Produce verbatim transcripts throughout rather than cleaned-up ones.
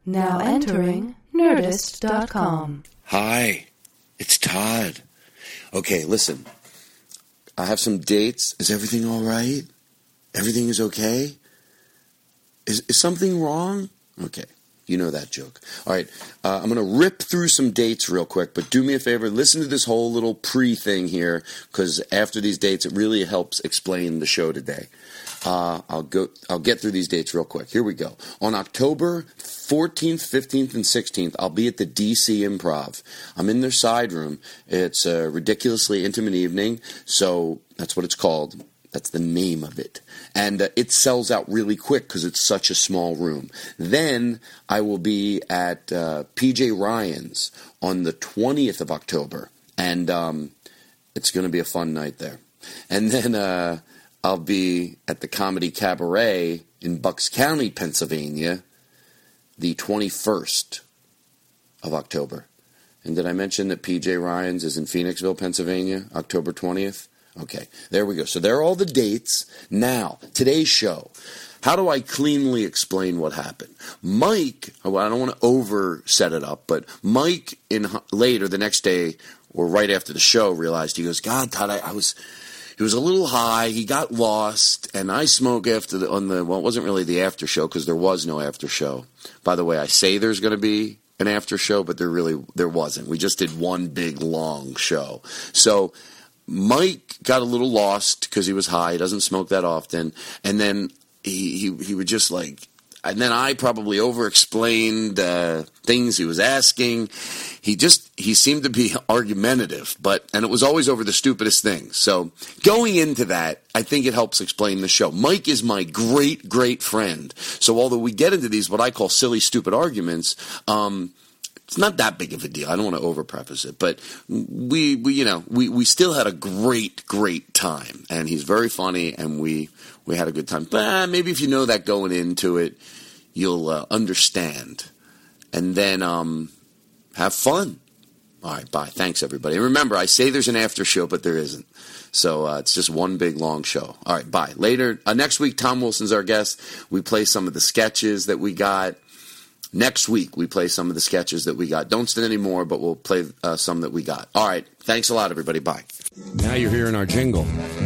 Now entering Nerdist dot com. Hi, it's Todd. Okay, listen. I have some dates. Is everything all right? Everything is okay? Is, is something wrong? Okay, you know that joke. All right, uh, I'm going to rip through some dates real quick, but do me a favor. Listen to this whole little pre-thing here, because after these dates, it really helps explain the show today. Uh, I'll go. I'll get through these dates real quick. Here we go. On October fourteenth, fifteenth, and sixteenth, I'll be at the D C Improv. I'm in their side room. It's a ridiculously intimate evening, so that's what it's called. That's the name of it. And uh, it sells out really quick because it's such a small room. Then I will be at uh, P J Ryan's on the twentieth of October, and um, it's going to be a fun night there. And then Uh, I'll be at the Comedy Cabaret in Bucks County, Pennsylvania, the twenty-first of October. And did I mention that P J Ryan's is in Phoenixville, Pennsylvania, October twentieth? Okay, there we go. So there are all the dates. Now, today's show. How do I cleanly explain what happened? Mike, well, I don't want to over set it up, but Mike in later the next day or right after the show realized, he goes, God, Todd, I, I was... He was a little high, he got lost, and I smoke after the, on the, well, it wasn't really the after show because there was no after show. By the way, I say there's going to be an after show, but there really, there wasn't. We just did one big, long show. So Mike got a little lost because he was high, he doesn't smoke that often, and then he, he, he would just like, and then I probably over-explained uh, things he was asking. He just, he seemed to be argumentative, but, and it was always over the stupidest things. So going into that, I think it helps explain the show. Mike is my great, great friend. So although we get into these, what I call silly, stupid arguments, um, it's not that big of a deal. I don't want to over-preface it, but we, we, you know, we, we still had a great, great time, and he's very funny, and we, we had a good time. But uh, maybe if you know that going into it, you'll uh, understand, and then um, have fun. All right, bye. Thanks, everybody. And remember, I say there's an after show, but there isn't. So uh, it's just one big, long show. All right, bye. Later, uh, next week, Tom Wilson's our guest. We play some of the sketches that we got. Next week, we play some of the sketches that we got. Don't send any more, but we'll play uh, some that we got. All right. Thanks a lot, everybody. Bye. Now you're hearing our jingle.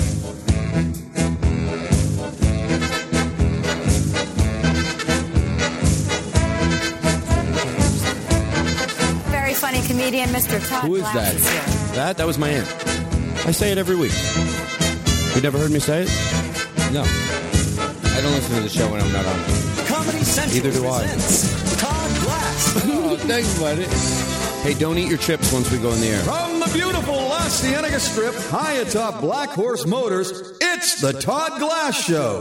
Very funny comedian, Mister Todd Who is Glass that? is here. That? That was my aunt. I say it every week. You never heard me say it? No. I don't listen to the show when I'm not on. Comedy Central Either do I. presents Todd Glass. Oh, thanks, buddy. Hey, don't eat your chips once we go in the air. From the beautiful La Cienega Strip, high atop Black Horse Motors, it's the Todd Glass Show.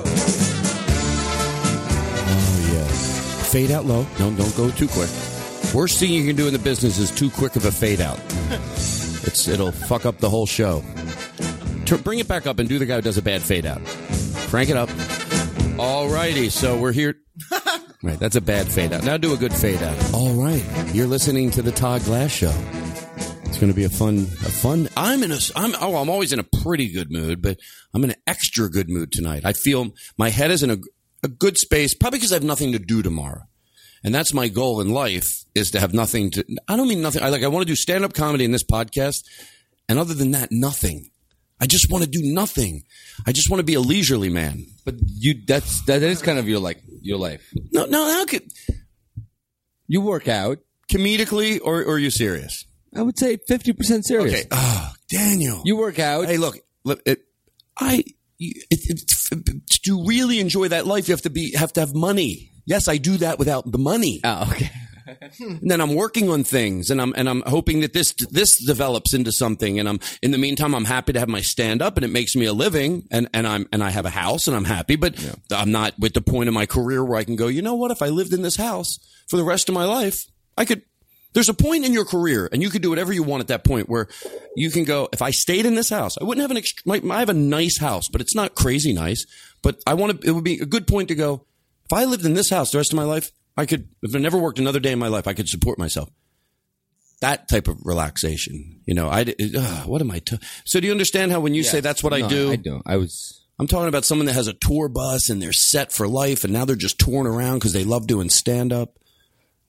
Oh, yeah. Fade out low. No, don't go too quick. Worst thing you can do in the business is too quick of a fade out. It's It'll fuck up the whole show. Tur- bring it back up and do the guy who does a bad fade out. Crank it up. All righty, so we're here. Right, that's a bad fade out. Now do a good fade out. All right, you're listening to the Todd Glass Show. It's going to be a fun, a fun. I'm in a. I'm. Oh, I'm always in a pretty good mood, but I'm in an extra good mood tonight. I feel my head is in a, a good space, probably because I have nothing to do tomorrow, and that's my goal in life is to have nothing to. I don't mean nothing. I like. I want to do stand up comedy in this podcast, and other than that, nothing. I just want to do nothing. I just want to be a leisurely man. But you that's that is kind of your like your life. No, no, how could You work out. comedically or, or are you serious? I would say fifty percent serious. Okay. Oh, Daniel. You work out. Hey, look, look it, I it, it, to really enjoy that life, you have to be have to have money. Yes, I do that without the money. Oh, okay. And then I'm working on things, and I'm and I'm hoping that this this develops into something. And I'm in the meantime, I'm happy to have my stand up, and it makes me a living. And, and I'm and I have a house, and I'm happy. But yeah. I'm not with the point of my career where I can go. You know what? If I lived in this house for the rest of my life, I could. There's a point in your career, and you could do whatever you want at that point, where you can go. If I stayed in this house, I wouldn't have an. Ext- I have a nice house, but it's not crazy nice. But I want to. It would be a good point to go. If I lived in this house the rest of my life, I could, if I never worked another day in my life, I could support myself. That type of relaxation, you know, I, uh, what am I, t- so do you understand how when you yes. say that's what no, I do? I don't. I was, I'm talking about someone that has a tour bus and they're set for life and now they're just touring around because they love doing stand up.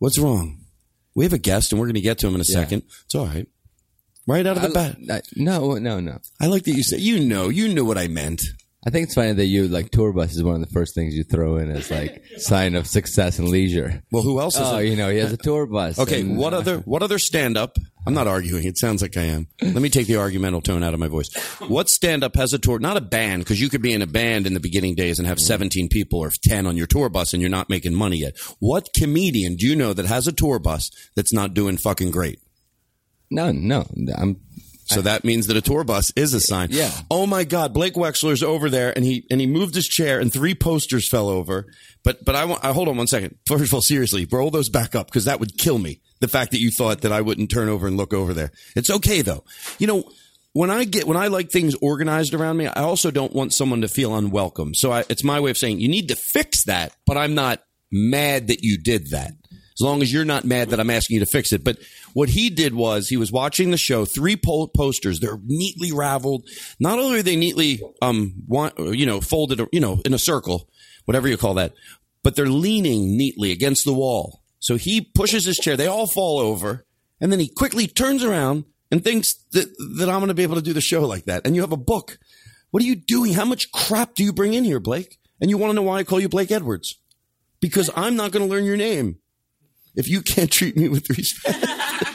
What's wrong? We have a guest, and we're going to get to him in a Yeah. second. It's all right. Right out of the bat. I, no, no, no. I like that you said, you know, you knew what I meant. I think it's funny that you, like, tour bus is one of the first things you throw in as, like, sign of success and leisure. Well, who else is Oh, it? you know, he has a tour bus. Okay, and, what uh, other what other stand-up? I'm not arguing. It sounds like I am. Let me take the argumental tone out of my voice. What stand-up has a tour? Not a band, because you could be in a band in the beginning days and have seventeen people or ten on your tour bus and you're not making money yet. What comedian do you know that has a tour bus that's not doing fucking great? No, no. I'm. So that means that a tour bus is a sign. Yeah. Oh my God, Blake Wexler's over there, and he and he moved his chair, and three posters fell over. But but I want. I, hold on one second. First of all, seriously, roll those back up because that would kill me. The fact that you thought that I wouldn't turn over and look over there. It's okay though. You know, when I get when I like things organized around me, I also don't want someone to feel unwelcome. So I, it's my way of saying you need to fix that. But I'm not mad that you did that. As long as you're not mad that I'm asking you to fix it. But what he did was he was watching the show, three po- posters. They're neatly raveled. Not only are they neatly, um, want, you know, folded, you know, in a circle, whatever you call that, but they're leaning neatly against the wall. So he pushes his chair. They all fall over. And then he quickly turns around and thinks that, that I'm going to be able to do the show like that. And you have a book. What are you doing? How much crap do you bring in here, Blake? And you want to know why I call you Blake Edwards? Because I'm not going to learn your name if you can't treat me with respect.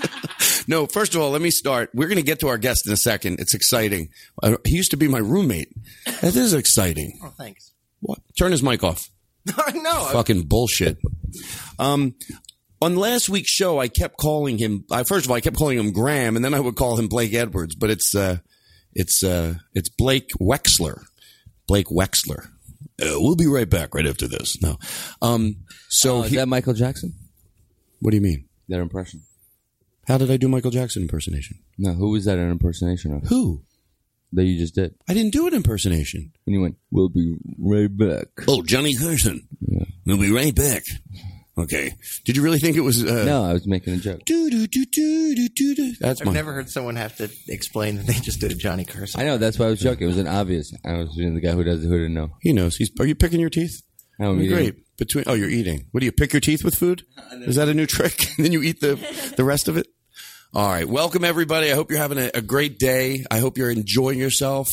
No, first of all, let me start. We're going to get to our guest in a second. It's exciting. Uh, he used to be my roommate. That is exciting. Oh, thanks. What? Turn his mic off. no. Fucking bullshit. Um, on last week's show, I kept calling him. I, first of all, I kept calling him Graham, and then I would call him Blake Edwards. But it's uh, it's uh, it's Blake Wexler. Blake Wexler. Uh, we'll be right back right after this. No. Um, so Oh, is he, that Michael Jackson? what do you mean? That impression? How did I do Michael Jackson impersonation? No, who was that an impersonation of? Who? That you just did? I didn't do an impersonation. When you went, we'll be right back. Oh, Johnny Carson. Yeah. We'll be right back. Okay. Did you really think it was? Uh, No, I was making a joke. Do, do, do, do, do, do, do. That's I've my. never heard someone have to explain that they just did a Johnny Carson. I know, that's why I was joking. It was an obvious. I was being the guy who does who didn't know. He knows. He's. Are you picking your teeth? I'm eating. Great. Between. Oh, you're eating. What do you pick your teeth with food? Is that a new trick? And then you eat the the rest of it. All right. Welcome everybody. I hope you're having a, a great day. I hope you're enjoying yourself.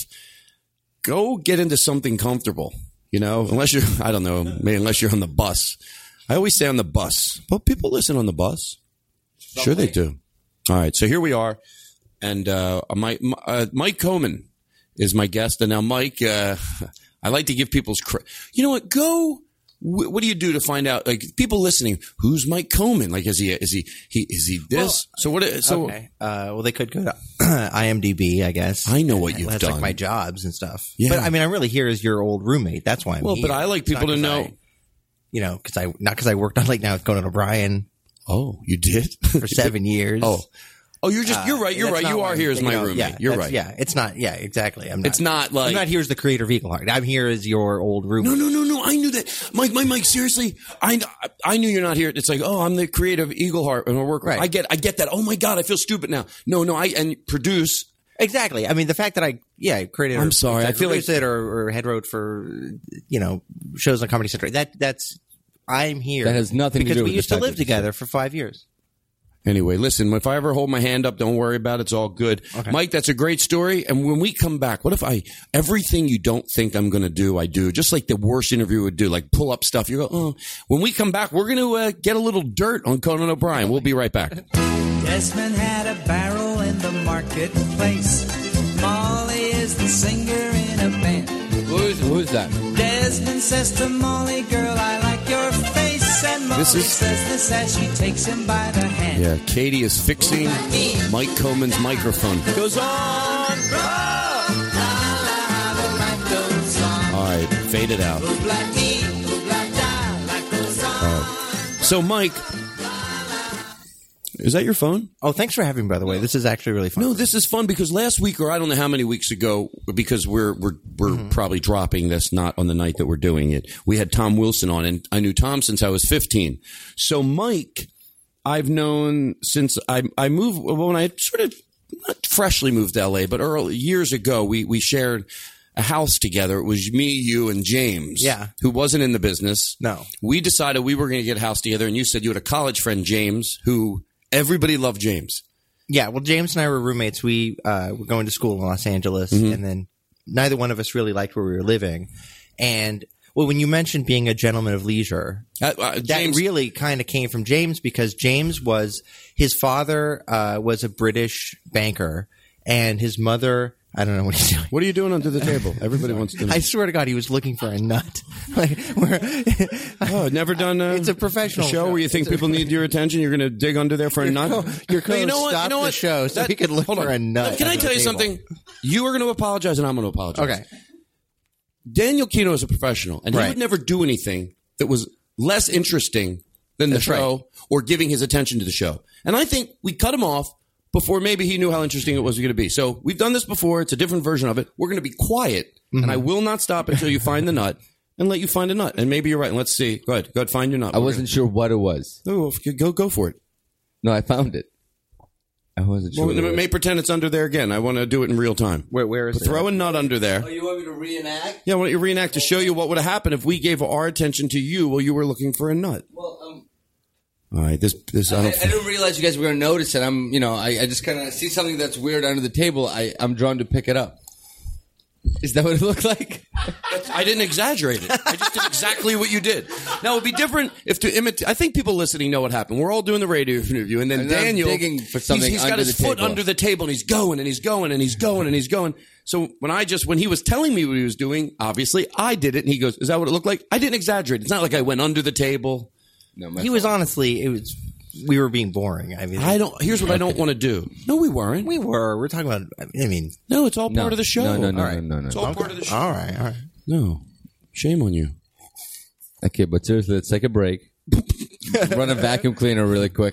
Go get into something comfortable. You know, unless you're. I don't know. Maybe unless you're on the bus. I always say on the bus, but people listen on the bus. Sure they do. All right. So here we are. And uh, Mike, uh, Mike Coman is my guest. And now, Mike, uh, I like to give people's credit. You know what? Go. Wh- what do you do to find out? Like people listening, who's Mike Coman? Like, is he? Is he? He is he this? Well, so what? So okay. Uh, well, they could go to IMDb, I guess. I know what you've That's done. like my jobs and stuff. Yeah. But I mean, I'm really here as your old roommate. That's why I'm well, here. but I like It's people not to 'cause know. I, you know, because I not because I worked on like now with Conan O'Brien Oh, you did for seven years. Oh, oh, you're just. You're right. You're That's right. not You why are I'm here as my thinking of- roommate. Yeah, you're that's- right. Yeah, it's not. Yeah, exactly. I'm not, It's not like I'm not here as the creator of Eagle Heart. I'm here as your old roommate. No, no, no, no. I knew that. Mike, Mike, Mike, seriously. I I knew you're not here. It's like, oh, I'm the creative Eagle Heart and I work. Right. I get I get that. Oh my God, I feel stupid now. No, no, I and produce. Exactly. I mean, the fact that I, yeah, created. I'm or, sorry. I feel like- produced it or, or head wrote for, you know, shows on Comedy Central. That that's I'm here. That has nothing to because do we with used the to live type of together for five years. Anyway, listen, if I ever hold my hand up, don't worry about it. It's all good. Okay. Mike, that's a great story. And when we come back, what if I, everything you don't think I'm going to do, I do, just like the worst interview would do, like pull up stuff. You go, oh, when we come back, we're going to uh, get a little dirt on Conan O'Brien. We'll be right back. Desmond had a barrel in the marketplace. Molly is the singer in a band. Who's, who's that? Desmond says to Molly, girl, I like your face. And Molly This is- says this as she takes him by the hand. Yeah, Katie is fixing Mike Coman's microphone. Goes on. All right, fade it out. So, Mike, is that your phone? Oh, thanks for having me, by the way. This is actually really fun. No, this is fun because last week, or I don't know how many weeks ago, because we're we're we're Mm-hmm. probably dropping this not on the night that we're doing it. We had Tom Wilson on, and I knew Tom since I was fifteen. So, Mike, I've known since I I moved when I sort of not freshly moved to L A, but early years ago, we we shared a house together. It was me, you, and James. Yeah. Who wasn't in the business. No. We decided we were going to get a house together, and you said you had a college friend, James, who everybody loved James. Yeah, well, James and I were roommates. We uh, were going to school in Los Angeles, Mm-hmm. and then neither one of us really liked where we were living. And well, when you mentioned being a gentleman of leisure, Uh, uh, that James, really kind of came from James because James was his father uh, was a British banker, and his mother. I don't know what he's doing. what are you doing under the table? Everybody wants to know. I swear to God, he was looking for a nut. like, we're, Oh, never done a, It's a professional show, show. where you think It's a- people need your attention. You're going to dig under there for a nut. your No, you know co-host what? stopped You know the what? show so That- he could look hold for on. a nut. Can I under tell the you table. something? You are going to apologize, and I'm going to apologize. Okay. Daniel Kino is a professional, and he Right. would never do anything that was less interesting than the That's show right. or giving his attention to the show. And I think we cut him off before maybe he knew how interesting it was going to be. So we've done this before. It's a different version of it. We're going to be quiet, Mm-hmm. and I will not stop until you find the nut and let you find a nut. And maybe you're right. Let's see. Go ahead. Go ahead. Find your nut. I We're wasn't sure what it was. gonna- oh, go, go for it. No, I found it. I wasn't sure. Well, what it it may was. pretend it's under there again. I want to do it in real time. Where, where is But it? throw a nut under there. Oh, you want me to reenact? Yeah, why don't you reenact to show you what would have happened if we gave our attention to you while you were looking for a nut? Well, um, All right, this this I I, I don't. didn't realize you guys were going to notice it. I'm, you know, I, I just kind of see something that's weird under the table. I, I'm drawn to pick it up. Is that what it looked like? I didn't exaggerate it. I just did exactly what you did. Now, it would be different if to imitate. I think people listening know what happened. We're all doing the radio interview, and then And I'm Daniel digging for something he's, he's got under his the foot table. under the table, and he's going, and he's going, and he's going, and he's going. So when I just when he was telling me what he was doing, obviously I did it, and he goes, "Is that what it looked like?" I didn't exaggerate. It's not like I went under the table. No, my He was honestly, it was. We were being boring. I mean, I don't. Here's what I don't want to do. No, we weren't. we were. We're talking about. I mean, No, it's all No. part of the show. No, no, no, All right. no, no, no. It's all part of the show. all right, all right. No, shame on you. Okay, but seriously, let's take a break. Run a vacuum cleaner really quick.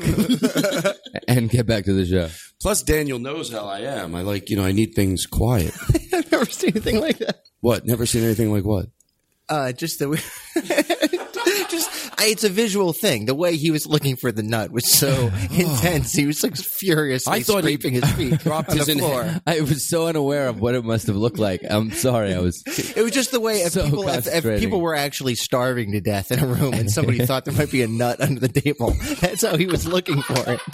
And get back to the show. Plus, Daniel knows how I am. I like, you know, I need things quiet. I've never seen anything like that. What? Never seen anything like what? Uh, just the. just I, it's a visual thing. The way he was looking for the nut was so intense. He was like furiously I thought he scraping his feet dropped on his the in- floor. I was so unaware of what it must have looked like. I'm sorry. I was. It was just the way if So people if, if concentrating. people were actually starving to death in a room and somebody thought there might be a nut under the table. That's how he was looking for it.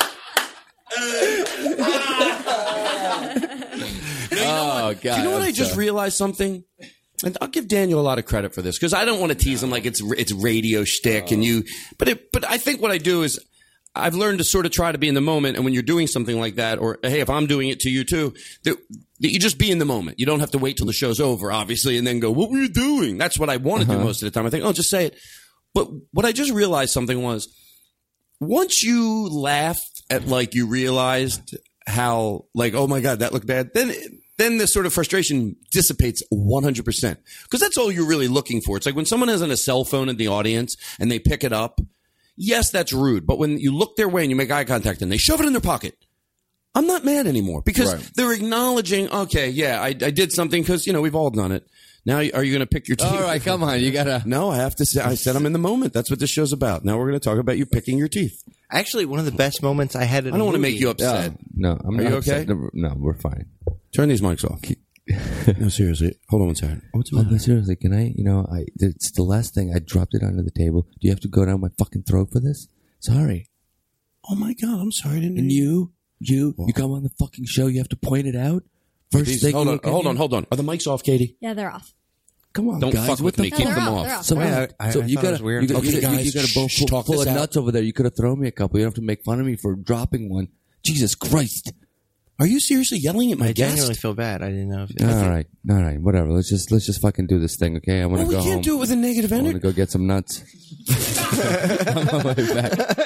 Oh, God. Do you know what I'm I just so- realized something? And I'll give Daniel a lot of credit for this because I don't want to tease him like it's it's radio shtick and you. But it, but I think what I do is I've learned to sort of try to be in the moment. And when you're doing something like that, or hey, if I'm doing it to you too, that, that you just be in the moment. You don't have to wait till the show's over, obviously, and then go, "What were you doing?" That's what I want to Uh-huh. do most of the time. I think, "Oh, just say it." But what I just realized something was once you laughed at like you realized how like, oh my God, that looked bad, then then the sort of frustration dissipates one hundred percent. Because that's all you're really looking for. It's like when someone has on a cell phone in the audience and they pick it up, yes, that's rude. But when you look their way and you make eye contact and they shove it in their pocket, I'm not mad anymore because Right. they're acknowledging, okay, yeah, I, I did something because, you know, we've all done it. Now, are you going to pick your teeth? All right, come on. You got to. No, I have to say, I said I'm in the moment. That's what this show's about. Now we're going to talk about you picking your teeth. Actually, one of the best moments I had. In I don't a want to movie- make you upset. No, I'm Are not you upset. okay? No, no, we're fine. Turn these mics off. No, seriously. Hold on one second. What's the Oh, matter? no, seriously, can I, you know, I, it's the last thing. I dropped it under the table. Do you have to go down my fucking throat for this? Sorry. Oh my God, I'm sorry. I didn't And you, you, you come on the fucking show, you have to point it out? First These- thing hold you on, look at hold you- on, hold on. Are the mics off, Katie? Yeah, they're off. Come on, Don't guys. fuck what with the me. fuck? Keep No, them they're off, off. they're off. So, Wait, I- so I you thought it got was weird. you got Okay, you, guys, you got a bowl shh, full, talk full this of out. nuts over there. You could have thrown me a couple. You don't have to make fun of me for dropping one. Jesus Christ! Are you seriously yelling at my I guest? genuinely feel bad. I didn't know. If, All right, all right, whatever. Let's just let's just fucking do this thing, okay? I want Well, to we go can't home. do it with a negative I want energy. to go get some nuts. I'm on my way back.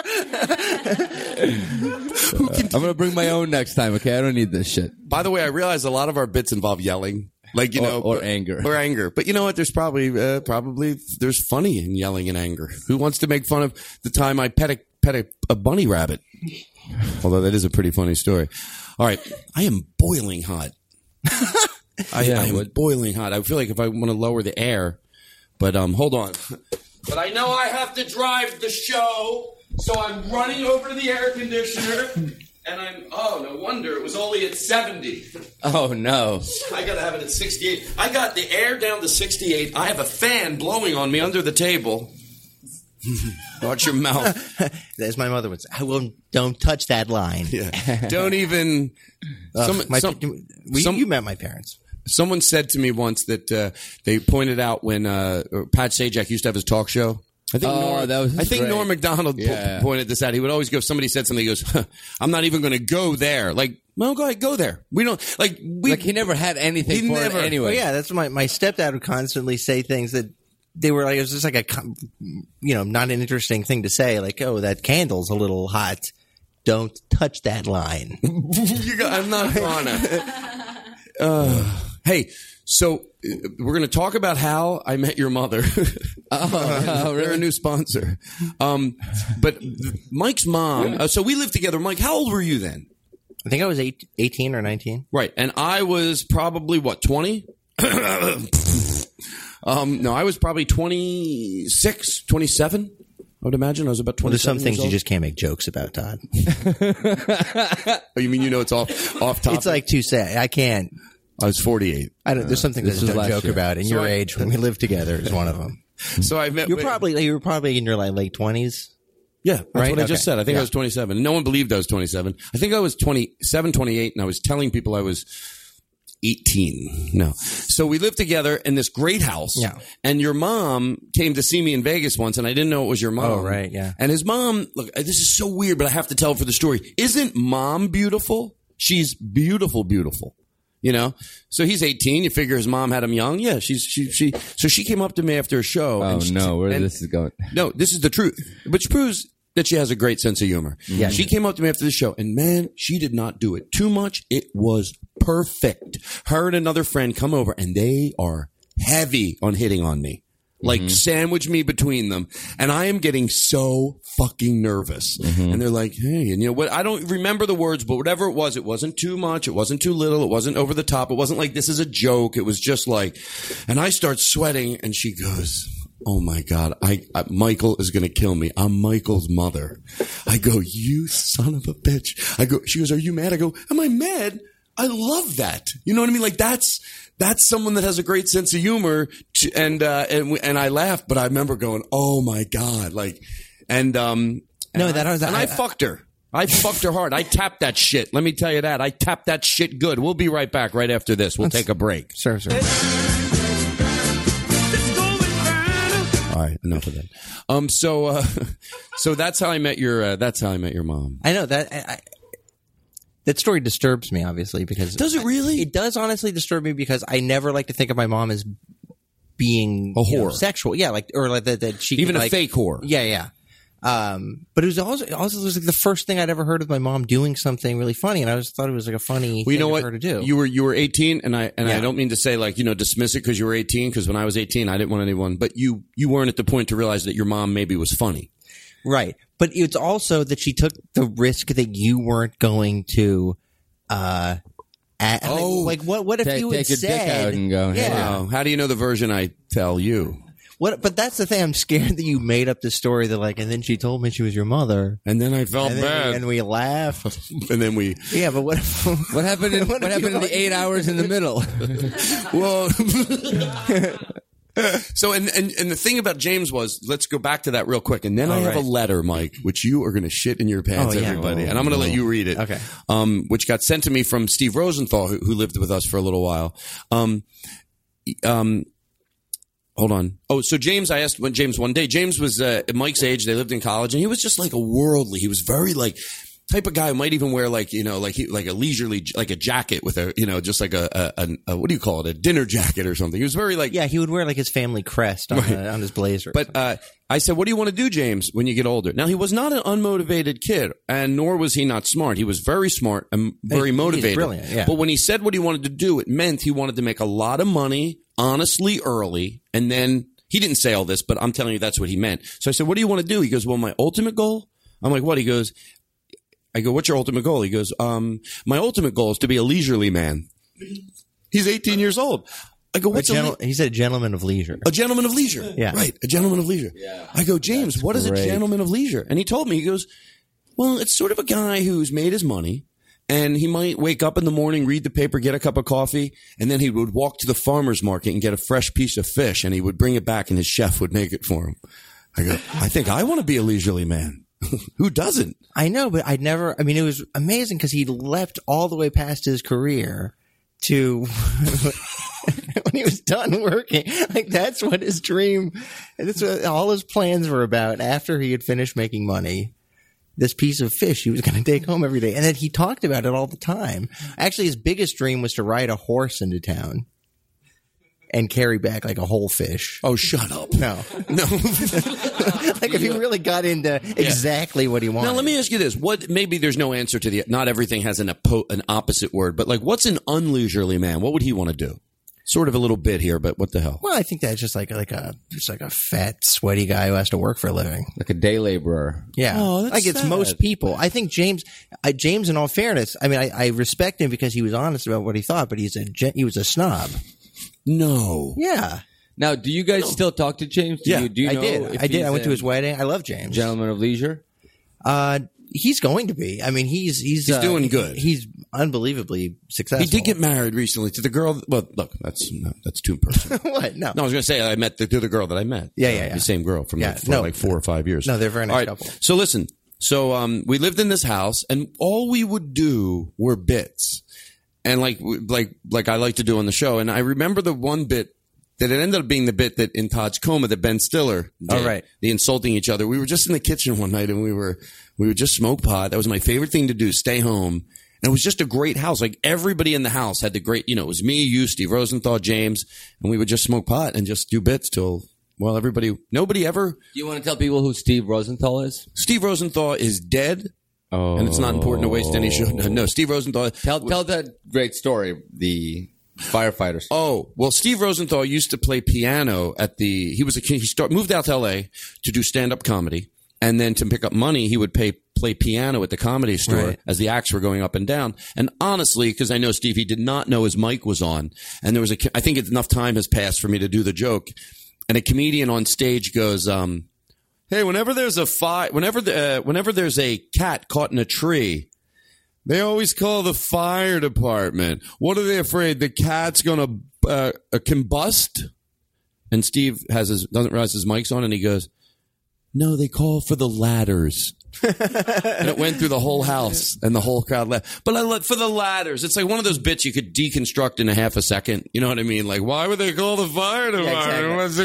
I'm gonna bring my own next time, okay? I don't need this shit. By the way, I realize a lot of our bits involve yelling, like you Or- know, or but- anger. or anger. But you know what? There's probably uh, probably there's funny in yelling and anger. Who wants to make fun of the time I pet a pet a, a bunny rabbit? Although that is a pretty funny story. All right, I am boiling hot. I, Yeah, I am what- boiling hot. I feel like if I want to lower the air, but um, hold on. But I know I have to drive the show, so I'm running over to the air conditioner. And I'm, oh, no wonder it was only at seventy. Oh, no. I got to have it at sixty-eight. I got the air down to sixty-eight. I have a fan blowing on me under the table. Watch your mouth. As my mother would say, I will, don't touch that line. Yeah. Don't even. Ugh, some, my, some, we, some, you met my parents. Someone said to me once that uh, they pointed out when uh, Pat Sajak used to have his talk show. I think, Oh, Norm, that was I think great. Norm Macdonald po- Yeah. pointed this out. He would always go, if somebody said something, he goes, huh, I'm not even going to go there. Like, well, go ahead, go there. We don't, like, we. Like, he never had anything He for never- it anyway. Well, yeah, that's my my stepdad would constantly say things that they were like, it was just like a, com- you know, not an interesting thing to say. Like, oh, that candle's a little hot. Don't touch that line. You go, I'm not gonna. Uh, hey, so uh, we're going to talk about how I met your mother. Oh, They're a new sponsor. Um, but Mike's mom. Uh, so we lived together. Mike, how old were you then? I think I was eight, eighteen or nineteen. Right, and I was probably what twenty. um, no, I was probably twenty-six, twenty-seven. I would imagine I was about Well, there's some twenty-seven. things years you old. just can't make jokes about, Todd. Oh, you mean you know it's off off topic? It's like too sad. I can't. I was forty-eight. I don't. There's something that I This just was don't last joke year. about. In So your I- age, when we lived together, is one of them. So I met. You're probably you were probably in your like late twenties. Yeah, that's Right? what I just Okay. said. I think Yeah. I was twenty-seven. No one believed I was twenty-seven. I think I was twenty-seven, twenty-eight, and I was telling people I was eighteen. No. So we lived together in this great house. Yeah. And your mom came to see me in Vegas once, and I didn't know it was your mom. Oh, right, yeah. And his mom, look, this is so weird, but I have to tell for the story. Isn't mom beautiful? She's beautiful, beautiful. You know, so he's eighteen. You figure his mom had him young. Yeah, she's she she. So she came up to me after a show. Oh, and she, no. Where and- this is going. no, this is the truth, which proves that she has a great sense of humor. Yeah. She came up to me after the show, and man, she did not do it too much. It was perfect. Her and another friend come over, and they are heavy on hitting on me. Like, sandwich me between them. And I am getting so fucking nervous. And they're like, hey, and you know what? I don't remember the words, but whatever it was, it wasn't too much. It wasn't too little. It wasn't over the top. It wasn't like this is a joke. It was just like, and I start sweating, and she goes, oh my God, I, I Michael is going to kill me. I'm Michael's mother. I go, you son of a bitch. I go, she goes, are you mad? I go, am I mad? I love that. You know what I mean? Like that's, that's someone that has a great sense of humor. To, and, uh, and, we- and I laughed, but I remember going, oh my God. Like, and, um, No, and that I, was- and I, I- fucked her. I fucked her hard. I tapped that shit. Let me tell you that. I tapped that shit good. We'll be right back right after this. We'll take a break. Sure, sure. All right. Enough of that. Um, so, uh, so that's how I met your, uh, that's how I met your mom. I know that. I, I, that story disturbs me, obviously, because Does it really? It does honestly disturb me because I never like to think of my mom as being A you know, whore. sexual. Yeah, like or like that. That she Even could, a like, fake whore. Yeah, yeah. Um, but it was also also it was like the first thing I'd ever heard of my mom doing something really funny, and I just thought it was like a funny Well, you thing know of what? her to do. You were you were eighteen, and I and I Yeah. don't mean to say like you know dismiss it because you were eighteen. Because when I was eighteen, I didn't want anyone. But you you weren't at the point to realize that your mom maybe was funny. Right. But it's also that she took the risk that you weren't going to. Uh, a- Oh. like what? What if Take- you had take your dick said? out and go, hey. yeah. Wow. How do you know the version I tell you? What? But that's the thing. I'm scared that you made up the story that like, and then she told me she was your mother, And then I felt and bad, then and we laughed. and then we Yeah, but what? If, What happened in, What what, if you happened in like- the eight hours in the middle? well. So and, and and the thing about James was, let's go back to that real quick, and then I Oh, have right. a letter, Mike, which you are going to shit in your pants, Oh, yeah. everybody, and I'm going to let you read it. Okay. Um, which got sent to me from Steve Rosenthal, who, who lived with us for a little while. Um, um, hold on. Oh, so James, I asked when James one day. James was uh, at Mike's age. They lived in college, and he was just like a worldly. He was very like. Type of guy who might even wear like you know like he, like a leisurely like a jacket with a you know just like a, a, a, a what do you call it a dinner jacket or something. He was very like yeah, he would wear like his family crest on, uh, on his blazer. But uh, I said, what do you want to do, James, when you get older? Now, he was not an unmotivated kid, and nor was he not smart. He was very smart and very He's motivated. brilliant, yeah. But when he said what he wanted to do, it meant he wanted to make a lot of money, honestly, early, and then he didn't say all this, but I'm telling you that's what he meant. So I said, what do you want to do? He goes, well, my ultimate goal? I'm like, what? He goes, I go, what's your ultimate goal? He goes, um, my ultimate goal is to be a leisurely man. He's eighteen years old. I go, a what's a, gentle- le- he said gentleman of leisure. a gentleman of leisure? Yeah. Right. A gentleman of leisure. Yeah. I go, James, what is a great. gentleman of leisure? And he told me, he goes, Well, it's sort of a guy who's made his money, and he might wake up in the morning, read the paper, get a cup of coffee, and then he would walk to the farmer's market and get a fresh piece of fish, and he would bring it back, and his chef would make it for him. I go, I think I want to be a leisurely man. Who doesn't? I know, but I'd never, I mean, it was amazing because he leapt all the way past his career to when he was done working. Like, that's what his dream, that's what all his plans were about after he had finished making money. This piece of fish he was going to take home every day. And then he talked about it all the time. Actually, his biggest dream was to ride a horse into town and carry back like a whole fish. Oh, shut up. No. No. Like if he really got into exactly what he wanted. Now, let me ask you this. What, maybe there's no answer to the, not everything has an, oppo, an opposite word, but like what's an unleisurely man? What would he want to do? Sort of a little bit here, but what the hell? Well, I think that's just like like a just like a fat, sweaty guy who has to work for a living, like a day laborer. Yeah, oh, that's like it's sad. most people. I think James, I, James, in all fairness, I mean, I, I respect him because he was honest about what he thought, but he's a he was a snob. No. Yeah. Now, do you guys no. still talk to James? Do yeah, you, do you I know did. I did. I went to his wedding. I love James. Gentleman of leisure. Uh, he's going to be. I mean, he's he's he's uh, doing good. He's unbelievably successful. He did get married recently to the girl. Well, look, that's no, that's too personal. What? No, no. I was going to say I met the, to the girl that I met. Yeah, uh, yeah, yeah. The same girl from yeah, like, for no, like four or five years. No, they're a very nice all right, couple. So listen. So um, we lived in this house, and all we would do were bits, and like like like I like to do on the show. And I remember the one bit that it ended up being the bit that in Todd's Coma that Ben Stiller did. Oh, right. The insulting each other. We were just in the kitchen one night, and we were we would just smoke pot. That was my favorite thing to do. Stay home. And it was just a great house. Like everybody in the house had the great, you know, it was me, you, Steve Rosenthal, James, and we would just smoke pot and just do bits till, well, everybody, nobody ever. Do you want to tell people who Steve Rosenthal is? Steve Rosenthal is dead. Oh. And it's not important to waste any show. No, Steve Rosenthal. Tell, tell that great story, the firefighters. Oh, well, Steve Rosenthal used to play piano at the, he was a he start, moved out to L A to do stand-up comedy. And then to pick up money, he would pay, play piano at the Comedy Store right. as the acts were going up and down. And honestly, because I know Steve, he did not know his mic was on. And there was a, I think enough time has passed for me to do the joke. And a comedian on stage goes, um, "Hey, whenever there's a fi- whenever the, uh, whenever there's a cat caught in a tree, they always call the fire department. What are they afraid the cat's gonna uh, combust?" And Steve has his doesn't realize his mic's on, and he goes, "No, they call for the ladders." And it went through the whole house, and the whole crowd laughed. But I look for the ladders. It's like one of those bits you could deconstruct in a half a second. You know what I mean? Like, why would they call the fire department?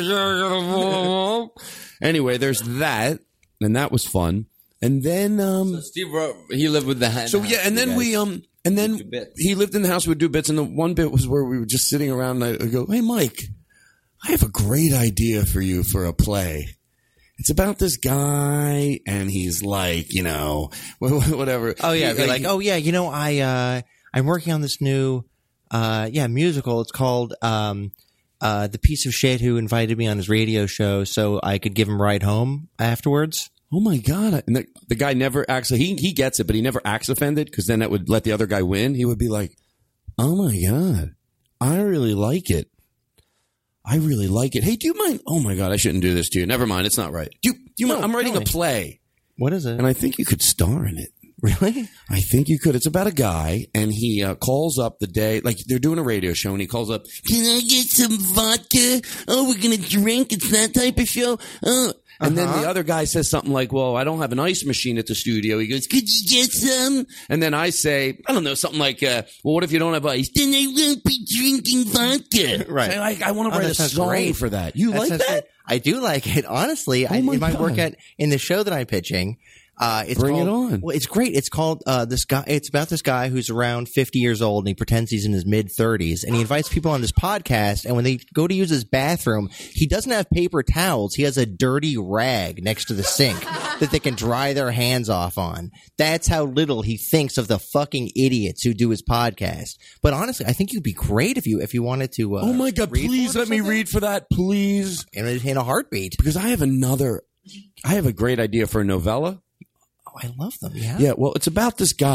Yeah, exactly. Anyway, there's that, and that was fun. And then, um, so Steve, wrote, he lived with the hand. So yeah, and then we, um, and then he lived in the house. We'd do bits, and the one bit was where we were just sitting around, and I would go, "Hey, Mike, I have a great idea for you for a play. It's about this guy, and he's like, you know, whatever." Oh yeah, like, like, oh yeah, you know, I uh, I'm working on this new, uh, yeah, musical. It's called um, uh, "The Piece of Shit Who Invited Me on His Radio Show," so I could give him a ride home afterwards. Oh my god! And the, the guy never acts. He he gets it, but he never acts offended because then that would let the other guy win. He would be like, "Oh my god, I really like it. I really like it. Hey, do you mind? Oh my god, I shouldn't do this to you. Never mind, it's not right. Do you, do you no, mind? I'm writing really. a play. What is it? And I think you could star in it. Really? I think you could. It's about a guy, and he uh, calls up the day, like they're doing a radio show, and he calls up, "Can I get some vodka? Oh, we're going to drink. It's that type of show." Oh. And uh-huh. then the other guy says something like, "Well, I don't have an ice machine at the studio." He goes, "Could you get some?" And then I say, I don't know, something like, uh, "Well, what if you don't have ice?" "Then I won't be drinking vodka." Right. So I, I want to oh, write a song great. for that. You that like that? Great. I do like it. Honestly, oh I, my it might God. work out in the show that I'm pitching. Uh, it's Bring called, it on. Well, it's great. It's called, uh, this guy, it's about this guy who's around fifty years old and he pretends he's in his mid thirties and he invites people on this podcast. And when they go to use his bathroom, he doesn't have paper towels. He has a dirty rag next to the sink that they can dry their hands off on. That's how little he thinks of the fucking idiots who do his podcast. But honestly, I think you'd be great if you, if you wanted to, uh, oh my God, please let me read for that, please. In a, in a heartbeat. Because I have another, I have a great idea for a novella. Oh, I love them. Yeah. Yeah. Well, it's about this guy,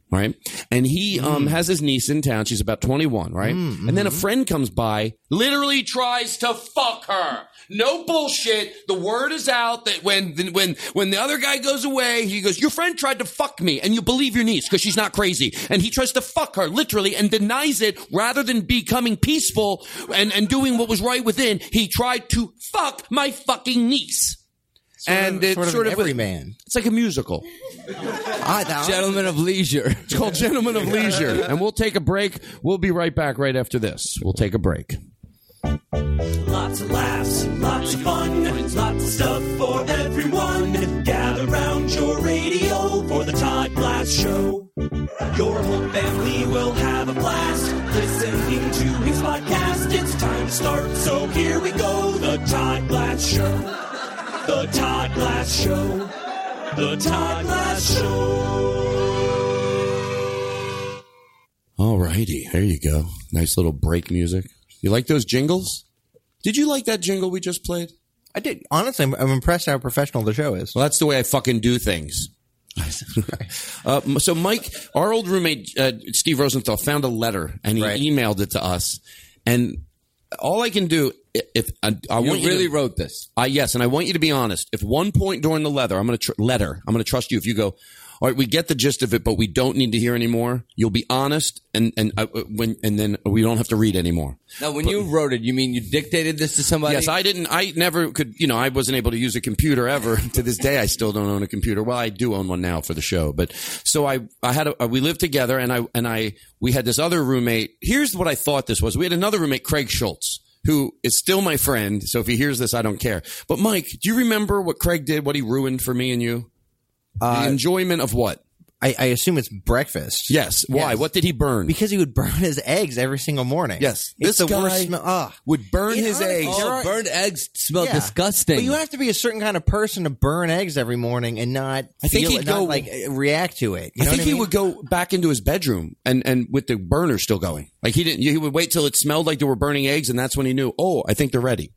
right? And he um, has his niece in town. She's about twenty-one, right? Mm-hmm. And then a friend comes by, literally tries to fuck her. No bullshit. The word is out that when when when the other guy goes away, he goes, your friend tried to fuck me, and you believe your niece because she's not crazy. And he tries to fuck her, literally, and denies it rather than becoming peaceful and, and doing what was right within. He tried to fuck my fucking niece. Sort and of, it's sort of sort an of every a- man. It's like a musical. Gentlemen of Leisure. It's called Gentlemen of Leisure. And we'll take a break. We'll be right back right after this. We'll take a break. Lots of laughs, lots of fun, lots of stuff for everyone. Gather round your radio for the Todd Glass Show. Your whole family will have a blast listening to his podcast. It's time to start, so here we go. The Todd Glass Show. The Todd Glass Show. The Todd Glass Show. All righty. There you go. Nice little break music. You like those jingles? Did you like that jingle we just played? I did. Honestly, I'm, I'm impressed how professional the show is. Well, that's the way I fucking do things. uh, so Mike, our old roommate, uh, Steve Rosenthal, found a letter and he Right. emailed it to us. And all I can do, if I, I You want really you to, wrote this. I yes, and I want you to be honest. If one point during the letter, I'm going to tr- letter, I'm going to trust you. If you go, all right, we get the gist of it, but we don't need to hear anymore. You'll be honest, and and uh, when and then we don't have to read anymore. Now, when you wrote it, you mean you dictated this to somebody? Yes, I didn't. I never could. You know, I wasn't able to use a computer ever. To this day, I still don't own a computer. Well, I do own one now for the show. But so I, I had. A, we lived together, and I and I. We had this other roommate. Here's what I thought this was. We had another roommate, Craig Schultz, who is still my friend. So if he hears this, I don't care. But Mike, do you remember what Craig did? What he ruined for me and you? Uh, the enjoyment of what? I, I assume it's breakfast. Yes. Why? Yes. What did he burn? Because he would burn his eggs every single morning. Yes. It's This the worst guy smell. Ah. would burn It his honestly- eggs. there Oh, are- burned eggs smell Yeah. disgusting. But you have to be a certain kind of person to burn eggs every morning and not I think feel he'd it, not go- like react to it. You I know think what he mean? would go back into his bedroom and, and with the burner still going. Like he didn't, he would wait till it smelled like they were burning eggs, and that's when he knew, oh, I think they're ready.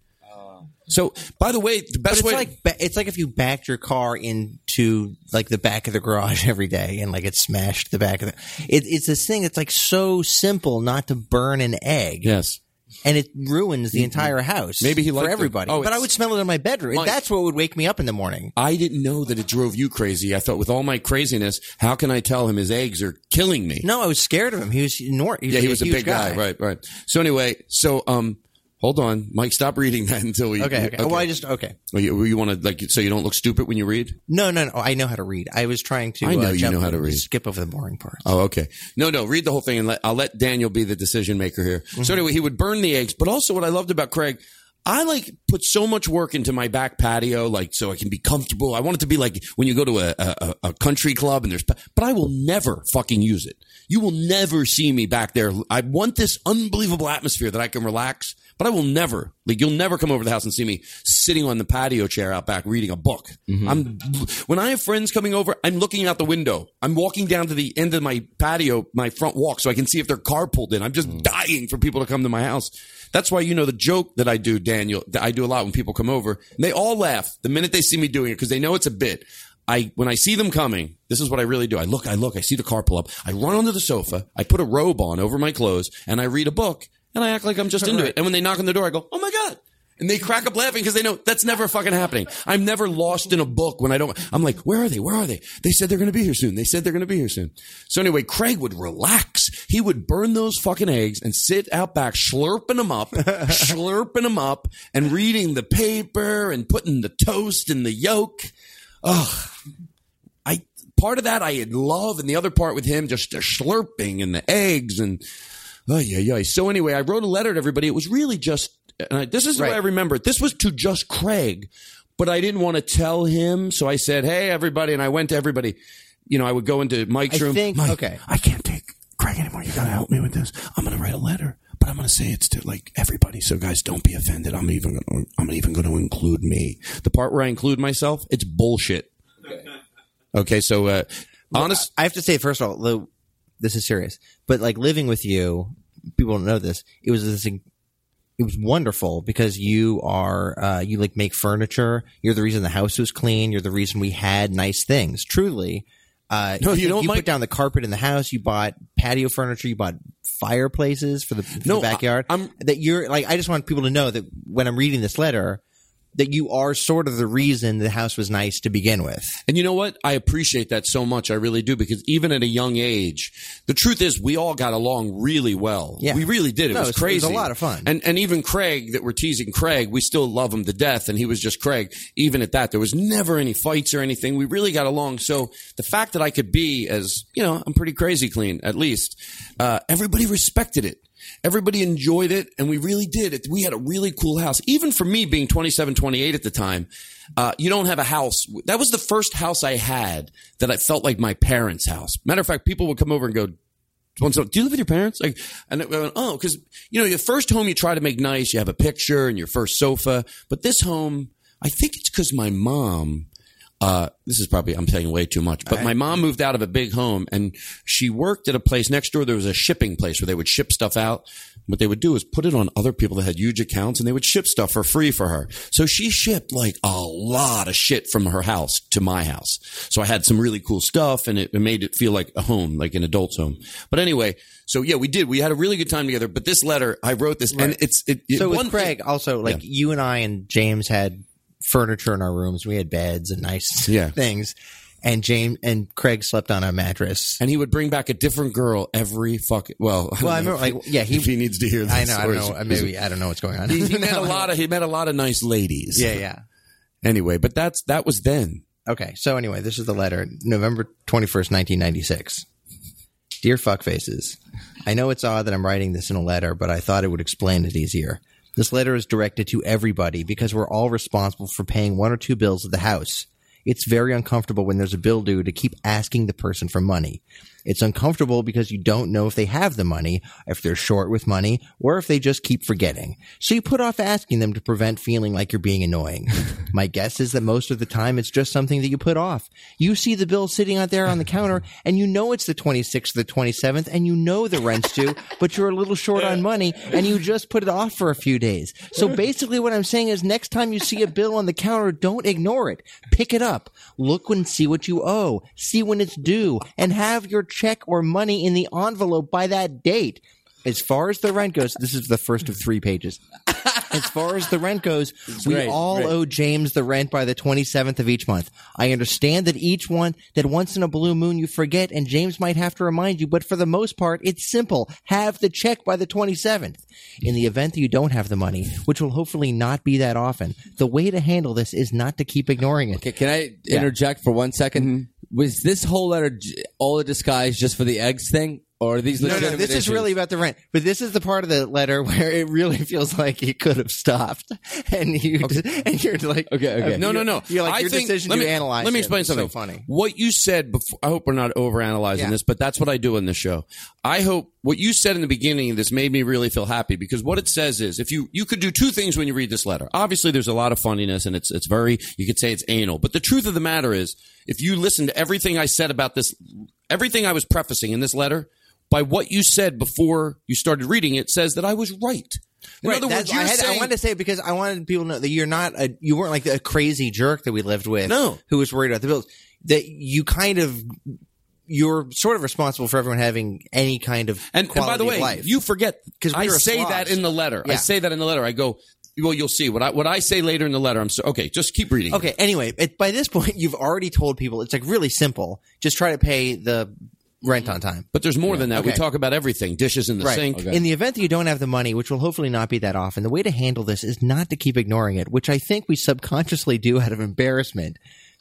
So, by the way, the But best it's way. like ba- it's like if you backed your car into like the back of the garage every day and like it smashed the back of the. It, it's this thing that's like so simple not to burn an egg. Yes. And it ruins the entire house. Maybe he for liked it. everybody. Oh, but I it's- would smell it in my bedroom. Mike. That's what would wake me up in the morning. I didn't know that it drove you crazy. I thought with all my craziness, how can I tell him his eggs are killing me? No, I was scared of him. He was nor- he was yeah, he like was a huge big guy. Right, right. So anyway, so um, hold on, Mike, stop reading that until we. Okay, okay. Well, I just okay. Well, you, you want to like so you don't look stupid when you read? No, no, no. I know how to read. I was trying to. I know uh, you jump- know how to read. Skip over the boring parts. Oh, okay. No, no, read the whole thing, and let, I'll let Daniel be the decision maker here. Mm-hmm. So anyway, he would burn the eggs, but also what I loved about Craig, I like put so much work into my back patio, like so I can be comfortable. I want it to be like when you go to a, a, a country club and there's, but I will never fucking use it. You will never see me back there. I want this unbelievable atmosphere that I can relax, but I will never, like, you'll never come over to the house and see me sitting on the patio chair out back reading a book. Mm-hmm. I'm, when I have friends coming over, I'm looking out the window. I'm walking down to the end of my patio, my front walk, so I can see if their car pulled in. I'm just Mm. dying for people to come to my house. That's why, you know, the joke that I do, Daniel, that I do a lot when people come over, and they all laugh the minute they see me doing it because they know it's a bit. I, when I see them coming, this is what I really do. I look, I look, I see the car pull up. I run onto the sofa. I put a robe on over my clothes and I read a book and I act like I'm just into it. And when they knock on the door, I go, oh my God. And they crack up laughing because they know that's never fucking happening. I'm never lost in a book when I don't, I'm like, where are they? Where are they? They said they're going to be here soon. They said they're going to be here soon. So anyway, Craig would relax. He would burn those fucking eggs and sit out back, slurping them up, slurping them up and reading the paper and putting the toast in the yolk. Ugh. I, part of that I love, and the other part with him, just the slurping and the eggs and, oh yeah, yeah. So anyway, I wrote a letter to everybody. It was really just, and I, this is the way I remember it. This was to just Craig, but I didn't want to tell him. So I said, hey, everybody. And I went to everybody. You know, I would go into Mike's I room. think- Mike, okay. I can't take Craig anymore. You got to help me with this. I'm going to write a letter, but I'm going to say it's to like everybody. So guys, don't be offended. I'm even going to, I'm even going to include me. The part where I include myself, it's bullshit. Okay. Okay. So, uh, Well, honest. I have to say, first of all, Lou, this is serious. But like living with you, people don't know this. It was this. It was wonderful because you are uh, you like make furniture. You're the reason the house was clean. You're the reason we had nice things. Truly, Uh, No, you you don't, You Mike? put down the carpet in the house. You bought patio furniture. You bought fireplaces for the, for No, the backyard. I- I'm- that you're like. I just want people to know that when I'm reading this letter, that you are sort of the reason the house was nice to begin with. And you know what? I appreciate that so much. I really do, because even at a young age, the truth is we all got along really well. Yeah. We really did. It No, was it was- crazy. it was a lot of fun. And and even Craig, that we're teasing Craig, we still love him to death, and he was just Craig. Even at that, there was never any fights or anything. We really got along. So the fact that I could be, as, you know, I'm pretty crazy clean, at least, uh, everybody respected it. Everybody enjoyed it, and we really did. It, we had a really cool house. Even for me being twenty-seven, twenty-eight at the time, uh, you don't have a house. That was the first house I had that I felt like my parents' house. Matter of fact, people would come over and go, once, do you live with your parents? Like, and I went, oh, because, you know, your first home you try to make nice. You have a picture and your first sofa. But this home, I think it's because my mom... Uh, this is probably, I'm saying way too much, but my mom moved out of a big home, and she worked at a place next door. There was a shipping place where they would ship stuff out. What they would do is put it on other people that had huge accounts, and they would ship stuff for free for her. So she shipped like a lot of shit from her house to my house. So I had some really cool stuff, and it, it made it feel like a home, like an adult's home. But anyway, so yeah, we did. We had a really good time together. But this letter, I wrote this, and it's it. it So with one Craig, thing- also, like Yeah. you and I and James had furniture in our rooms. We had beds and nice Yeah. things. And James and Craig slept on a mattress. and he would bring back a different girl every fucking. Well, I don't Well, I know remember, if like, yeah, he- if he needs to hear. This I know, I don't story. know. Maybe I don't know what's going on. He, he met a lot of he met a lot of nice ladies. yeah, yeah. Anyway, but that's that was then. Okay, so anyway, this is the letter, November twenty-first, nineteen ninety-six. Dear Fuckfaces, I know it's odd that I'm writing this in a letter, but I thought it would explain it easier. This letter is directed to everybody because we're all responsible for paying one or two bills at the house. It's very uncomfortable when there's a bill due to keep asking the person for money. It's uncomfortable because you don't know if they have the money, if they're short with money, or if they just keep forgetting. So you put off asking them to prevent feeling like you're being annoying. My guess is that most of the time it's just something that you put off. You see the bill sitting out there on the counter, and you know it's the twenty-sixth or the twenty-seventh, and you know the rent's due, but you're a little short on money, and you just put it off for a few days. So basically what I'm saying is next time you see a bill on the counter, don't ignore it. Pick it up. Look and see what you owe. See when it's due, and have your check or money in the envelope by that date. As far as the rent goes, this is the first of three pages. As far as the rent goes, we Great, all great. owe James the rent by the twenty-seventh of each month. I understand that each one, that once in a blue moon you forget and James might have to remind you, but for the most part, it's simple. Have the check by the twenty-seventh. In the event that you don't have the money, which will hopefully not be that often, the way to handle this is not to keep ignoring it. Okay, can I interject for one second? Was this whole letter j- all a disguise just for the eggs thing? Or are these No, legitimate no, this is issues? really about the rent. But this is the part of the letter where it really feels like he could have stopped, and you and you're like, Okay, okay. No, no, no. You're like I your think- decision let to me, analyze. Let me it explain was something. So funny. What you said before. I hope we're not overanalyzing Yeah. this, but that's what I do in this show. I hope what you said in the beginning of this made me really feel happy, because what it says is if you you could do two things when you read this letter. Obviously, there's a lot of funniness, and it's it's very you could say it's anal. But the truth of the matter is, if you listen to everything I said about this, everything I was prefacing in this letter, by what you said before you started reading it, says that I was right. In Right, other that's- words, you're I, had, saying I wanted to say it because I wanted people to know that you're not a, you weren't like a crazy jerk that we lived with, No. who was worried about the bills. That you kind of you're sort of responsible for everyone having any kind of And, and quality by the way, of life. you forget 'Cause we I were say slobs. that in the letter. I Yeah. say that in the letter. I go, well, you'll see what I what I say later in the letter. I'm so okay. Just keep reading. Okay. Anyway, it, by this point, you've already told people it's like really simple. Just try to pay the rent on time. But there's more than that. We Okay. talk about everything. Dishes in the Right. sink. In the event that you don't have the money, which will hopefully not be that often, the way to handle this is not to keep ignoring it, which I think we subconsciously do out of embarrassment,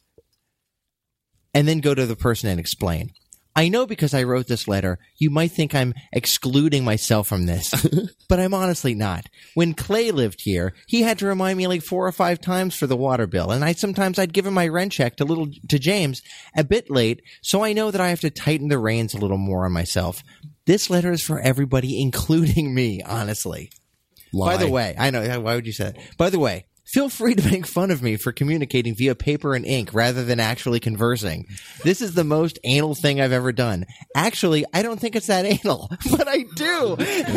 and then go to the person and explain. I know because I wrote this letter, you might think I'm excluding myself from this, but I'm honestly not. When Clay lived here, he had to remind me like four or five times for the water bill, and I sometimes I'd give him my rent check to little to James a bit late, so I know that I have to tighten the reins a little more on myself. This letter is for everybody, including me, honestly. Lie. By the way, I know, why would you say that? By the way, Feel free to make fun of me for communicating via paper and ink rather than actually conversing. This is the most anal thing I've ever done. Actually, I don't think it's that anal, but I do.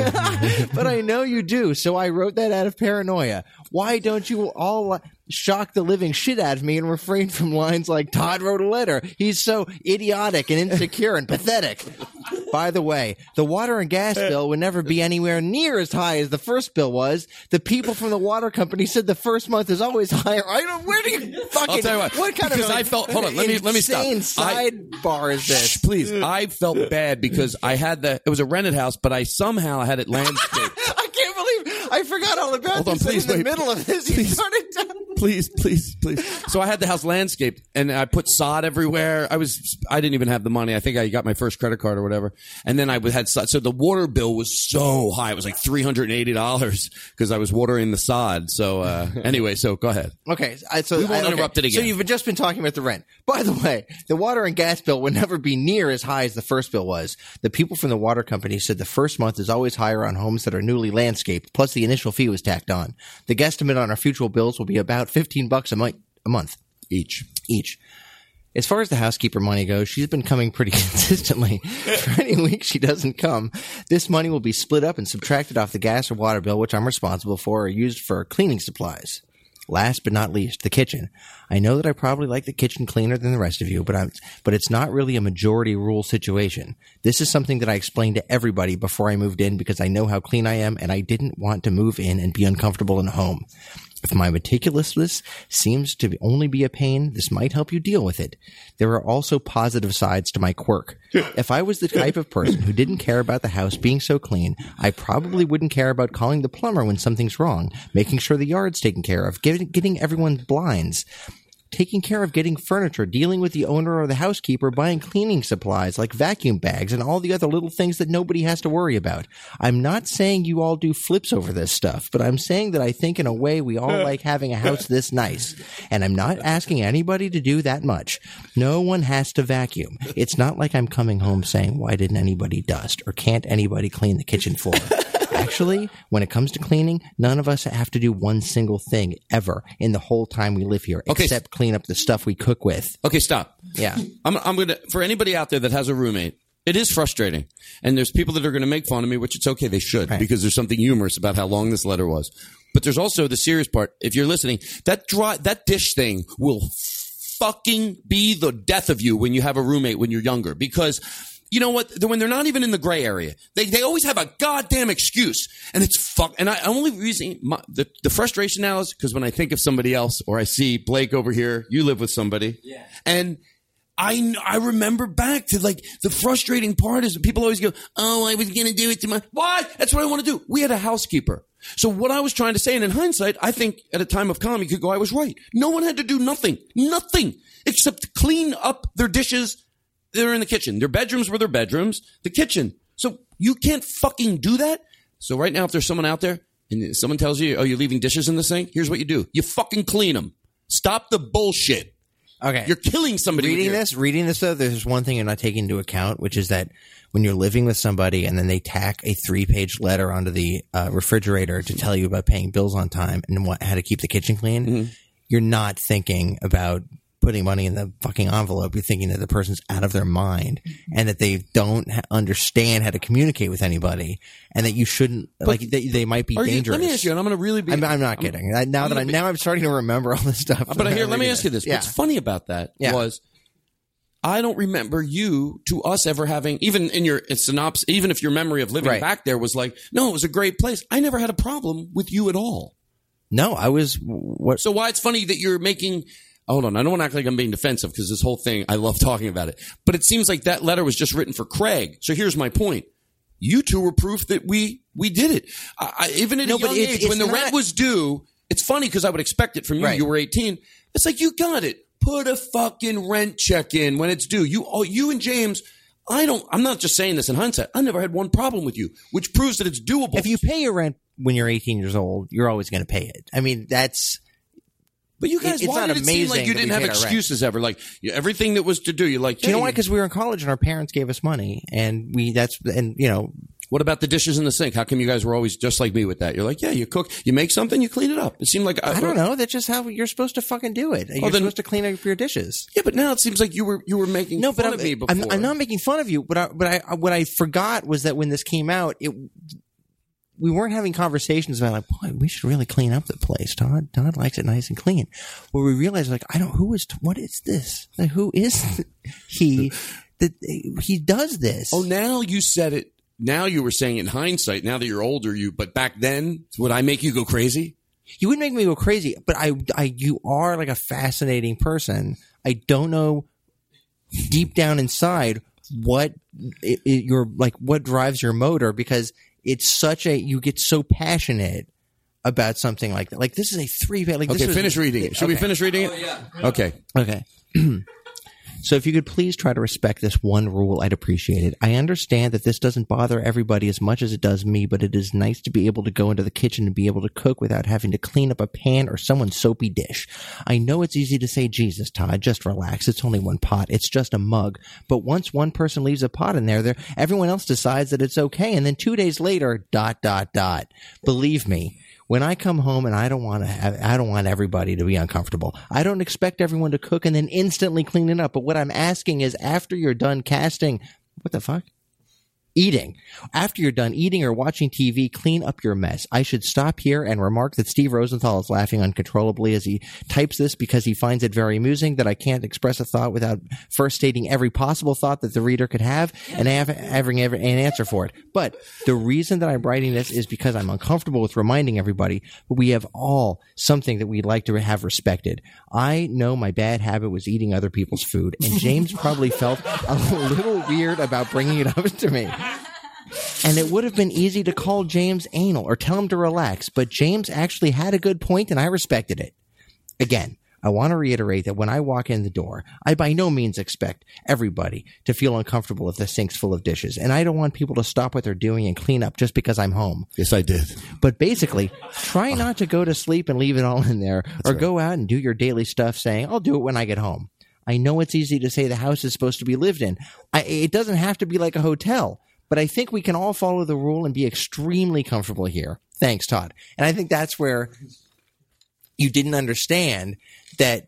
But I know you do, so I wrote that out of paranoia. Why don't you all shock the living shit out of me and refrain from lines like, Todd wrote a letter. He's so idiotic and insecure and pathetic. By the way, the water and gas bill would never be anywhere near as high as the first bill was. The people from the water company said the first month is always higher. I don't, where do you fucking, I'll tell you what, what kind because of I felt, hold on, let me, let me stop. insane sidebar is this? Shh, please. I felt bad because I had the, it was a rented house, but I somehow had it landscaped. I can't believe I forgot all about Hold on, this. please, in the wait. middle of this, you Please. started down. Please, please, please. So I had the house landscaped, and I put sod everywhere. I was, I didn't even have the money. I think I got my first credit card or whatever. And then I had sod. So the water bill was so high. It was like three hundred eighty dollars because I was watering the sod. So uh, anyway, so go ahead. Okay, I, so We won't I, okay. interrupt it again. So you've just been talking about the rent. By the way, the water and gas bill would never be near as high as the first bill was. The people from the water company said the first month is always higher on homes that are newly landscaped, plus the initial fee was tacked on. The guesstimate on our future bills will be about fifteen bucks a month. A month Each. Each. As far as the housekeeper money goes, she's been coming pretty consistently. For any week she doesn't come, this money will be split up and subtracted off the gas or water bill, which I'm responsible for, or used for cleaning supplies. Last but not least, the kitchen. I know that I probably like the kitchen cleaner than the rest of you, but I'm, but it's not really a majority rule situation. This is something that I explained to everybody before I moved in because I know how clean I am and I didn't want to move in and be uncomfortable in a home. If my meticulousness seems to only be a pain, this might help you deal with it. There are also positive sides to my quirk. If I was the type of person who didn't care about the house being so clean, I probably wouldn't care about calling the plumber when something's wrong, making sure the yard's taken care of, getting, getting everyone's blinds, taking care of getting furniture, dealing with the owner or the housekeeper, buying cleaning supplies like vacuum bags and all the other little things that nobody has to worry about. I'm not saying you all do flips over this stuff, but I'm saying that I think in a way we all like having a house this nice. And I'm not asking anybody to do that much. No one has to vacuum. It's not like I'm coming home saying, why didn't anybody dust? Or can't anybody clean the kitchen floor? Actually, when it comes to cleaning, none of us have to do one single thing ever in the whole time we live here, Okay. except clean up the stuff we cook with. Okay, stop. Yeah. I'm, I'm going to, for anybody out there that has a roommate, it is frustrating. And there's people that are going to make fun of me, which it's okay. They should, Right. because there's something humorous about how long this letter was. But there's also the serious part. If you're listening, that dry, that dish thing will fucking be the death of you when you have a roommate when you're younger, because you know what? When they're not even in the gray area, they they always have a goddamn excuse, and it's fuck. And I only reason my, the the frustration now is because when I think of somebody else, or I see Blake over here, you live with somebody, yeah, and I I remember back to like the frustrating part is people always go, oh, I was gonna do it to my what? That's what I want to do. We had a housekeeper. So what I was trying to say, and in hindsight, I think at a time of calm, you could go, I was right. No one had to do nothing, nothing except clean up their dishes. They're in the kitchen. Their bedrooms were their bedrooms, the kitchen. So you can't fucking do that. So right now, if there's someone out there and someone tells you, oh, you're leaving dishes in the sink, here's what you do. You fucking clean them. Stop the bullshit. Okay. You're killing somebody. Reading with your- this, reading this though, there's one thing you're not taking into account, which is that when you're living with somebody and then they tack a three-page letter onto the uh, refrigerator to tell you about paying bills on time and what, how to keep the kitchen clean, Mm-hmm. you're not thinking about putting money in the fucking envelope. You're thinking that the person's out of their mind and that they don't ha- understand how to communicate with anybody, and that you shouldn't like they, they might be Are you- dangerous. let me ask you, and I'm going to really be. I'm, I'm not kidding. I, now I'm that gonna I'm be- now I'm starting to remember all this stuff. But here, let me ask you this. Yeah. What's funny about that Yeah. was I don't remember you to us ever having, even in your synopsis, even if your memory of living Right. back there was like, no, it was a great place. I never had a problem with you at all. No, I was what? So why it's funny that you're making. Hold on, I don't want to act like I'm being defensive because this whole thing, I love talking about it. But it seems like that letter was just written for Craig. So here's my point. You two were proof that we we did it. I, I, even at No, a but young it's- age, it's when the not- rent was due, it's funny because I would expect it from you. Right. You were eighteen. It's like, you got it. Put a fucking rent check in when it's due. You, oh, you and James, I don't, I'm not just saying this in hindsight. I never had one problem with you, which proves that it's doable. If you pay your rent when you're eighteen years old, you're always going to pay it. I mean, that's. But you guys, It's why not did it seem like amazing you that didn't we have paid our rent. excuses ever? Like you- everything that was to do, you're like, Do you know hey, why? Because we were in college and our parents gave us money, and we that's and you know What about the dishes in the sink? How come you guys were always just like me with that? You're like, yeah, you cook, you make something, you clean it up. It seemed like I don't know. That's just how you're supposed to fucking do it. You're then- supposed to clean up your dishes. Yeah, but now it seems like you were you were making No, fun but I'm, of me before. I'm, I'm not making fun of you. But I, but I, what I forgot was that when this came out, it we weren't having conversations about like, boy, we should really clean up the place. Todd, Todd likes it nice and clean. Where we realized, like, I don't. Who is? What is this? Like, who is he? That he does this? Oh, now you said it. Now you were saying it in hindsight. Now that you're older, you. But back then, would I make you go crazy? You wouldn't make me go crazy, but I, I, you are like a fascinating person. I don't know deep down inside what it, it, your like what drives your motor, because it's such a you get so passionate about something like that. Like this is a three like Okay, this was, finish reading it. Should we okay. finish reading it? Oh, yeah. Okay. Okay. So if you could please try to respect this one rule, I'd appreciate it. I understand that this doesn't bother everybody as much as it does me, but it is nice to be able to go into the kitchen and be able to cook without having to clean up a pan or someone's soapy dish. I know it's easy to say, Jesus, Todd, just relax. It's only one pot. It's just a mug. But once one person leaves a pot in there, there everyone else decides that it's okay. And then two days later, dot, dot, dot. Believe me. When I come home and I don't want to have, I don't want everybody to be uncomfortable. I don't expect everyone to cook and then instantly clean it up. But what I'm asking is, after you're done casting, what the fuck? Eating. After you're done eating or watching T V, clean up your mess. I should stop here and remark that Steve Rosenthal is laughing uncontrollably as he types this because he finds it very amusing that I can't express a thought without first stating every possible thought that the reader could have and have, having an answer for it. But the reason that I'm writing this is because I'm uncomfortable with reminding everybody, but we have all something that we'd like to have respected. I know my bad habit was eating other people's food, and James probably felt a little weird about bringing it up to me. And it would have been easy to call James anal or tell him to relax, but James actually had a good point and I respected it. Again, I want to reiterate that when I walk in the door, I by no means expect everybody to feel uncomfortable if the sink's full of dishes. And I don't want people to stop what they're doing and clean up just because I'm home. Yes, I did. But basically, try not to go to sleep and leave it all in there, That's or right. go out and do your daily stuff saying, I'll do it when I get home. I know it's easy to say the house is supposed to be lived in. I, it doesn't have to be like a hotel. But I think we can all follow the rule and be extremely comfortable here. Thanks, Todd. And I think that's where you didn't understand that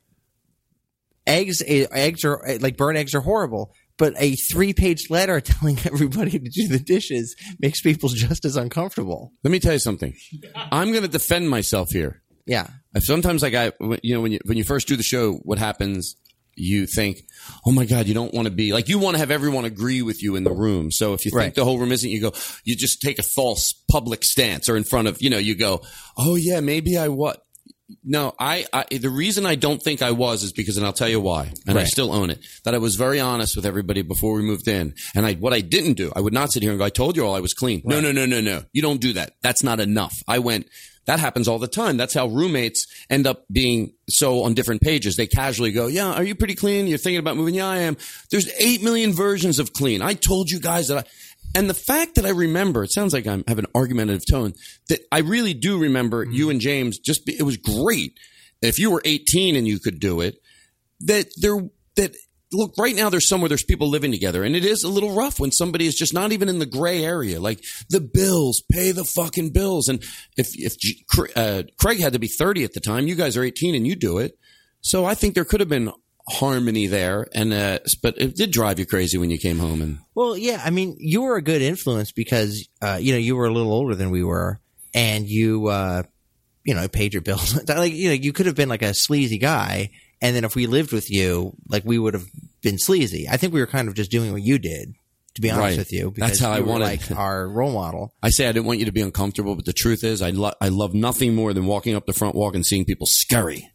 eggs, eggs are like burnt eggs are horrible. But a three-page letter telling everybody to do the dishes makes people just as uncomfortable. Let me tell you something. I'm going to defend myself here. Yeah. Sometimes, like I, you know, when you when you first do the show, what happens? You think, oh my God, you don't want to be like, you want to have everyone agree with you in the room. So if you think Right. the whole room isn't, you go, you just take a false public stance, or in front of, you know, you go, oh yeah, maybe I what? No, I, I, the reason I don't think I was is because, and I'll tell you why, and I Right. still own it, that I was very honest with everybody before we moved in. And I, what I didn't do, I would not sit here and go, I told you all I was clean. No, no, no, no, no. You don't do that. That's not enough. I went, that happens all the time. That's how roommates end up being so on different pages. They casually go, yeah, are you pretty clean? You're thinking about moving? Yeah, I am. There's eight million versions of clean. I told you guys that I, and the fact that I remember, it sounds like I have an argumentative tone, that I really do remember you and James, just, be, it was great. If you were eighteen and you could do it, that there, that, look, right now there's somewhere there's people living together, and it is a little rough when somebody is just not even in the gray area. Like the bills, pay the fucking bills. And if if G, uh, Craig had to be thirty at the time, you guys are eighteen and you do it. So I think there could have been harmony there, and uh, but it did drive you crazy when you came home. And Well, yeah, I mean, you were a good influence because, uh, you know, you were a little older than we were, and you, uh, you know, paid your bills. Like, you know, you could have been like a sleazy guy, and then if we lived with you, like, we would have been sleazy. I think we were kind of just doing what you did, to be honest Right. with you. That's how you I were, wanted- like, our role model. I say I didn't want you to be uncomfortable, but the truth is, I lo- I love nothing more than walking up the front walk and seeing people scurry.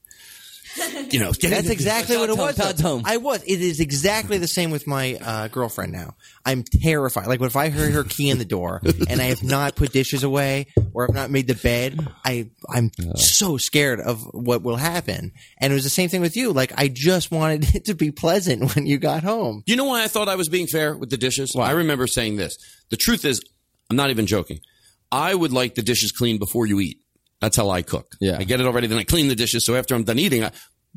You know, get That's into- exactly what it was. Todd though. Tome. I was. It is exactly the same with my uh, girlfriend now. I'm terrified. Like, if I heard her key in the door and I have not put dishes away or have not made the bed, I I'm so scared of what will happen. And it was the same thing with you. Like, I just wanted it to be pleasant when you got home. You know why I thought I was being fair with the dishes? Why? I remember saying this. The truth is, I'm not even joking. I would like the dishes cleaned before you eat. That's how I cook. Yeah. I get it already, then I clean the dishes. So after I'm done eating, I, but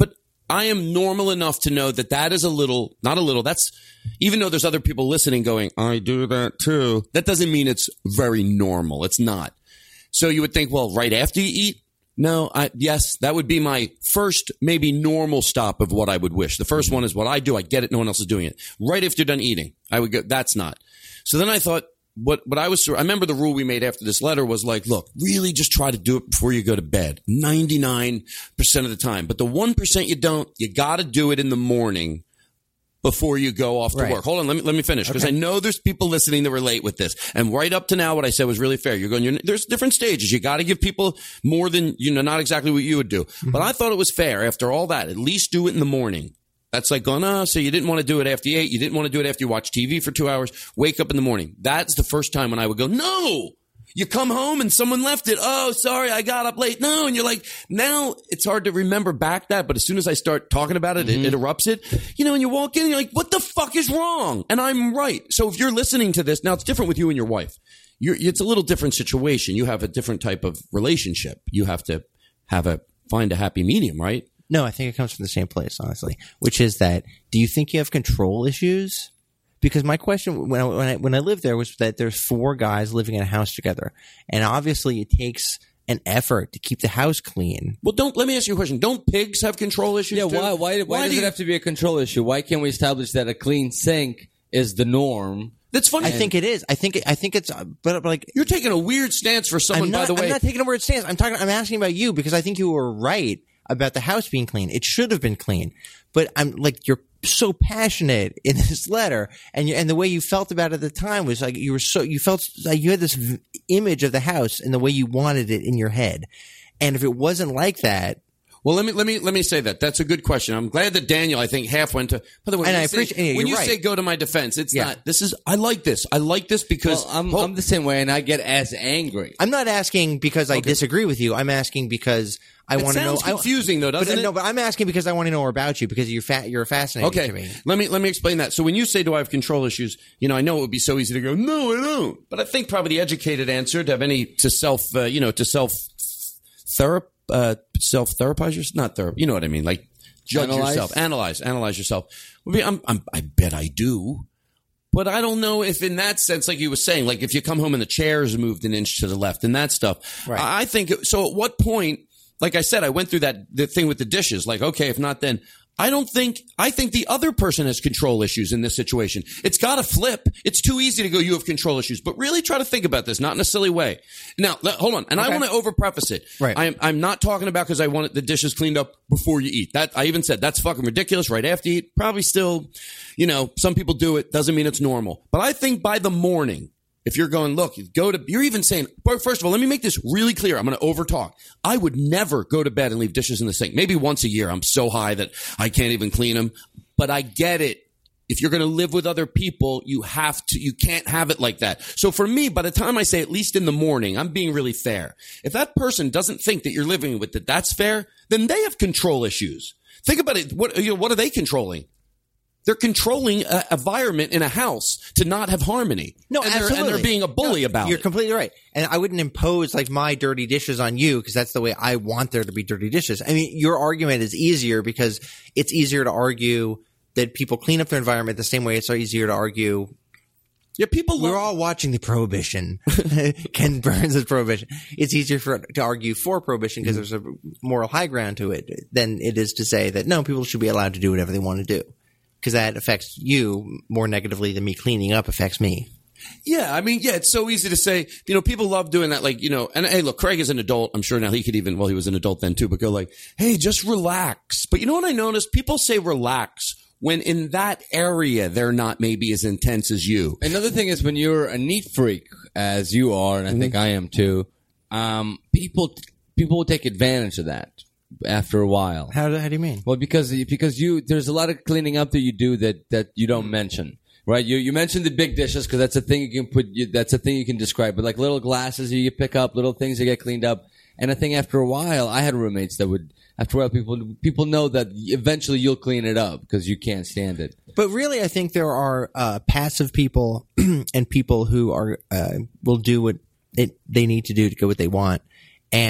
I am normal enough to know that that is a little, not a little, that's, even though there's other people listening going, I do that too, that doesn't mean it's very normal. It's not. So you would think, well, right after you eat? No, I, yes, that would be my first, maybe normal stop of what I would wish. The first one is what I do. I get it. No one else is doing it. Right after you're done eating, I would go, that's not. So then I thought, what, what I was, I remember the rule we made after this letter was like, look, really just try to do it before you go to bed. ninety-nine percent of the time. But the one percent you don't, you got to do it in the morning before you go off to Right. work. Hold on, let me let me finish, because Okay. I know there's people listening that relate with this. And right up to now, what I said was really fair. You're going, you're, there's different stages. You got to give people more than, you know, not exactly what you would do. Mm-hmm. But I thought it was fair after all that. At least do it in the morning. That's like going, oh, so you didn't want to do it after you ate. You didn't want to do it after you watch T V for two hours. Wake up in the morning. That's the first time when I would go, no. You come home and someone left it. Oh, sorry, I got up late. No, and you're like, now it's hard to remember back that, but as soon as I start talking about it, Mm-hmm. it interrupts it. You know, and you walk in and you're like, what the fuck is wrong? And I'm right. So if you're listening to this, now it's different with you and your wife. You're, it's a little different situation. You have a different type of relationship. You have to have a, find a happy medium, right? No, I think it comes from the same place, honestly, which is that, do you think you have control issues? Because my question when I, when I, when I lived there was that there's four guys living in a house together. And obviously it takes an effort to keep the house clean. Well, don't, let me ask you a question. Don't pigs have control issues Yeah, too? why, why, why, does do it you- have to be a control issue? Why can't we establish that a clean sink is the norm? That's funny. I think it is. I think I think it's uh, but, but like You're taking a weird stance for someone, I'm not, by the way. I'm not taking a word stance. I'm talking I'm asking about you because I think you were right about the house being clean. It should have been clean. But I'm like you're so passionate in this letter, and you, and the way you felt about it at the time was like you were so you felt like you had this v- image of the house and the way you wanted it in your head. And if it wasn't like that, Well, let me let me let me say that. That's a good question. I'm glad that Daniel, I think, half went to. By the way, And when I you say- appreciate- yeah, when you're you right. say go to my defense. It's Yeah. not. This is. I like this. I like this because Well, I'm, oh, I'm the same way, and I get as angry. I'm not asking because I Okay. disagree with you. I'm asking because I It want to know. sounds confusing, though, doesn't but, it? No, but I'm asking because I want to know more about you because you're fa- you're fascinating okay. to me. Let me let me explain that. So when you say, "Do I have control issues?" You know, I know it would be so easy to go, "No, I don't." But I think probably the educated answer to have any to self, uh, you know, to self therap, uh, self therapize yourself, not therapy. You know what I mean? Like judge Analyze? yourself, analyze, analyze yourself. Would be, I'm, I'm, I bet I do. But I don't know if in that sense, like you were saying, like if you come home and the chair's moved an inch to the left and that stuff. Right. I I think, so at what point, like I said, I went through that the thing with the dishes. Like, okay, if not then. I don't think, I think the other person has control issues in this situation. It's got to flip. It's too easy to go, you have control issues. But really try to think about this, not in a silly way. Now, let, hold on. And I Okay. want to over preface it. Right. I'm, I'm not talking about because I want the dishes cleaned up before you eat. That I even said that's fucking ridiculous right after you eat. Probably still, you know, some people do it. Doesn't mean it's normal. But I think by the morning, if you're going, look, you go to, you're even saying, well, first of all, let me make this really clear. I'm going to over talk. I would never go to bed and leave dishes in the sink. Maybe once a year. I'm so high that I can't even clean them. But I get it. If you're going to live with other people, you have to, you can't have it like that. So for me, by the time I say at least in the morning, I'm being really fair. If that person doesn't think that you're living with it, that's fair, then they have control issues. Think about it. What, you know, what are they controlling? They're controlling an environment in a house to not have harmony. No, and they're, absolutely. and they're being a bully No, about You're it. completely right. And I wouldn't impose like my dirty dishes on you because that's the way I want there to be dirty dishes. I mean, your argument is easier because it's easier to argue that people clean up their environment the same way it's easier to argue. Yeah, people. We're love- all watching the Prohibition. Ken Burns' Prohibition. It's easier for to argue for Prohibition because there's a moral high ground to it than it is to say that no, people should be allowed to do whatever they want to do because that affects you more negatively than me cleaning up affects me. Yeah, I mean, yeah, it's so easy to say, you know, people love doing that. Like, you know, and hey, look, Craig is an adult. I'm sure now he could even, well, he was an adult then too, but go like, hey, just relax. But you know what I noticed? People say relax when in that area, they're not maybe as intense as you. Another thing is when you're a neat freak, as you are, and I think I am too, um, people people will take advantage of that after a while. How do, how do you mean? Well, because because you there's a lot of cleaning up that you do that, that you don't mention. Right, you you mentioned the big dishes because that's a thing you can put. You, that's a thing you can describe. But like little glasses you pick up, little things that get cleaned up, and I think after a while, I had roommates that would. After a while, people people know that eventually you'll clean it up because you can't stand it. But really, I think there are uh, passive people and people who are uh, will do what it, they need to do to get what they want. And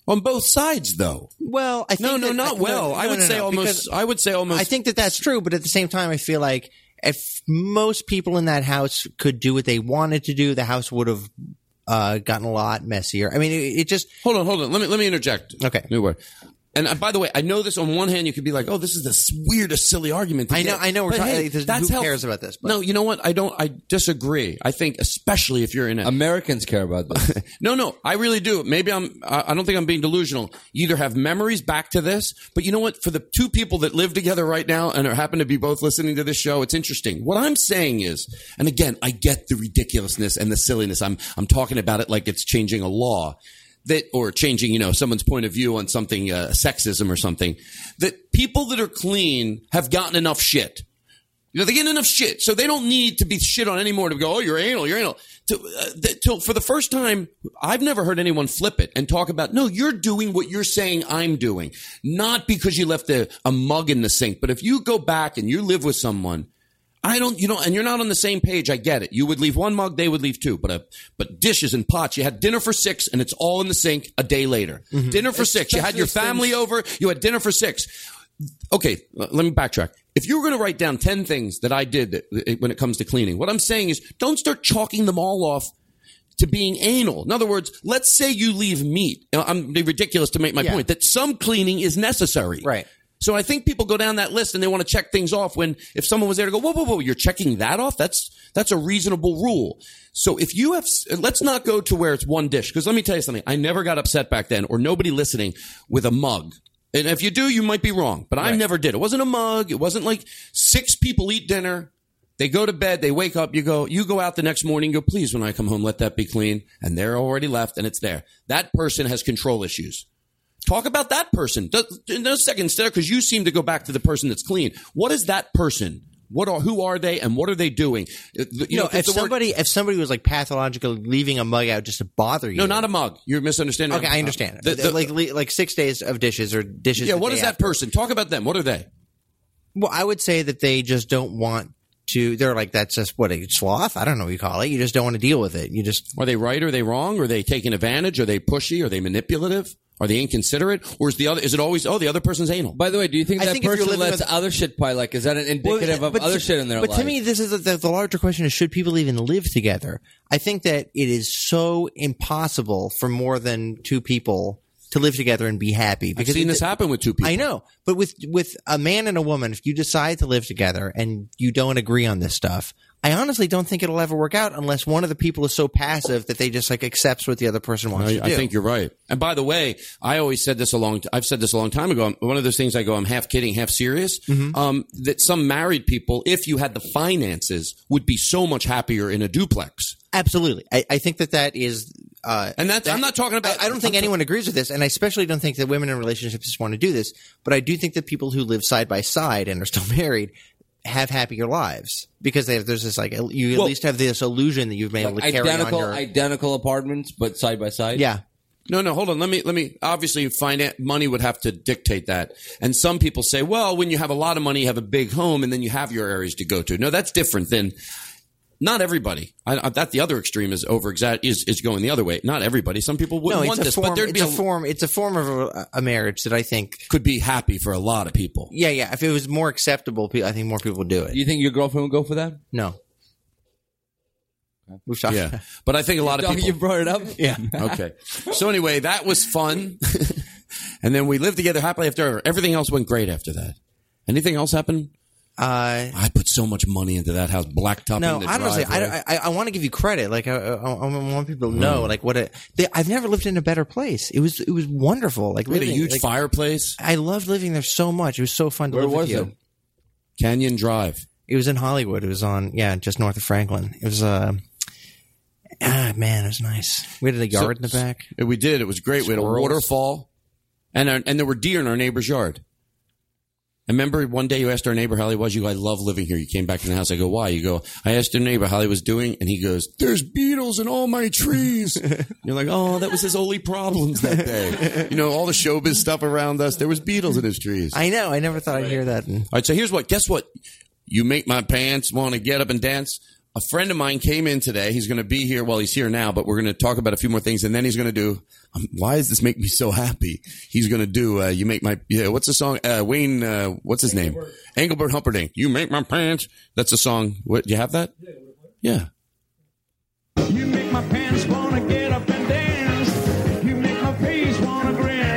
On both sides, though. Well, I think no, no, that, not I, well. No, I would no, say no, almost. I would say almost. I think that that's true, but at the same time, I feel like if most people in that house could do what they wanted to do, the house would have uh, gotten a lot messier. I mean, it, it just hold on, hold on. Let me let me interject. Okay, new word. And uh, by the way, I know this. On one hand, you could be like, "Oh, this is the weirdest, silly argument." To I know, get. I know. We're But talking. hey, Who that's cares how, about this? But. No, you know what? I don't. I disagree. I think, especially if you're in a Americans care about this. no, no, I really do. Maybe I'm. I I don't think I'm being delusional. You either have memories back to this, but you know what? For the two people that live together right now and are, happen to be both listening to this show, it's interesting. What I'm saying is, and again, I get the ridiculousness and the silliness. I'm. I'm talking about it like it's changing a law. That, or changing, you know, someone's point of view on something, uh, sexism or something, that people that are clean have gotten enough shit. You know, they get enough shit, so they don't need to be shit on anymore to go, oh, you're anal, you're anal. To, uh, th- to, for the first time, I've never heard anyone flip it and talk about, no, you're doing what you're saying I'm doing. Not because you left a, a mug in the sink, but if you go back and you live with someone, I don't, you know, and you're not on the same page. I get it. You would leave one mug, they would leave two. But uh, but dishes and pots, you had dinner for six, and it's all in the sink a day later. Mm-hmm. Dinner for Especially six. You had your family things. over. You had dinner for six. Okay, let me backtrack. If you were going to write down ten things that I did that, when it comes to cleaning, what I'm saying is don't start chalking them all off to being anal. In other words, let's say you leave meat. I'm ridiculous to make my yeah. point that some cleaning is necessary. Right. So I think people go down that list and they want to check things off when if someone was there to go, whoa, whoa, whoa, you're checking that off? That's that's a reasonable rule. So if you have, let's not go to where it's one dish. Because let me tell you something. I never got upset back then, or nobody listening, with a mug. And if you do, you might be wrong. But I right. never did. It wasn't a mug. It wasn't like six people eat dinner. They go to bed. They wake up. You go, you go out the next morning. Go, please, when I come home, let that be clean. And they're already left and it's there. That person has control issues. Talk about that person. In a second, instead, because you seem to go back to the person that's clean. What is that person? What are who are they, and what are they doing? You, you know, know if somebody word, if somebody was like pathologically leaving a mug out just to bother you, no, not a mug. You're misunderstanding. Okay, I understand. The, the, like like six days of dishes or dishes. Yeah, what is that person? Talk about them. What are they? Well, I would say that they just don't want to. They're like that's just what a sloth. I don't know what you call it. You just don't want to deal with it. You just are they right? Or are they wrong? Are they taking advantage? Are they pushy? Are they manipulative? Are they inconsiderate, or is the other? Is it always? Oh, the other person's anal. By the way, do you think I that think person lets with, other shit pile? Like, is that an indicative well, of other to, shit in their but life? But to me, this is the, the larger question: is should people even live together? I think that it is so impossible for more than two people to live together and be happy. Because I've seen this happen with two people. I know, but with with a man and a woman, if you decide to live together and you don't agree on this stuff, I honestly don't think it'll ever work out unless one of the people is so passive that they just like accepts what the other person wants I, to do. I think you're right. And by the way, I always said this a long. T- I've said this a long time ago. One of those things I go, I'm half kidding, half serious. Mm-hmm. Um, that some married people, if you had the finances, would be so much happier in a duplex. Absolutely, I, I think that that is. Uh, and that's, that, I'm not talking about. I, I don't think I'm anyone agrees with this, and I especially don't think that women in relationships just want to do this. But I do think that people who live side by side and are still married have happier lives because they have, there's this like you at well, least have this illusion that you've been able to carry identical, on your identical apartments, but side by side. Yeah. No, no, hold on. Let me, let me, obviously finance, money would have to dictate that. And some people say, well, when you have a lot of money, you have a big home and then you have your areas to go to. No, that's different than, not everybody. I, I, that the other extreme is over exact is, is going the other way. Not everybody. Some people wouldn't no, want it's a this, form, but there'd it's be a, a form. It's a form of a, a marriage that I think could be happy for a lot of people. Yeah, yeah. If it was more acceptable, I think more people would do it. Do you think your girlfriend would go for that? No. We've talked. Yeah, but I think a lot of people. You brought it up. Yeah. Okay. So anyway, that was fun, and then we lived together happily after ever. Everything else went great after that. Anything else happen? Uh, I put so much money into that house, blacktopping no, the honestly, driveway. I, I, I want to give you credit. Like, I, I, I want people to know, mm. like, what a. They, I've never lived in a better place. It was, it was wonderful. Like, we had living, a huge like, fireplace. I loved living there so much. It was so fun to Where live was with you. it? Canyon Drive. It was in Hollywood. It was on, yeah, just north of Franklin. It was, uh, ah, man, it was nice. We had a yard so, in the back. We did. It was great. Squirrels. We had a waterfall, and our, and there were deer in our neighbor's yard. I remember one day you asked our neighbor how he was. You go, I love living here. You came back in the house. I go, why? You go, I asked your neighbor how he was doing, and he goes, there's beetles in all my trees. You're like, oh, that was his only problems that day. You know, all the showbiz stuff around us, there was beetles in his trees. I know. I never thought I'd hear that. All right, so here's what. Guess what? You make my pants want to get up and dance. a friend of mine came in today. He's going to be here. Well, he's here now, but we're going to talk about a few more things, and then he's going to do. Um, why does this make me so happy? He's going to do. Uh, you make my. Yeah, what's the song? Uh, Wayne. Uh, what's his name? Engelbert Humperdinck. You make my pants. That's a song. What? Do you have that? Yeah. You make my pants wanna get up and dance. You make my face wanna grin.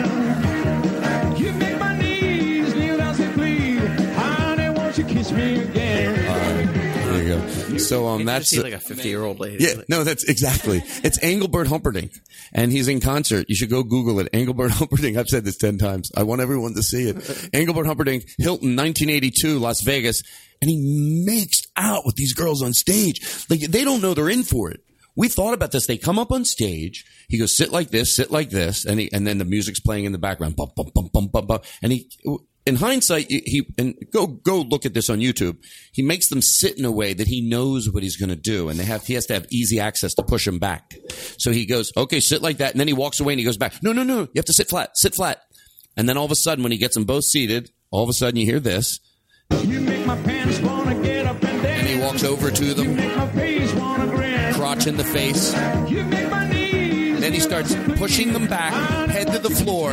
You make my knees kneel as they bleed. Honey, won't you kiss me again? Uh, there you go. So um, that's see like a fifty-year-old lady. Yeah, no, that's exactly. It's Engelbert Humperdinck, and he's in concert. You should go Google it. Engelbert Humperdinck. I've said this ten times. I want everyone to see it. Engelbert Humperdinck, Hilton, nineteen eighty-two, Las Vegas, and he makes out with these girls on stage. Like they don't know they're in for it. We thought about this. They come up on stage. He goes, sit like this, sit like this, and he, and then the music's playing in the background. Bum, bum, bum, bum, bum, bum. And he, in hindsight, he and go go look at this on YouTube. He makes them sit in a way that he knows what he's going to do, and they have he has to have easy access to push him back. So he goes, okay, sit like that, and then he walks away and he goes back. No, no, no, you have to sit flat, sit flat. And then all of a sudden, when he gets them both seated, all of a sudden you hear this. You make my pants wanna get up and dance. And he walks over to them. You make my face wanna grin. Crotch in the face. You make my knees. And then he starts pushing them back, head to the floor,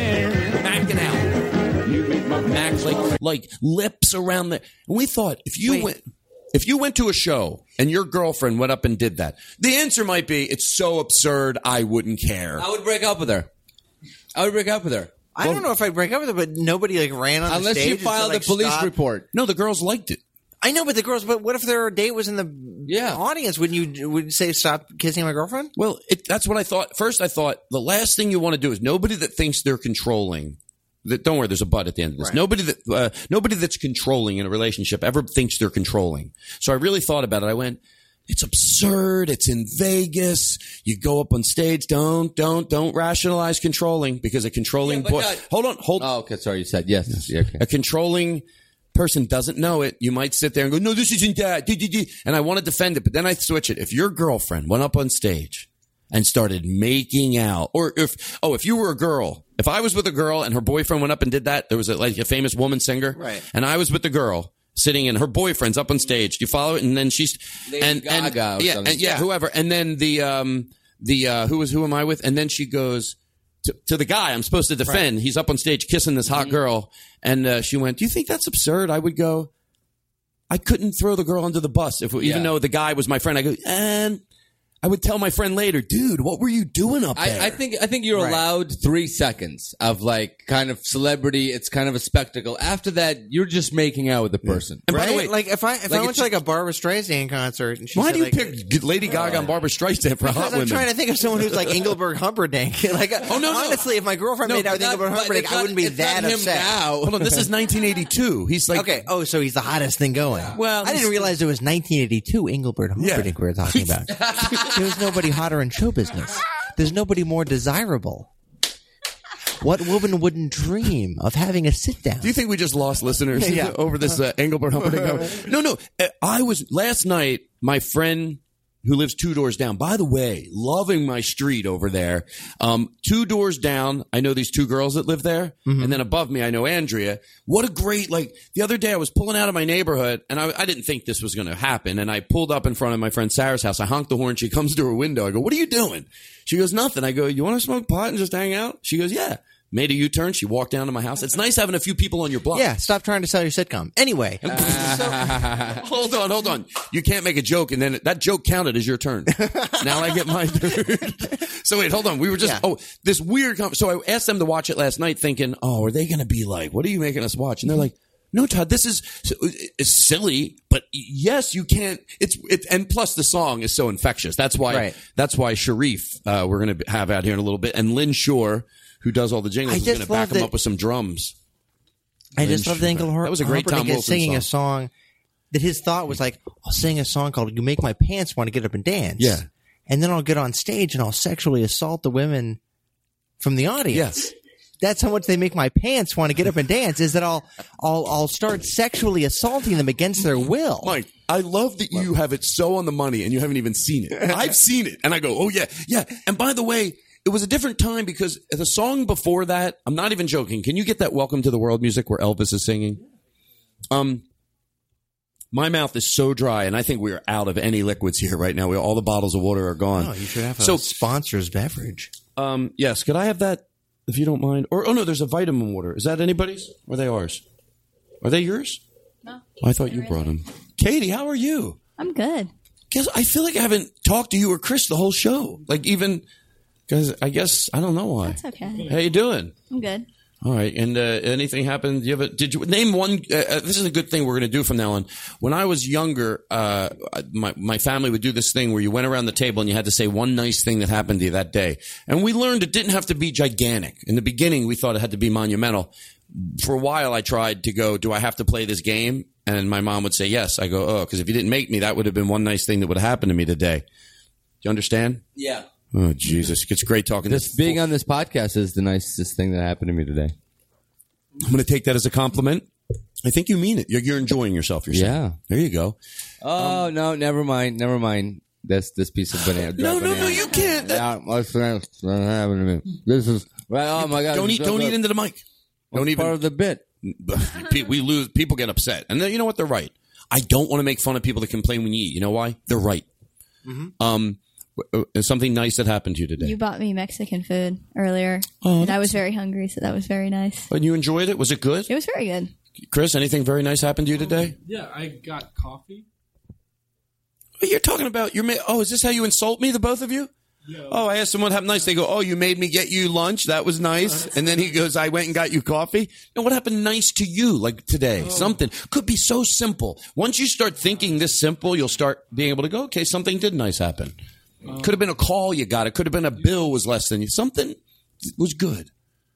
backing out. You make my Mac like like lips around the. And we thought if you Wait. went if you went to a show and your girlfriend went up and did that, the answer might be it's so absurd I wouldn't care. I would break up with her. I would break up with her. I don't know if I'd break up with it, but nobody like ran on the Unless stage. you and said, filed like, a police stop. report. No, the girls liked it. I know, but the girls. But what if their date was in the Yeah. audience? Wouldn't you would you say stop kissing my girlfriend? Well, it, that's what I thought. First, I thought the last thing you want to do is nobody that thinks they're controlling. That don't worry, there's a but at the end of this. Right. Nobody that uh, nobody that's controlling in a relationship ever thinks they're controlling. So I really thought about it. I went, it's absurd. It's in Vegas. You go up on stage. Don't, don't, don't rationalize controlling because a controlling Yeah, but boy. not- Hold on, hold. Oh, okay. Sorry, you said yes. yes. Yeah, okay. A controlling person doesn't know it. You might sit there and go, no, this isn't that. And I want to defend it, but then I switch it. If your girlfriend went up on stage and started making out, or if, oh, if you were a girl, if I was with a girl and her boyfriend went up and did that, there was a, like a famous woman singer. Right. And I was with the girl sitting and her boyfriend's up on stage. Do you follow it? And then she's, Lady and, Gaga and, or yeah, something. and yeah, Yeah. whoever. And then the, um, the, uh, who was, who am I with? And then she goes, To, to the guy I'm supposed to defend. He's up on stage kissing this hot girl. And uh, she went, do you think that's absurd? I would go, I couldn't throw the girl under the bus. If even Yeah. though the guy was my friend, I go, and I would tell my friend later, dude, what were you doing up there? I, I think I think you're Right. allowed three seconds of like kind of celebrity. It's kind of a spectacle. After that, you're just making out with the person. And by Right? the way, like if I if like I went it's to like a Barbara Streisand concert, and she why said, do you like, pick Lady Gaga and Barbara Streisand for hot Because I'm women? trying to think of someone who's like Engelbert Humperdinck. like, Oh, no, no. honestly, if my girlfriend No, made out with but not- Engelbert but Humperdinck, it's I not- wouldn't be it's that not him upset. now. Hold on, this is nineteen eighty-two. He's like, Okay. Oh, so he's the hottest thing going. Well, I didn't he's- realize it was nineteen eighty-two Engelbert Humperdinck we were talking about. There was nobody hotter in show business. There's nobody more desirable. What woman wouldn't dream of having a sit down? Do you think we just lost listeners Yeah. over this uh, Engelbert Humperdinck? No, no. Uh, I was last night. My friend who lives two doors down. By the way, loving my street over there. Um, two doors down, I know these two girls that live there, and then above me, I know Andrea. What a great like. The other day, I was pulling out of my neighborhood, and I, I didn't think this was going to happen. And I pulled up in front of my friend Sarah's house. I honked the horn. She comes to her window. I go, "What are you doing?" She goes, "Nothing." I go, "You want to smoke pot and just hang out?" She goes, "Yeah." Made a U-turn. She walked down to my house. It's nice having a few people on your block. Yeah, stop trying to sell your sitcom. Anyway, Hold on, hold on. You can't make a joke and then that joke counted as your turn. Now I get my turn. So wait, hold on. We were just, Yeah. oh, this weird, com- so I asked them to watch it last night thinking, oh, are they going to be like, what are you making us watch? And they're like, no, Todd, this is it's silly, but yes, you can't. It's it, and plus the song is so infectious. That's why. Right. That's why Sharif, uh, we're going to have out here in a little bit, and Lynn Shore, who does all the jingles, I is going just to back love him that- up with some drums. I just Lynn love that Shore. Engelbert That was a great Tom Humperdinck is Wilson singing song. a song that his thought was like, I'll sing a song called "You Make My Pants Want to Get Up and Dance." Yeah. and then I'll get on stage and I'll sexually assault the women from the audience. Yes. That's how much they make my pants want to get up and dance. Is that I'll I'll I'll start sexually assaulting them against their will. Mike, I love that you have it so on the money and you haven't even seen it. I've seen it, and I go, oh yeah, yeah. And by the way, it was a different time because the song before that, I'm not even joking. Can you get that "Welcome to the World" music where Elvis is singing? Um, My mouth is so dry, and I think we are out of any liquids here right now. We, all the bottles of water are gone. Oh, you should have a so, sponsor's beverage. Um, yes, could I have that, if you don't mind? Or, oh, no, there's a vitamin water. Is that anybody's? Or are they ours? Are they yours? No. I thought you brought them. Katie, how are you? I'm good. Guess I feel like I haven't talked to you or Chris the whole show. Like, even, because I guess, I don't know why. That's okay. How you doing? I'm good. All right. And uh, anything happened? Do you have a, did you name one? Uh, uh, this is a good thing we're going to do from now on. When I was younger, uh, my my family would do this thing where you went around the table and you had to say one nice thing that happened to you that day. And we learned it didn't have to be gigantic. In the beginning, we thought it had to be monumental. For a while, I tried to go, do I have to play this game? And my mom would say yes. I go, oh, because if you didn't make me, that would have been one nice thing that would have happened to me today. Do you understand? Yeah. Oh, Jesus. It's great talking This to this. being on this podcast is the nicest thing that happened to me today. I'm going to take that as a compliment. I think you mean it. You're, you're enjoying yourself. You're saying. Yeah. There you go. Oh, um, no, never mind. Never mind. That's this piece of banana. No, no, banana. no, you can't. Yeah, what's that happened to me? This is, right, oh my God. Don't eat, don't eat into the mic. Don't even. Part of the bit. We lose. People get upset. And then, you know what? They're right. I don't want to make fun of people that complain when you eat. You know why? They're right. Mm-hmm. Um, something nice that happened to you today. You bought me Mexican food earlier, oh, and I was very hungry, so that was very nice. And you enjoyed it? Was it good? It was very good. Chris, anything very nice happened to you today? Yeah, I got coffee. What you're talking about? You're ma- oh, is this how you insult me, the both of you? Yeah. Oh, I asked them what happened nice. They go, oh, you made me get you lunch. That was nice. And then he goes, I went and got you coffee. And what happened nice to you, like today? Oh. Something could be so simple. Once you start thinking this simple, you'll start being able to go, okay, something did nice happen. Um, could have been a call you got. It could have been a bill was less than you. Something was good.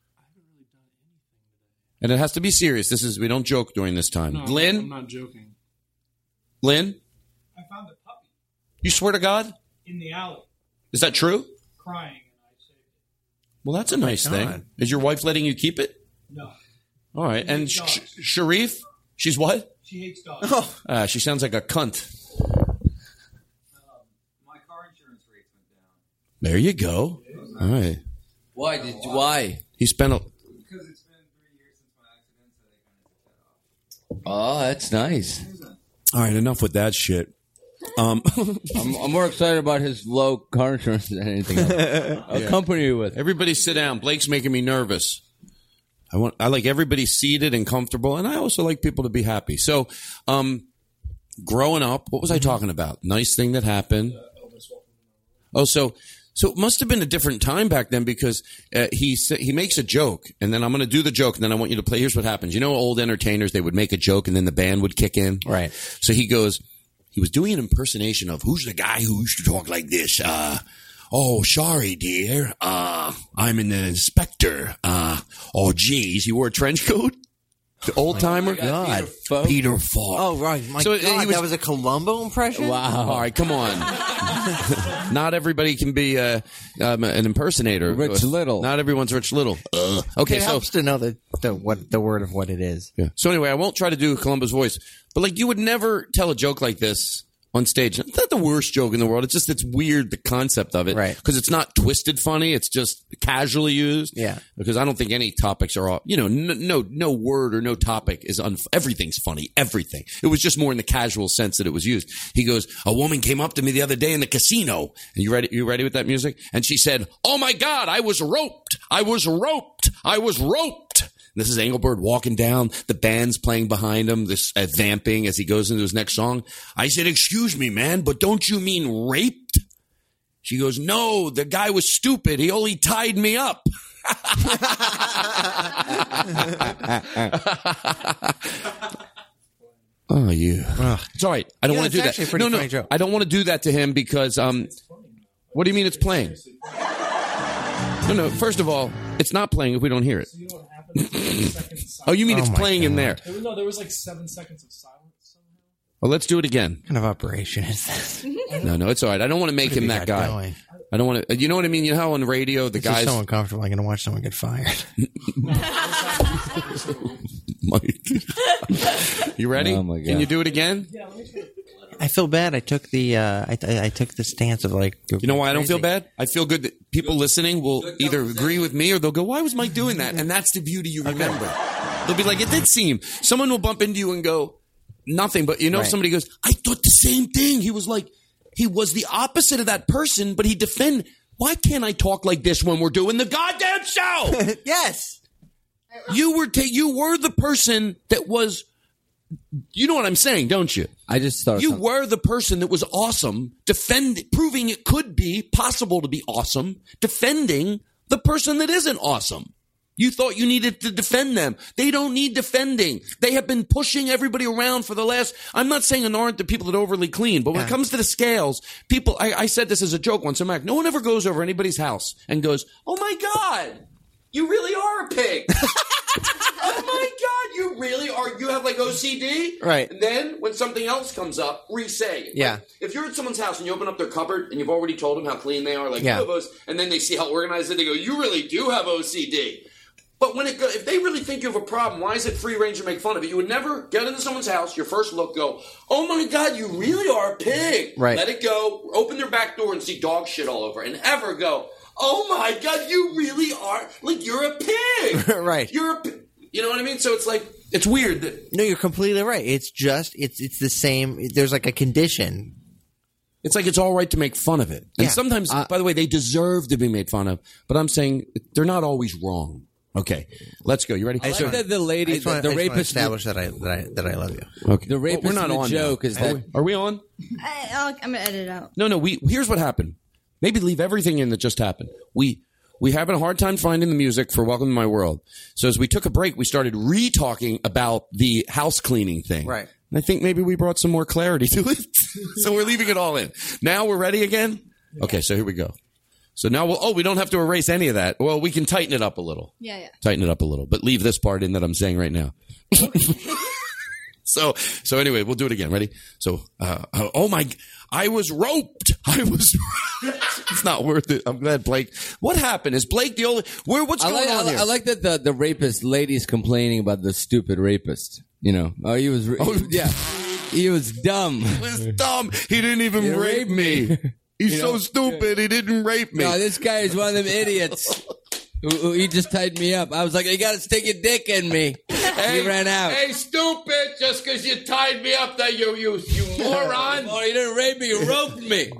And it has to be serious. This is we don't joke during this time. No, Lynn? I'm not joking. Lynn? I found a puppy. You swear to God? In the alley. Is that true? Crying, and I saved it. Well, that's a nice oh thing. Is your wife letting you keep it? No. All right. She and Sh- Sharif? She's what? She hates dogs. Oh. Uh, she sounds like a cunt. There you go. All right. Why did you, why? He spent a... Because it's been three years since my accident, so they kind of took that Oh, off. that's nice. All right, enough with that shit. Um, I'm, I'm more excited about his low car insurance than anything else. I'll yeah. accompany you with. Everybody sit down. Blake's making me nervous. I want. I like everybody seated and comfortable, and I also like people to be happy. So, um, growing up, what was I talking about? Nice thing that happened. Oh, so... So it must have been a different time back then because uh, he he makes a joke, and then I'm going to do the joke, and then I want you to play. Here's what happens. You know, old entertainers, they would make a joke, and then the band would kick in. Right. So he goes, he was doing an impersonation of, who's the guy who used to talk like this? Uh, oh, sorry, dear. Uh, I'm an inspector. Uh, oh, geez. He wore a trench coat? The old timer? Oh God. Peter Falk. Peter Falk. Oh, right. My so God, he was, that was a Columbo impression? Wow. All right, come on. Not everybody can be uh, um, an impersonator. Rich Little. Not everyone's Rich Little. Uh, okay, it so. helps to know the, the, what, the word of what it is. Yeah. So anyway, I won't try to do Columbo's voice, but like you would never tell a joke like this on stage. It's not the worst joke in the world. It's just, it's weird, the concept of it. Right. Because it's not twisted funny. It's just casually used. Yeah. Because I don't think any topics are all, you know, no, no, no word or no topic is, un- everything's funny. Everything. It was just more in the casual sense that it was used. He goes, a woman came up to me the other day in the casino. And you ready, you ready with that music? And she said, oh my God, I was roped. I was roped. I was roped. This is Engelbert walking down. The band's playing behind him, this uh, vamping as he goes into his next song. I said, excuse me, man, but don't you mean raped? She goes, no, the guy was stupid. He only tied me up. Oh, you. Ugh. It's all right. I don't Yeah, want to do it's actually a that. pretty No, no, funny joke. I don't want to do that to him because, um, what do you mean it's playing? No, no. First of all, it's not playing if we don't hear it. So you know what happened? Oh, you mean Oh it's my playing in God. there? There was, no, there was like seven seconds of silence somehow. Well, let's do it again. What kind of operation is this? No, no, it's all right. I don't want to make What have him you that got guy. going? I don't want to. You know what I mean? You know how on radio the This guys. is so uncomfortable. I'm going to watch someone get fired. Mike. You ready? Oh, my God. Can you do it again? I feel bad. I took the uh, I, I, I took the stance of like. You know why I don't feel bad? I feel good that people listening will either agree with me or they'll go, why was Mike doing that? And that's the beauty you remember. They'll be like, it did seem. Someone will bump into you and go, nothing. But you know, Right. if somebody goes, I thought the same thing. He was like, he was the opposite of that person, but he defend. Why can't I talk like this when we're doing the goddamn show? Yes. You were ta- you were the person that was. You know what I'm saying, don't you? I just thought You something. were the person that was awesome, defend, proving it could be possible to be awesome, defending the person that isn't awesome. You thought you needed to defend them. They don't need defending. They have been pushing everybody around for the last, I'm not saying there aren't the people that are overly clean, but when it Yeah. comes to the scales, people, I, I said this as a joke once, I'm like, no one ever goes over anybody's house and goes, oh my God, you really are a pig. Oh my God, you really are. You have like O C D? Right. And then when something else comes up, re-say it. Yeah. Like, if you're at someone's house and you open up their cupboard and you've already told them how clean they are, like, Yeah. you have O C D, and then they see how organized it, they go, you really do have O C D. But when it go, if they really think you have a problem, why is it free range to make fun of it? You would never get into someone's house, your first look, go, oh my God, you really are a pig. Right. Let it go, open their back door and see dog shit all over, and ever go, oh my God, you really are, like, you're a pig. Right. You're a pig. You know what I mean? So it's like, it's weird that No, you're completely right. It's just it's it's the same. There's like a condition. it's like it's all right to make fun of it. And Yeah. sometimes, by the way, they deserve to be made fun of. But I'm saying they're not always wrong. Okay, let's go. You ready? I like that the I lady, just the, want the to rapist. establish that I that I that I love you. Okay. The rapist Well, we're not in the on joke now. is Are that- we, are we on? I, I'll, I'm gonna edit it out. No, no. We here's what happened. Maybe leave everything in that just happened. We we having a hard time finding the music for Welcome to My World. So as we took a break, we started re-talking about the house cleaning thing. Right. And I think maybe we brought some more clarity to it. So we're leaving it all in. Now we're ready again. Okay, so here we go. So now we'll. Oh, we don't have to erase any of that. Well, we can tighten it up a little. Yeah, yeah. Tighten it up a little, but leave this part in that I'm saying right now. So, so anyway, we'll do it again. Ready? So, uh, oh my, I was roped. I was, it's not worth it. I'm glad Blake, what happened? Is Blake the only, where, what's I going like, on I, here? I like that the, the rapist lady's complaining about the stupid rapist. You know, oh, he was, Oh. yeah, he was dumb. He was dumb. He didn't even He rape raped me. me. He's You so know? stupid. He didn't rape me. No, this guy is one of them idiots. Who, who, he just tied me up. I was like, you got to stick your dick in me. he ran out. Hey, stupid! Just because you tied me up, that you, you, you moron. Oh, you didn't rape me. You roped me.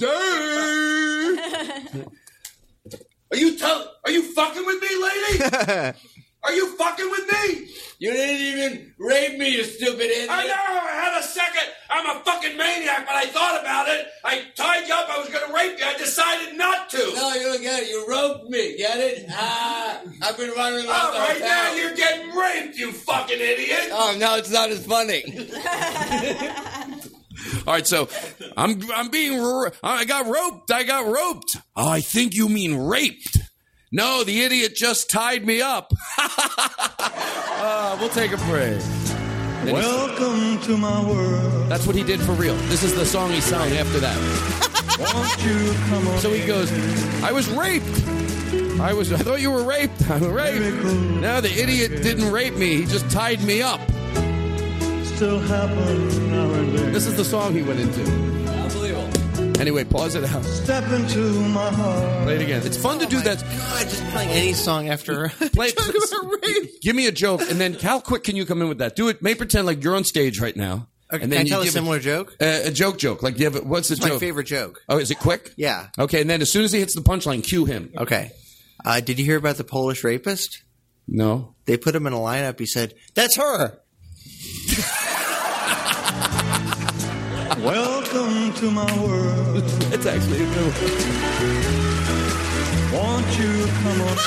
Are you tell? Are you fucking with me, lady? Are you fucking with me? You didn't even rape me, you stupid idiot. I know. I had a second. I'm a fucking maniac, but I thought about it. I tied you up. I was going to rape you. I decided not to. No, you don't get it. You roped me. Get it? Ah, I've been running around Oh, the right now hotel. you're getting raped, you fucking idiot. Oh, no, it's not as funny. All right, so I'm I'm being ro- I got roped. I got roped. Oh, I think you mean raped. No, the idiot just tied me up. uh, we'll take a break. Then he- Welcome to my world. That's what he did for real. This is the song he sang after that. Won't you come on? So he goes, I was raped. I was. I thought you were raped. I was raped. No, the idiot didn't rape me. He just tied me up. Still happen now and then. This is the song he went into. Unbelievable. Anyway, pause it out. Step into my heart. Play it again. It's fun to do that. God, just playing any song after. Play Give me a joke, and then Cal, quick, can you come in with that? Do it. May pretend like you're on stage right now. Okay, and can I you tell a give similar joke? Uh, a joke, joke. Like, you have, what's the It's joke? my favorite joke. Oh, is it quick? Yeah. Okay, and then as soon as he hits the punchline, cue him. Okay. Uh, did you hear about the Polish rapist? No. They put him in a lineup. He said, "That's her." Welcome to my world. It's actually a good one. Won't you come on?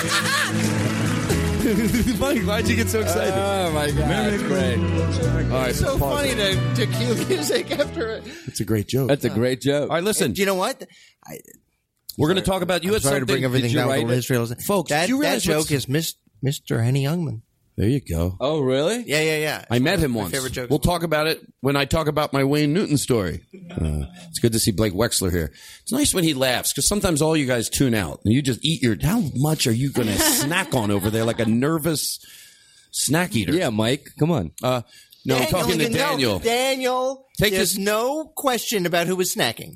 Mike, why'd you get so excited? Oh, my God. That's great. All right, So pause funny it. to, to cue music after it. It's a great joke. That's a great joke. All right, listen. Do you know what? I, We're going to talk about you I'm had sorry to something. bring everything Did you down write with the it? history. Folks, that, did you that realize joke what's- is Miss, Mister Henny Youngman. There you go. Oh, really? Yeah, yeah, yeah. I met him My once. favorite joke. We'll talk about it when I talk about my Wayne Newton story. Uh, it's good to see Blake Wexler here. It's nice when he laughs because sometimes all you guys tune out and you just eat your. How much are you going to snack on over there like a nervous snack eater? Yeah, Mike. Come on. Uh, no, I'm talking to you know, Daniel. Daniel, Take there's this- no question about who was snacking.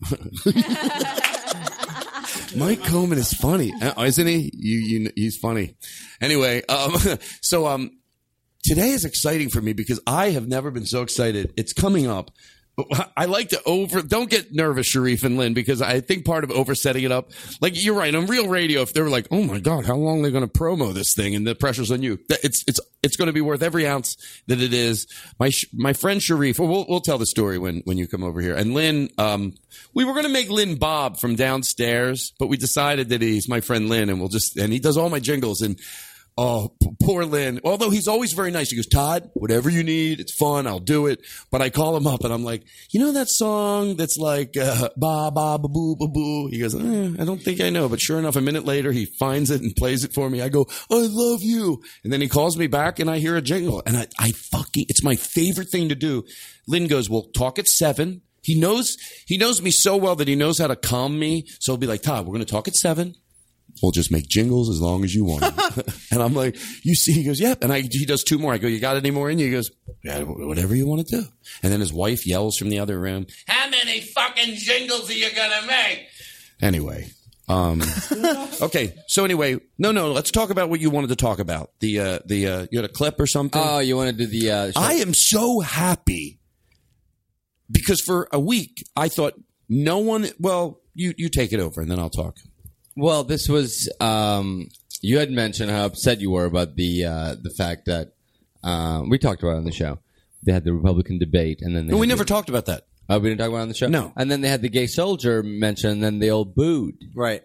Mike Coleman is funny, uh, isn't he? You, you, he's funny. Anyway, um, so um, today is exciting for me because I have never been so excited. It's coming up. I like to over, don't get nervous, Sharif and Lynn, because I think part of over setting it up, like you're right, on real radio, if they were like, oh my God, how long are they going to promo this thing? And the pressure's on you. It's, it's, it's going to be worth every ounce that it is. My, my friend Sharif, well, we'll, we'll tell the story when, when you come over here. And Lynn, um, we were going to make Lynn Bob from downstairs, but we decided that he's my friend Lynn and we'll just, and he does all my jingles and, oh, p- poor Lynn. Although he's always very nice. He goes, Todd, whatever you need, it's fun, I'll do it. But I call him up and I'm like, you know that song that's like, uh, ba, ba, ba, boo, ba, boo? He goes, eh, I don't think I know. But sure enough, a minute later, he finds it and plays it for me. I go, I love you. And then he calls me back and I hear a jingle. And I, I fucking, it's my favorite thing to do. Lynn goes, well, talk at seven. He knows, he knows me so well that he knows how to calm me. So he'll be like, Todd, we're going to talk at seven. We'll just make jingles as long as you want. And I'm like, you see, he goes, yep. And I, he does two more. I go, you got any more in you? He goes, yeah, whatever you want to do. And then his wife yells from the other room, how many fucking jingles are you going to make? Anyway. Um, okay. So anyway, no, no, let's talk about what you wanted to talk about. The, uh, the, uh, you had a clip or something? Oh, you want to do the, uh, show? I am so happy because for a week I thought no one, well, you, you take it over and then I'll talk. Well, this was um, you had mentioned how upset you were about the uh, the fact that uh, we talked about it on the show. They had the Republican debate, and then they no, we had never the, talked about that. Oh, we didn't talk about it on the show. No, and then they had the gay soldier mention, and then they all booed. Right.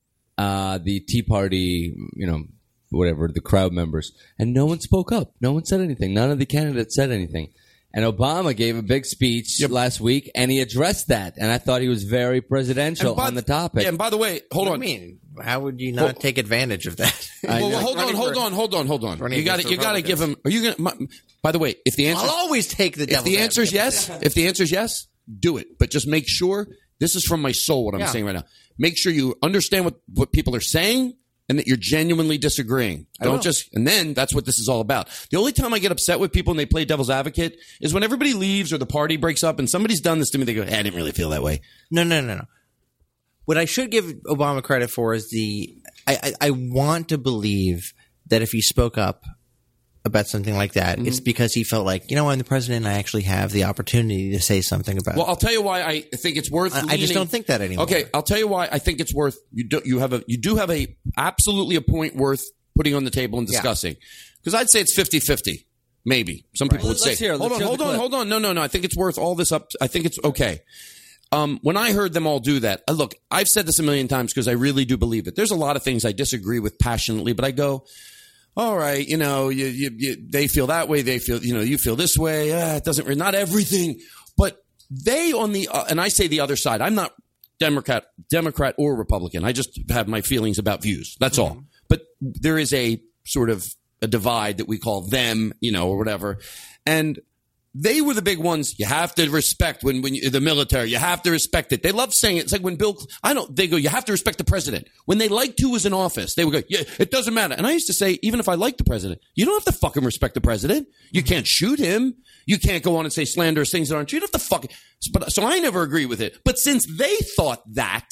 Uh, the Tea Party, you know, whatever the crowd members, and no one spoke up. No one said anything. None of the candidates said anything. And Obama gave a big speech yep. last week, and he addressed that. And I thought he was very presidential on the topic. Yeah, and by the way, hold what on. do you mean? How would you not well, take advantage of that? Well, well hold on, hold on, hold on, hold on. You got to, you got to give him. Are you going to? By the way, if the answer, I'll always take the. If the answer is yes, if the answer is yes, do it. But just make sure this is from my soul. What I'm yeah. saying right now. Make sure you understand what what people are saying. And that you're genuinely disagreeing. Don't just, and then that's what this is all about. The only time I get upset with people and they play devil's advocate is when everybody leaves or the party breaks up and somebody's done this to me. They go, hey, I didn't really feel that way. No, no, no, no. What I should give Obama credit for is the, I, I, I want to believe that if he spoke up about something like that, mm-hmm. it's because he felt like, you know, I'm the president, I actually have the opportunity to say something about well, it. Well, I'll tell you why I think it's worth. I, I just don't think that anymore. Okay, I'll tell you why I think it's worth. You do, you have a, you do have a absolutely a point worth putting on the table and discussing. Because yeah. I'd say it's fifty-fifty, maybe. Some people right. would Let's say. Hear, hold on, hold on, clip. hold on. No, no, no. I think it's worth all this up. I think it's okay. Um, when I heard them all do that, uh, look, I've said this a million times because I really do believe it. There's a lot of things I disagree with passionately, but I go, all right, you know, you, you, you, they feel that way. They feel, you know, you feel this way. Uh, it doesn't, not everything, but they on the, uh, and I say the other side, I'm not Democrat, Democrat or Republican. I just have my feelings about views. That's mm-hmm. all. But there is a sort of a divide that we call them, you know, or whatever. And they were the big ones. You have to respect when, when you, the military, you have to respect it. They love saying it. It's like when Bill, I don't, they go, you have to respect the president. When they liked who was in office, they would go, yeah, it doesn't matter. And I used to say, even if I like the president, you don't have to fucking respect the president. You can't shoot him. You can't go on and say slanderous things that aren't true. You don't have to fucking, but, so I never agree with it. But since they thought that,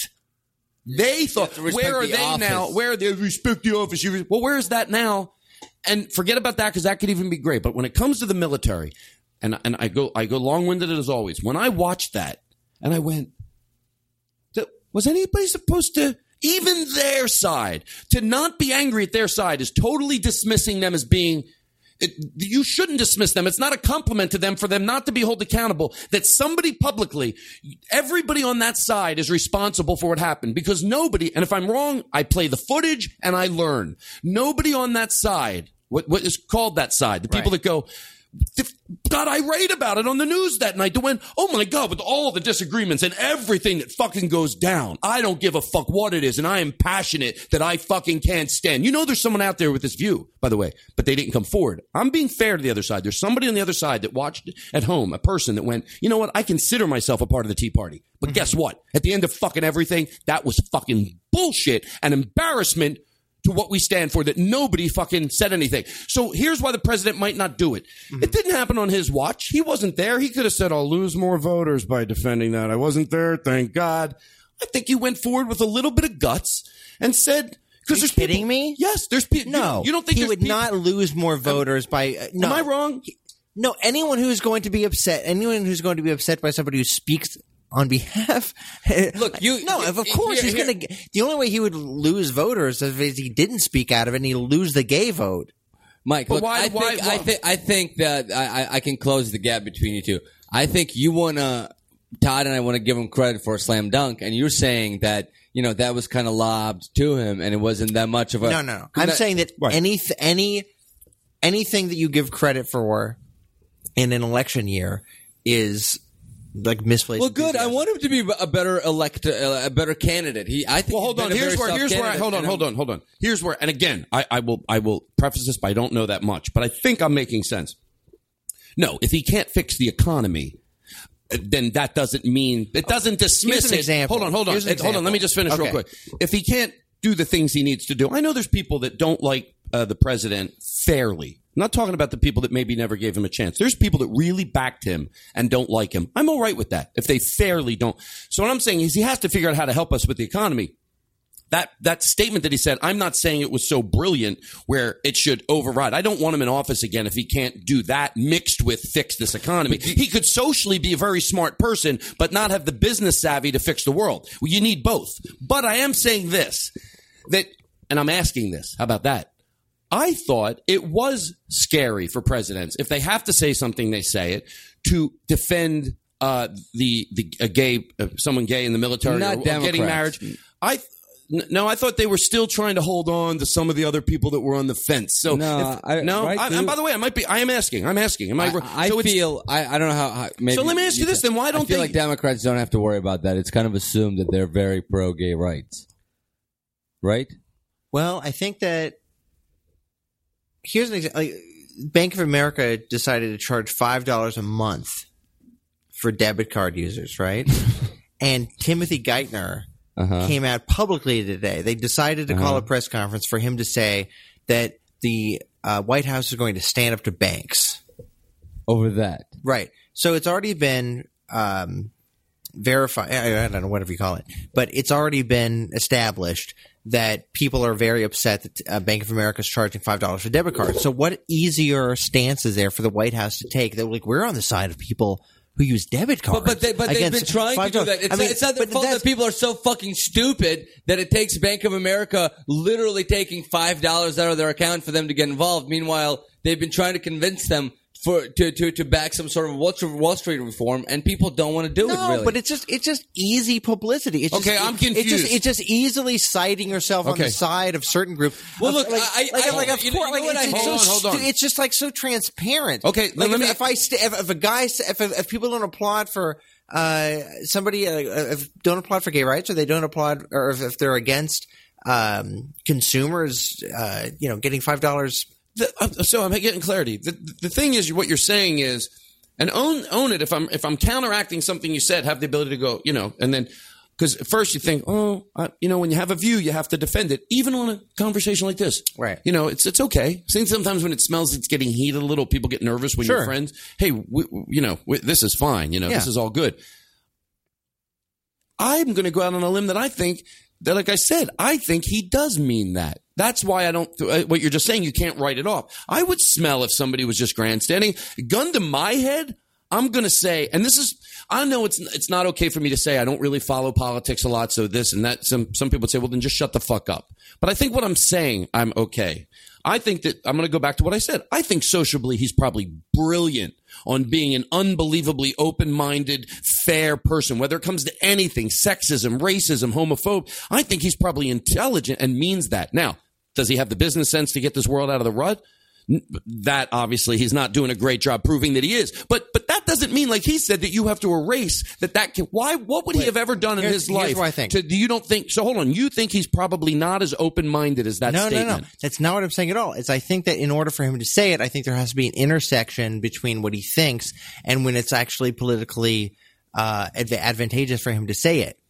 they thought, where are the they office. now? Where are they? Respect the office. You, well, where is that now? And forget about that because that could even be great. But when it comes to the military, And and I go I go long-winded as always. When I watched that, and I went, was anybody supposed to, even their side, to not be angry at their side is totally dismissing them as being, it, you shouldn't dismiss them. It's not a compliment to them for them not to be held accountable. That somebody publicly, everybody on that side is responsible for what happened. Because nobody, and if I'm wrong, I play the footage and I learn. Nobody on that side, what what is called that side, the people right. that go, got irate about it on the news that night. They went, oh my God, with all the disagreements and everything that fucking goes down, I don't give a fuck what it is, and I am passionate that I fucking can't stand. You know there's someone out there with this view, by the way, but they didn't come forward. I'm being fair to the other side. There's somebody on the other side that watched at home, a person that went, you know what, I consider myself a part of the Tea Party. But mm-hmm. guess what? At the end of fucking everything, that was fucking bullshit and embarrassment to what we stand for, that nobody fucking said anything. So here's why the president might not do it. Mm-hmm. It didn't happen on his watch. He wasn't there. He could have said, I'll lose more voters by defending that. I wasn't there. Thank God. I think he went forward with a little bit of guts and said, Are you kidding me? Yes, there's people. No, you, you don't think he there's would people, not lose more voters by? Uh, no. Am I wrong? He, no, anyone who's going to be upset, anyone who's going to be upset by somebody who speaks on behalf. Look, you. No, of course here, he's going to. The only way he would lose voters is if he didn't speak out of it, and he'd lose the gay vote. Mike, But look, why- I, why- think, why- I think I think that I, I can close the gap between you two. I think you want to, Todd and I want to give him credit for a slam dunk, and you're saying that you know that was kind of lobbed to him, and it wasn't that much of a. No, no, no. I'm that- saying that Right. any any anything that you give credit for in an election year is like misplaced. Well, good. I enthusiasm. want him to be a better elect, a better candidate. He, I think. Well, hold he's on. been a Here's very where. tough Here's where. I, candidate, hold on. and Hold I'm- on. Hold on. Here's where. And again, I, I will. I will preface this by I don't know that much, but I think I'm making sense. No, if he can't fix the economy, then that doesn't mean it doesn't dismiss Here's an it. example. Hold on. Hold on. Here's an Hold on. Let me just finish example. real Okay. quick. If he can't do the things he needs to do, I know there's people that don't like uh, the president fairly. I'm not talking about the people that maybe never gave him a chance. There's people that really backed him and don't like him. I'm all right with that if they fairly don't. So what I'm saying is he has to figure out how to help us with the economy. That that statement that he said, I'm not saying it was so brilliant where it should override. I don't want him in office again if he can't do that mixed with fix this economy. He could socially be a very smart person, but not have the business savvy to fix the world. Well, you need both. But I am saying this, that, and I'm asking this, how about that? I thought it was scary for presidents, if they have to say something, they say it, to defend uh, the the a gay uh, someone gay in the military Not or, or getting Democrats. married. I n- no, I thought they were still trying to hold on to some of the other people that were on the fence. So No, if- I- no. right, I, and dude. by the way, I might be. I am asking. I'm asking. Am I? I, I so it's- feel I, I don't know how. how maybe So let me ask you this, then why don't I feel they- like Democrats don't have to worry about that? It's kind of assumed that they're very pro gay rights, right? Well, I think that here's an example. Like, Bank of America decided to charge five dollars a month for debit card users, right? And Timothy Geithner Uh-huh. came out publicly today. They decided to call Uh-huh. a press conference for him to say that the uh, White House is going to stand up to banks. Over that, Right. So it's already been um, verified. I I don't know, whatever you call it. But it's already been established that people are very upset that uh, Bank of America is charging five dollars for debit cards. So what easier stance is there for the White House to take? That like we're on the side of people who use debit cards. But but, they, but they've been against trying to five do dollars. that. It's, I mean, not, it's not their but fault that's- that people are so fucking stupid that it takes Bank of America literally taking five dollars out of their account for them to get involved. Meanwhile, they've been trying to convince them for to to, to back some sort of Wall Street, Wall Street reform, and people don't want to do No, it. Really, but it's just it's just easy publicity. It's Okay, just, I'm it- It's confused. just, it's just easily citing yourself on Okay. the side of certain groups. Well, Of- look, like, I- like, I- like, of you know- course, you know like, what I it's, hate? so Hold on, hold on. stu- it's just like so transparent. Okay, like let if, me- if I st- if, if a guy s- if if people don't applaud for uh, somebody uh, if don't applaud for gay rights or they don't applaud or if, if they're against um, consumers, uh, you know, getting five dollars. The, uh, so I'm getting clarity. The, the thing is, what you're saying is, and own own it. If I'm if I'm counteracting something you said, have the ability to go, you know, and then because at first you think, oh, uh, you know, when you have a view, you have to defend it, even on a conversation like this, Right. You know, it's it's okay. I think sometimes when it smells, it's getting heated a little. People get nervous when Sure. you're friends. Hey, we, you know, we, this is fine. You know, Yeah. this is all good. I'm going to go out on a limb that I think that, like I said, I think he does mean that. That's why I don't, uh, what you're just saying, you can't write it off. I would smell if somebody was just grandstanding. Gun to my head, I'm going to say, and this is, I know it's it's not okay for me to say I don't really follow politics a lot, so this and that. Some, some people would say, well, then just shut the fuck up. But I think what I'm saying, I'm okay. I think that, I'm going to go back to what I said. I think sociably he's probably brilliant on being an unbelievably open-minded, fair person, whether it comes to anything, sexism, racism, homophobe. I think he's probably intelligent and means that. Now, does he have the business sense to get this world out of the rut? N- That obviously he's not doing a great job proving that he is. But but that doesn't mean, like he said, that you have to erase that. That can, why? What would he Wait, have ever done in here's- his here's life? what I think. To, do you don't think so? Hold on. You think he's probably not as open-minded as that no, statement? no, no. That's not what I'm saying at all. It's I think that in order for him to say it, I think there has to be an intersection between what he thinks and when it's actually politically uh, adv- advantageous for him to say it.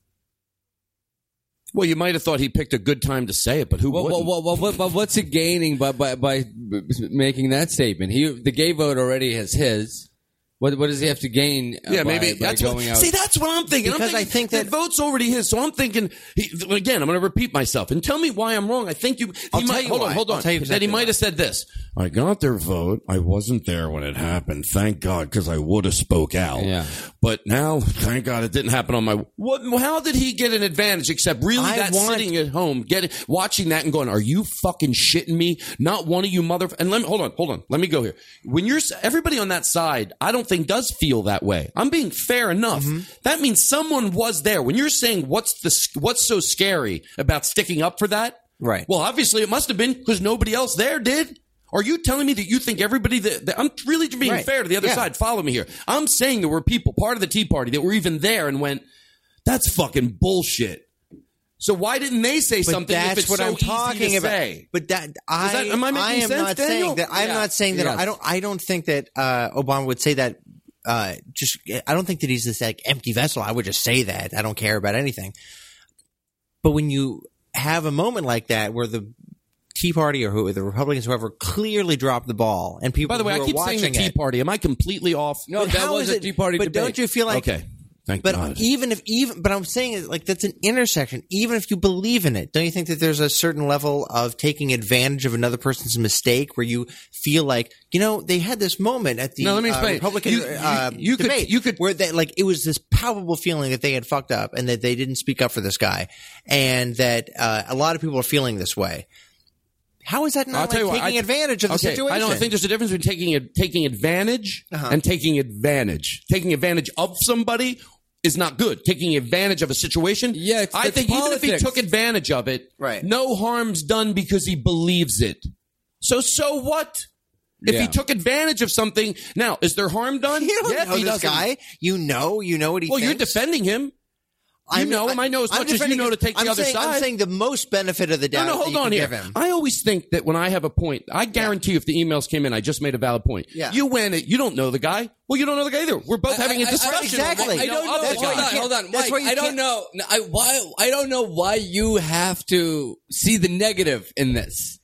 Well, you might have thought he picked a good time to say it, but who Well, wouldn't? well, well, well, but what's it gaining by, by by making that statement? He, the gay vote already has his, What what does he have to gain? Uh, Yeah, by, maybe by that's going what. out? See, that's what I'm thinking. Because I'm I think that- the vote's already his. So I'm thinking he, again. I'm going to repeat myself and tell me why I'm wrong. I think you. He I'll might, tell you hold why. on, hold I'll on. tell you that exactly he might why. have said this. I got their vote. I wasn't there when it happened. Thank God, because I would have spoke out. Yeah. But now, thank God, it didn't happen on my. What? How did he get an advantage? Except really, I that want- sitting at home, getting watching that and going, "Are you fucking shitting me? Not one of you mother." And let me hold on, hold on. Let me go here. When you're everybody on that side, I don't think does feel that way. I'm being fair enough. Mm-hmm. That means someone was there. When you're saying what's the what's so scary about sticking up for that? Right. Well, obviously it must have been because nobody else there did. Are you telling me that you think everybody that, that I'm really being Right. fair to the other Yeah. side? Follow me here. I'm saying there were people part of the Tea Party that were even there and went, "That's fucking bullshit." So why didn't they say But something? that's if it's what so I'm easy talking to about. say? But that I, that- am I making I am sense, not Daniel? saying that. I'm Yeah. not saying that. Yes. I don't. I don't think that uh, Obama would say that. Uh, just I don't think that he's this like empty vessel. I would just say that. I don't care about anything. But when you have a moment like that where the Tea Party or who the Republicans, whoever, clearly dropped the ball, and people. By the way, who I are keep saying the watching Tea it, Party. Am I completely off? No, But that how was is a it- Tea Party But debate. don't you feel like Okay. Thank But God. even if even, but I'm saying it like that's an intersection. Even if you believe in it, don't you think that there's a certain level of taking advantage of another person's mistake, where you feel like, you know, they had this moment at the No, let me uh, explain. Republican You- you- uh, you could- debate, you could- where they like it was this palpable feeling that they had fucked up and that they didn't speak up for this guy, and that uh, a lot of people are feeling this way. How is that I'll not tell like you what, taking I- advantage of the okay, situation? I don't think there's a difference between taking a, taking advantage Uh-huh. and taking advantage. Taking advantage of somebody is not good. Taking advantage of a situation, Yeah, it's- I it's think even if he politics. took advantage of it, Right. no harm's done because he believes it. So so what? If Yeah. he took advantage of something, now is there harm done? You don't Yeah, if know he this doesn't- guy. You know, you know what he Well, thinks. you're defending him. You I'm- know him. I know as I'm much as you defending know him. to take the I'm other saying, side. I'm saying the most benefit of the doubt. No, no, that hold you on can here. give him. I always think that when I have a point, I guarantee you if the emails came in, I just made a valid point. Yeah. You went it. You don't know the guy. Well, you don't know the guy either. We're both I- having I- a I- discussion. exactly. I don't know. That's why Hold you on, can't- hold on, that's Mike. why you I don't can't- know. no, I why I don't know why you have to see the negative in this.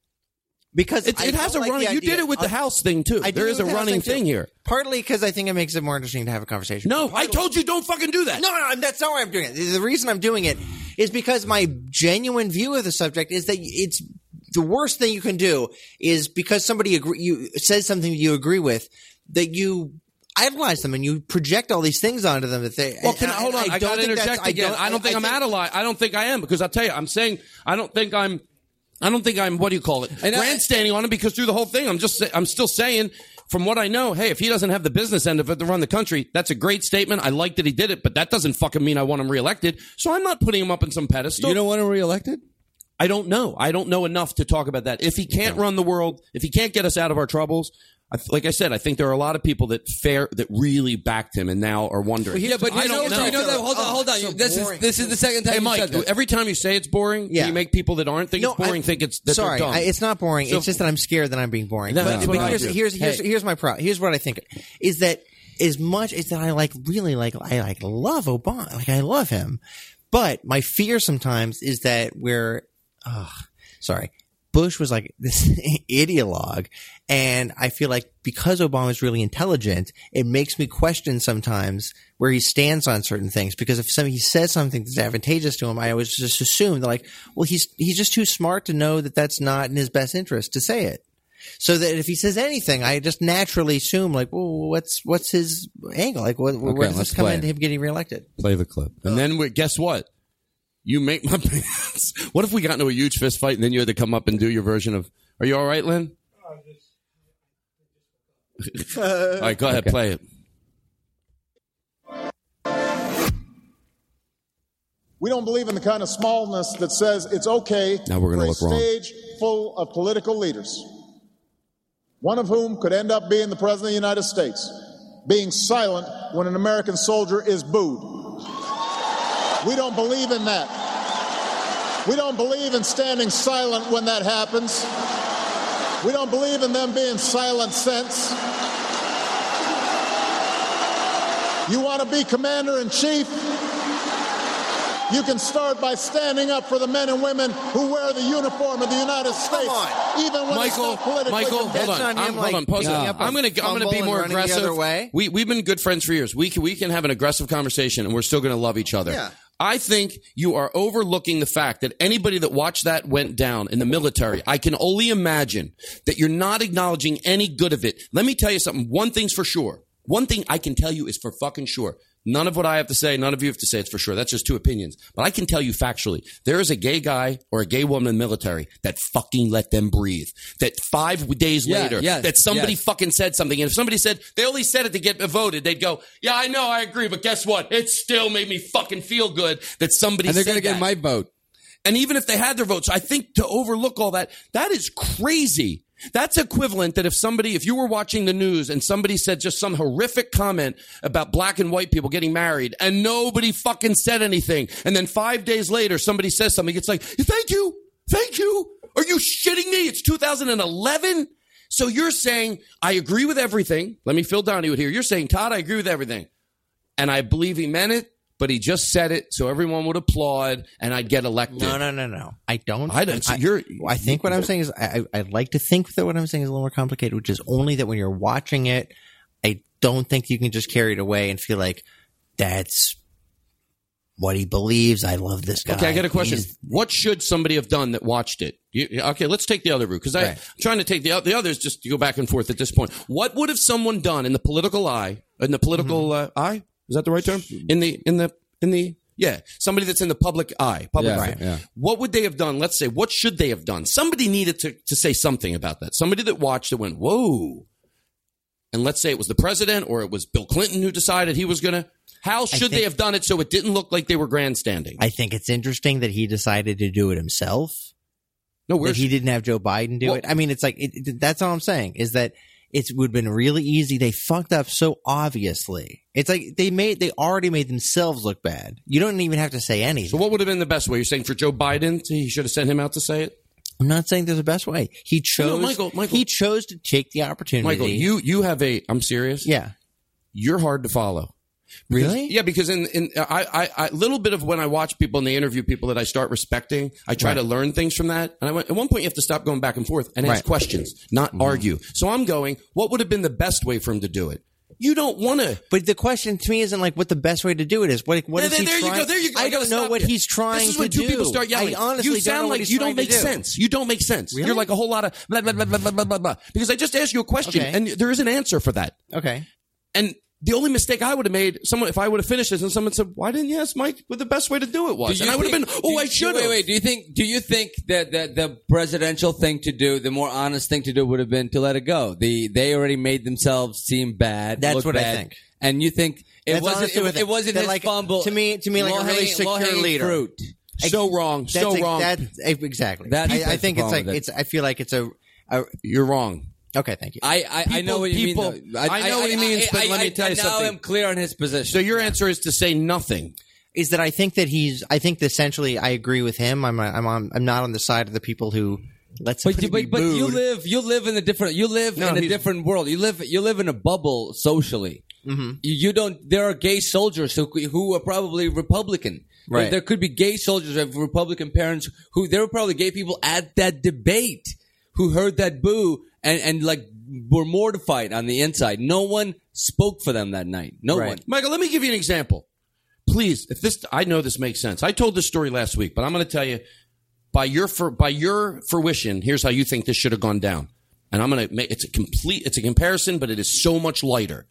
Because It, I it has a don't like running. the You idea. did it with the Uh, house thing too. I did There it is a with the house running thing, thing too. here. Partly because I think it makes it more interesting to have a conversation. No, I Partly- told you don't fucking do that. No, no, that's not why I'm doing it. The reason I'm doing it is because my genuine view of the subject is that it's the worst thing you can do is because somebody agree, you says something you agree with, that you idolize them and you project all these things onto them that they. Well, can and I, hold on. I, don't got to think that's- interject again. I don't think I am out of line. I don't think I am because I'll tell you. I'm saying I don't think I'm. I don't think I'm. What do you call it? And I- Grandstanding on him because through the whole thing, I'm just. sa- I'm still saying. From what I know, hey, if he doesn't have the business end of it to run the country, that's a great statement. I like that he did it, but that doesn't fucking mean I want him reelected. So I'm not putting him up in some pedestal. You don't want him reelected? I don't know. I don't know enough to talk about that. If he can't run the world, if he can't get us out of our troubles, I, like I said, I think there are a lot of people that fair that really backed him and now are wondering. Yeah, but I you know, don't know. you know that. Hold on, hold on. so this is boring. this is the second time Hey, you Mike, said this. every time you say it's boring, Yeah. you make people that aren't think it's boring I- think it's that sorry. they're dumb. I, it's not boring. So- it's just that I'm scared that I'm being boring. No, but that's but what I here's, do. here's here's Hey. here's my problem. Here's what I think is that as much as that I like really like I like love Obama, like I love him, but my fear sometimes is that we're, oh, sorry. Bush was like this ideologue, and I feel like because Obama is really intelligent, it makes me question sometimes where he stands on certain things. Because if somebody he says something that's advantageous to him, I always just assume that like, well, he's he's just too smart to know that that's not in his best interest to say it. So that if he says anything, I just naturally assume like, well, what's what's his angle? Like, what, where does let's this come play into it. him getting reelected? Play the clip. And then we, guess what? You make my pants. What if we got into a huge fist fight and then you had to come up and do your version of, are you all right, Lynn? All right, go ahead, play it. We don't believe in the kind of smallness that says it's okay Now we're gonna for look a wrong. stage full of political leaders, one of whom could end up being the President of the United States, being silent when an American soldier is booed. We don't believe in that. We don't believe in standing silent when that happens. We don't believe in them being silent cents. You want to be commander in chief? You can start by standing up for the men and women who wear the uniform of the United States, even when Michael, it's not politically Michael, hold on. not him, I'm, like, hold on. Pause picking it. up a I'm going to. I'm going to be fumble more and running the aggressive. other way? We we've been good friends for years. We can we can have an aggressive conversation, and we're still going to love each other. Yeah. I think you are overlooking the fact that anybody that watched that went down in the military, I can only imagine that you're not acknowledging any good of it. Let me tell you something. One thing's for sure. One thing I can tell you is for fucking sure. None of what I have to say, none of you have to say, it's for sure. That's just two opinions. But I can tell you factually, there is a gay guy or a gay woman in the military that fucking let them breathe. That five days Yeah, later, yes, that somebody yes. fucking said something. And if somebody said, they only said it to get voted, they'd go, yeah, I know, I agree, but guess what? It still made me fucking feel good that somebody And they're said going to get that. my vote. And even if they had their votes, I think to overlook all that, that is crazy. That's equivalent that if somebody, if you were watching the news and somebody said just some horrific comment about black and white people getting married and nobody fucking said anything. And then five days later, somebody says something. It's like, thank you. Thank you. Are you shitting me? It's two thousand eleven. So you're saying, I agree with everything. Let me Phil Donahue here. You're saying, Todd, I agree with everything. And I believe he meant it. But he just said it so everyone would applaud and I'd get elected. No, no, no, no. I don't. I don't. So I, you're. I think what I'm saying is I, I I'd like to think that what I'm saying is a little more complicated, which is only that when you're watching it, I don't think you can just carry it away and feel like that's what he believes. I love this guy. Okay, I got a question. He's- What should somebody have done that watched it? You, okay, let's take the other route because Right. I'm trying to take the the others just to go back and forth at this point. What would have someone done in the political eye? In the political Mm-hmm. uh, eye, is that the right term? In the in the in the yeah, somebody that's in the public eye, public Yeah, eye. right, yeah. What would they have done? Let's say, what should they have done? Somebody needed to to say something about that. Somebody that watched it went, whoa. And let's say it was the president or it was Bill Clinton who decided he was going to. How should think- they have done it so it didn't look like they were grandstanding? I think it's interesting that he decided to do it himself. No, That where's he didn't have Joe Biden do Well- it. I mean, it's like it, it- that's all I'm saying is that it would have been really easy. They fucked up so obviously. It's like they made they already made themselves look bad. You don't even have to say anything. So what would have been the best way? You're saying for Joe Biden, he should have sent him out to say it? I'm not saying there's a best way. He chose. No, Michael, Michael. He chose to take the opportunity. Michael, you you have a. I'm serious. Yeah. You're hard to follow. Because- Really? Yeah, because in in I I a little bit of when I watch people and they interview people that I start respecting, I try Right. to learn things from that. And I went, at one point you have to stop going back and forth and ask Right. Mm-hmm. questions, not argue. So I'm going, what would have been the best way for him to do it? You don't want to. But the question to me isn't like what the best way to do it is. What what Yeah, is he there you trying? go. There you go. I gotta don't know stop what you. he's trying This is when to two do. people start yelling. I honestly you don't sound know what like he's you don't trying to make do. sense. You don't make sense. Really? You're like a whole lot of blah blah blah blah blah blah blah blah. Because I just asked you a question Okay. and there is an answer for that. Okay. And the only mistake I would have made, someone if I would have finished this and someone said, "Why didn't you ask Mike what the best way to do it was?" Do And you I would have think- been, do "Oh, you- I should Wait, have." wait. Do you think? Do you think that, that the presidential thing to do, the more honest thing to do, would have been to let it go? The they already made themselves seem bad. That's look what I bad, think. And you think it That's wasn't? honestly It, what I it wasn't that, his like, fumble. to me- to me, like a really low-hanging- secure low-hanging leader. Fruit. So wrong, That's so like, wrong. That, exactly. That's- I, I that's think the it's like problem with it. it's. I feel like it's a. a You're wrong. okay, thank you. I, I, I know People- what you people- mean. though. I know what he means, but let me tell you now something. I'm clear on his position. So your answer is to say nothing. Is that I think that he's. I think that essentially I agree with him. I'm. I'm on. I'm not on the side of the people who let But, somebody you- be but, but you booed. live you live in a different you live No, in a he's- different world. You live you live in a bubble socially. Mm-hmm. You, you don't. There are gay soldiers who who are probably Republican. Right. There, there could be gay soldiers of Republican parents who there were probably gay people at that debate who heard that boo and and like were mortified on the inside. No one spoke for them that night. No Right. one. Michael, let me give you an example. Please, if this, I know this makes sense. I told this story last week, but I'm going to tell you by your for, by your fruition. Here's how you think this should have gone down, and I'm going to make it's a complete, it's a comparison, but it is so much lighter.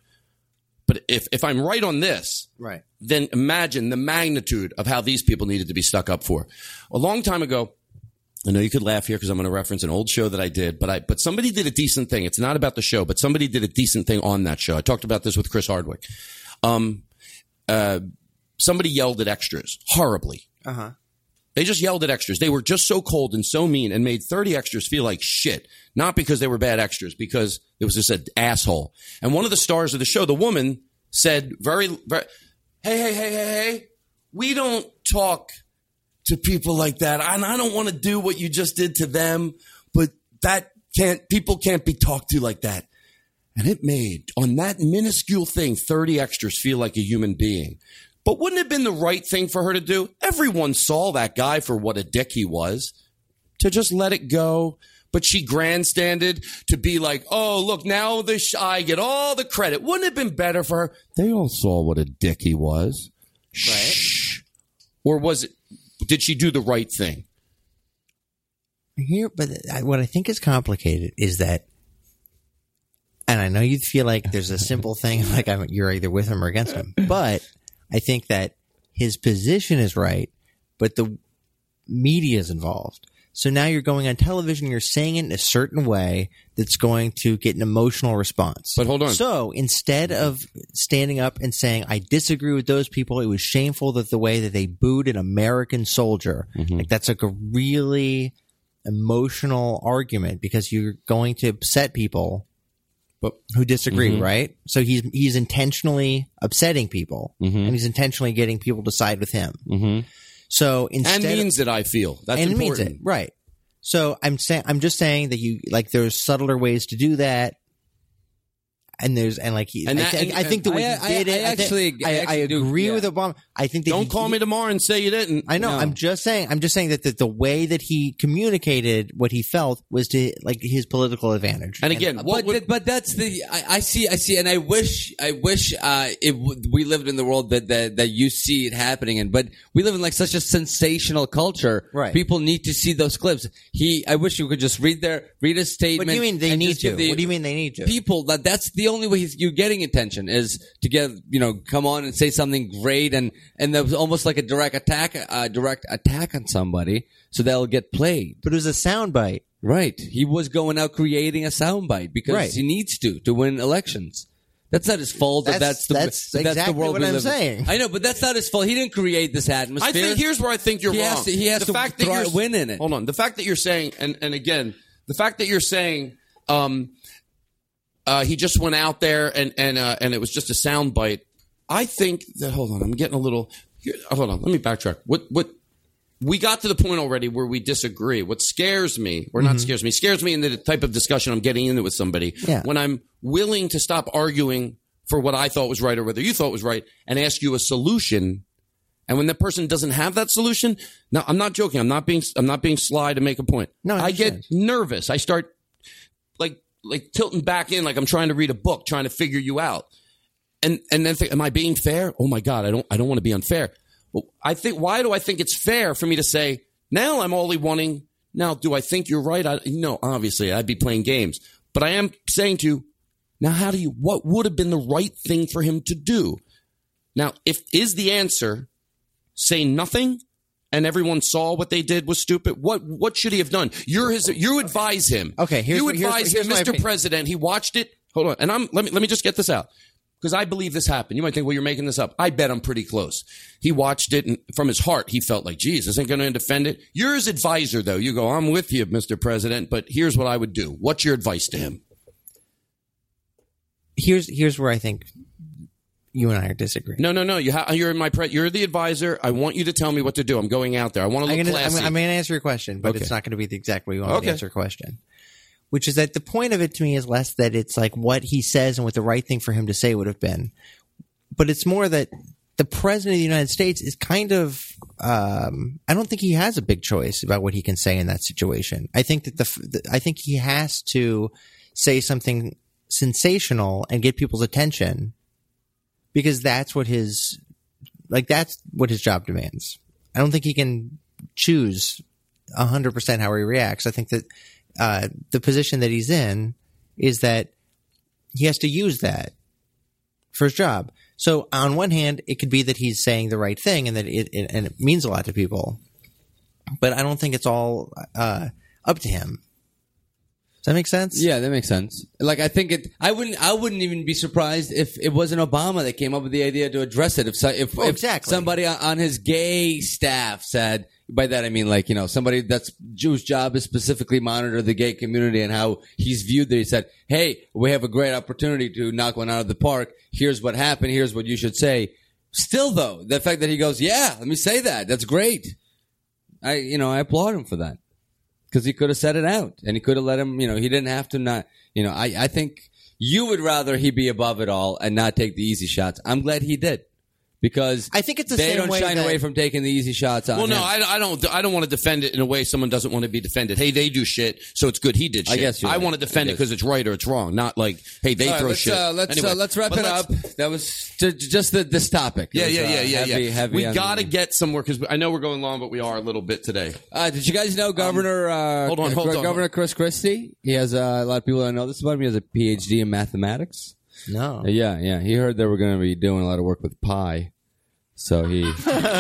But if if I'm right on this, Right. then imagine the magnitude of how these people needed to be stuck up for. A long time ago, I know you could laugh here because I'm going to reference an old show that I did, but I but somebody did a decent thing. It's not about the show, but somebody did a decent thing on that show. I talked about this with Chris Hardwick. Um, uh, somebody yelled at extras horribly. Uh huh. They just yelled at extras. They were just so cold and so mean and made thirty extras feel like shit. Not because they were bad extras, because it was just an asshole. And one of the stars of the show, the woman, said very, very, hey, hey, hey, hey, hey, we don't talk to people like that. And I don't want to do what you just did to them, but that can't, people can't be talked to like that. And it made, on that minuscule thing, thirty extras feel like a human being. But wouldn't it have been the right thing for her to do? Everyone saw that guy for what a dick he was. To just let it go. But she grandstanded to be like, oh, look, now the sh- I get all the credit. Wouldn't it have been better for her? They all saw what a dick he was. Right. Shh. Or was it, did she do the right thing? Here, but I, what I think is complicated is that, and I know you feel like there's a simple thing, like I'm, you're either with him or against him, but I think that his position is right, but the media is involved. So now you're going on television, you're saying it in a certain way that's going to get an emotional response. But hold on. So instead of standing up and saying, I disagree with those people, it was shameful that the way that they booed an American soldier, Mm-hmm. like that's like a really emotional argument because you're going to upset people but, who disagree, mm-hmm. right? So he's he's intentionally upsetting people, Mm-hmm. and he's intentionally getting people to side with him. Mm-hmm. So instead, And means it, I feel. That's and important. it means it, right? So I'm saying, I'm just saying that you like there's subtler ways to do that, and there's and like he, And I, that- think, and- I think the way I- he did I- it, I I, think- actually- I I, I actually do, agree yeah. with Obama. I think that Don't he, call me tomorrow and say you didn't. I know. No. I'm just saying. I'm just saying that the, the way that he communicated what he felt was to like his political advantage. And again, But, what would, th- but that's the I, I see I see and I wish I wish uh it w- we lived in the world that, that that you see it happening in, but we live in like such a sensational culture. Right. People need to see those clips. He I wish you could just read their read a statement. What do you mean they and need just to? give the What do you mean they need to? People that that's the only way he's, you're getting attention is to get you know come on and say something great and and that was almost like a direct attack uh, direct attack on somebody so they'll get played. But it was a soundbite. Right. He was going out creating a soundbite because Right. he needs to to win elections. That's not his fault. That That's- that's the that's but that's exactly the world what we I'm live in. saying. I know, but that's not his fault. He didn't create this atmosphere. I think here's where I think you're he wrong. Has to, he has the to fact that thri- you're, win in it. Hold on. The fact that you're saying, and, and again, the fact that you're saying um, uh, he just went out there and and uh, and it was just a sound bite. I think that. Hold on. I'm getting a little. Here, hold on. Let me backtrack. What what. We got to the point already where we disagree. What scares me, or not scares me, scares me in the type of discussion I'm getting into with somebody, Yeah. when I'm willing to stop arguing for what I thought was right or whether you thought was right and ask you a solution. And when that person doesn't have that solution, now I'm not joking. I'm not being I'm not being sly to make a point. No, I I get understand. nervous. I start like like tilting back in, like I'm trying to read a book, trying to figure you out. And and then think, am I being fair? Oh my God, I don't I don't want to be unfair. Well, I think, why do I think it's fair for me to say, now I'm only wanting, now do I think you're right? I, no, obviously, I'd be playing games. But I am saying to you, now how do you, what would have been the right thing for him to do? Now, if is the answer, say nothing, and everyone saw what they did was stupid, what what should he have done? You're his, you advise him. Okay, here's you what- here's- advise here's him, my Mister opinion. President, he watched it. Hold on, and I'm let me let me just get this out. Because I believe this happened. You might think, well, you're making this up. I bet I'm pretty close. He watched it, and from his heart, he felt like, geez, this ain't going to defend it. You're his advisor, though. You go, I'm with you, Mister President, but here's what I would do. What's your advice to him? Here's here's where I think you and I are disagreeing. No, no, no. You ha- you're my pre- You're the advisor. I want you to tell me what to do. I'm going out there. I want to I'm look gonna, I'm, classy. I'm going to answer your question, but Okay. it's not going to be the exact way you want me Okay. to answer your question. Which is that the point of it to me is less that it's like what he says and what the right thing for him to say would have been. But it's more that the president of the United States is kind of, um, I don't think he has a big choice about what he can say in that situation. I think that the, the I think he has to say something sensational and get people's attention because that's what his, like that's what his job demands. I don't think he can choose a hundred percent how he reacts. I think that, uh, the position that he's in is that he has to use that for his job. So on one hand, it could be that he's saying the right thing and that it, it and it means a lot to people, but I don't think it's all uh, up to him. Does that make sense? Yeah, that makes sense. Like I think it. I wouldn't. I wouldn't even be surprised if it wasn't Obama that came up with the idea to address it. If so, if, Oh, if exactly. somebody on, on his gay staff said, by that I mean like you know somebody that's whose job is specifically monitor the gay community and how he's viewed. There, he said, "Hey, we have a great opportunity to knock one out of the park. Here's what happened. Here's what you should say." Still, though, the fact that he goes, "Yeah, let me say that. That's great." I you know I applaud him for that. Because he could have said it out, and he could have let him. You know, he didn't have to not. You know, I, I think you would rather he be above it all and not take the easy shots. I'm glad he did, because I think it's the they same don't way shine that- away from taking the easy shots on Well, no, him. I, I don't. I don't want to defend it in a way someone doesn't want to be defended. Hey, they do shit, so it's good he did I shit. guess you're I right. want to defend I it because it's right or it's wrong, not like, hey, they All right, throw let's, shit. Uh, let's Anyway, uh, let's wrap but it let's- up. That was ju- just the, this topic. It Yeah, was, yeah, uh, yeah, yeah, heavy, yeah. Heavy we on got to the- get somewhere because I know we're going long, but we are a little bit today. Uh, did you guys know Governor? Uh, hold on, hold on. Governor Chris Christie. He has uh, a lot of people that know this about him. He has a P H D in mathematics. No. Uh, yeah, yeah. He heard they were going to be doing a lot of work with pi, so he.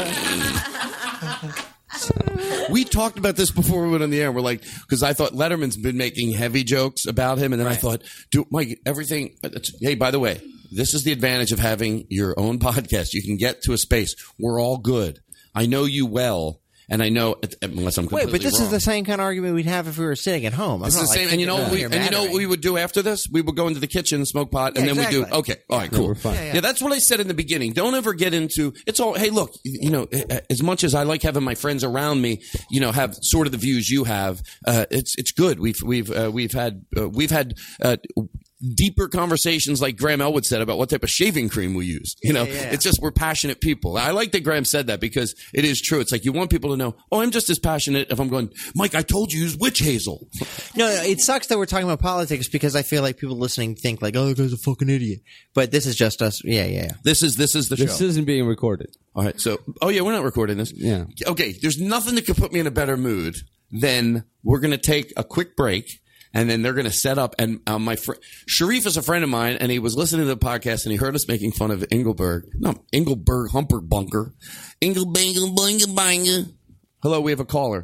We talked about this before we went on the air. We're like, because I thought Letterman's been making heavy jokes about him, and then I thought, do Mike, everything. It's, hey, by the way, this is the advantage of having your own podcast. You can get to a space. We're all good. I know you well, and I know unless I'm completely Wait, but this wrong. is the same kind of argument we'd have if we were sitting at home. I'm It's not the like same, and you know, thinking, what we, "Oh, and you know you're what we would do after this? We would go into the kitchen, smoke pot, and Yeah, then we do. exactly. Okay, all right, Yeah, cool. we're fine. Yeah, Yeah, yeah. that's what I said in the beginning. Don't ever get into. It's all. Hey, look, you know, as much as I like having my friends around me, you know, have sort of the views you have. Uh, it's it's good. We've we've uh, we've had uh, we've had. Uh, deeper conversations like Graham Elwood said about what type of shaving cream we use. You know, Yeah, yeah. it's just we're passionate people. I like that Graham said that because it is true. It's like you want people to know, oh, I'm just as passionate if I'm going, Mike, I told you use witch hazel. No, no, it sucks that we're talking about politics because I feel like people listening think like, oh, that guy's a fucking idiot. But this is just us. Yeah, yeah, yeah. This is this is the This show. isn't being recorded. All right. So, oh yeah, we're not recording this. Yeah. Okay. There's nothing that could put me in a better mood than we're going to take a quick break. And then they're going to set up. And uh, my friend Sharif is a friend of mine, and he was listening to the podcast, and he heard us making fun of Engelberg. No, Engelberg Humper Bunker. Engelbangle Bunga Banga. Hello, we have a caller.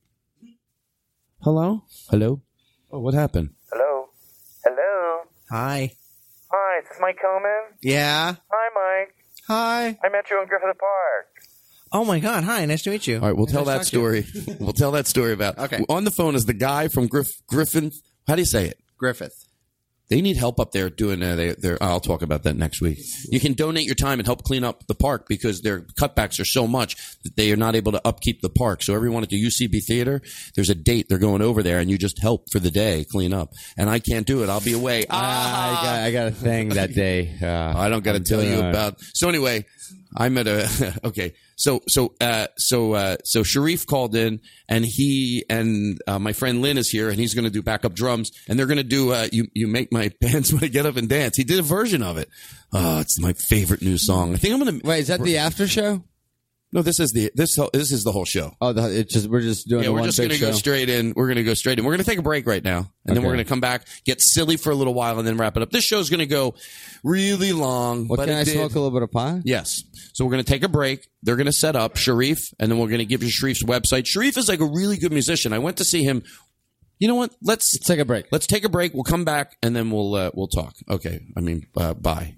Hello? Hello? Oh, what happened? Hello? Hello? Hi. Hi, is this Mike Coleman? Yeah. Hi, Mike. Hi. I met you in Griffith Park. Oh my God. Hi. Nice to meet you. All right, we'll tell Nice that to talk to you. story. We'll tell that story about. Okay. On the phone is the guy from Griff, Griffin. How do you say it? Griffith. They need help up there doing. Uh, they, they're, I'll talk about that next week. You can donate your time and help clean up the park because their cutbacks are so much that they are not able to upkeep the park. So everyone at the U C B Theater, there's a date they're going over there, and you just help for the day, clean up. And I can't do it. I'll be away. I got I got a thing that day. Uh, I don't got to I'm tell doing you all right. about. So anyway, I'm at a okay. So so uh, so uh, so Sharif called in, and he and uh, my friend Lynn is here, and he's going to do backup drums, and they're going to do uh, you you make my pants when I get up and dance. He did a version of it. Oh, it's my favorite new song. I think I'm going to Wait, is that the after show? No, this is the this this is the whole show. Oh, the, it's just we're just doing. Yeah, the we're one just big going to go show? straight in. We're going to go straight in. We're going to take a break right now, and then Okay. we're going to come back, get silly for a little while, and then wrap it up. This show's going to go really long. What but can it I did- smoke a little bit of pie? Yes. So we're going to take a break. They're going to set up Sharif, and then we're going to give you Sharif's website. Sharif is like a really good musician. I went to see him. You know what? Let's, Let's take a break. let's take a break. We'll come back, and then we'll uh, we'll talk. Okay. I mean, uh, bye.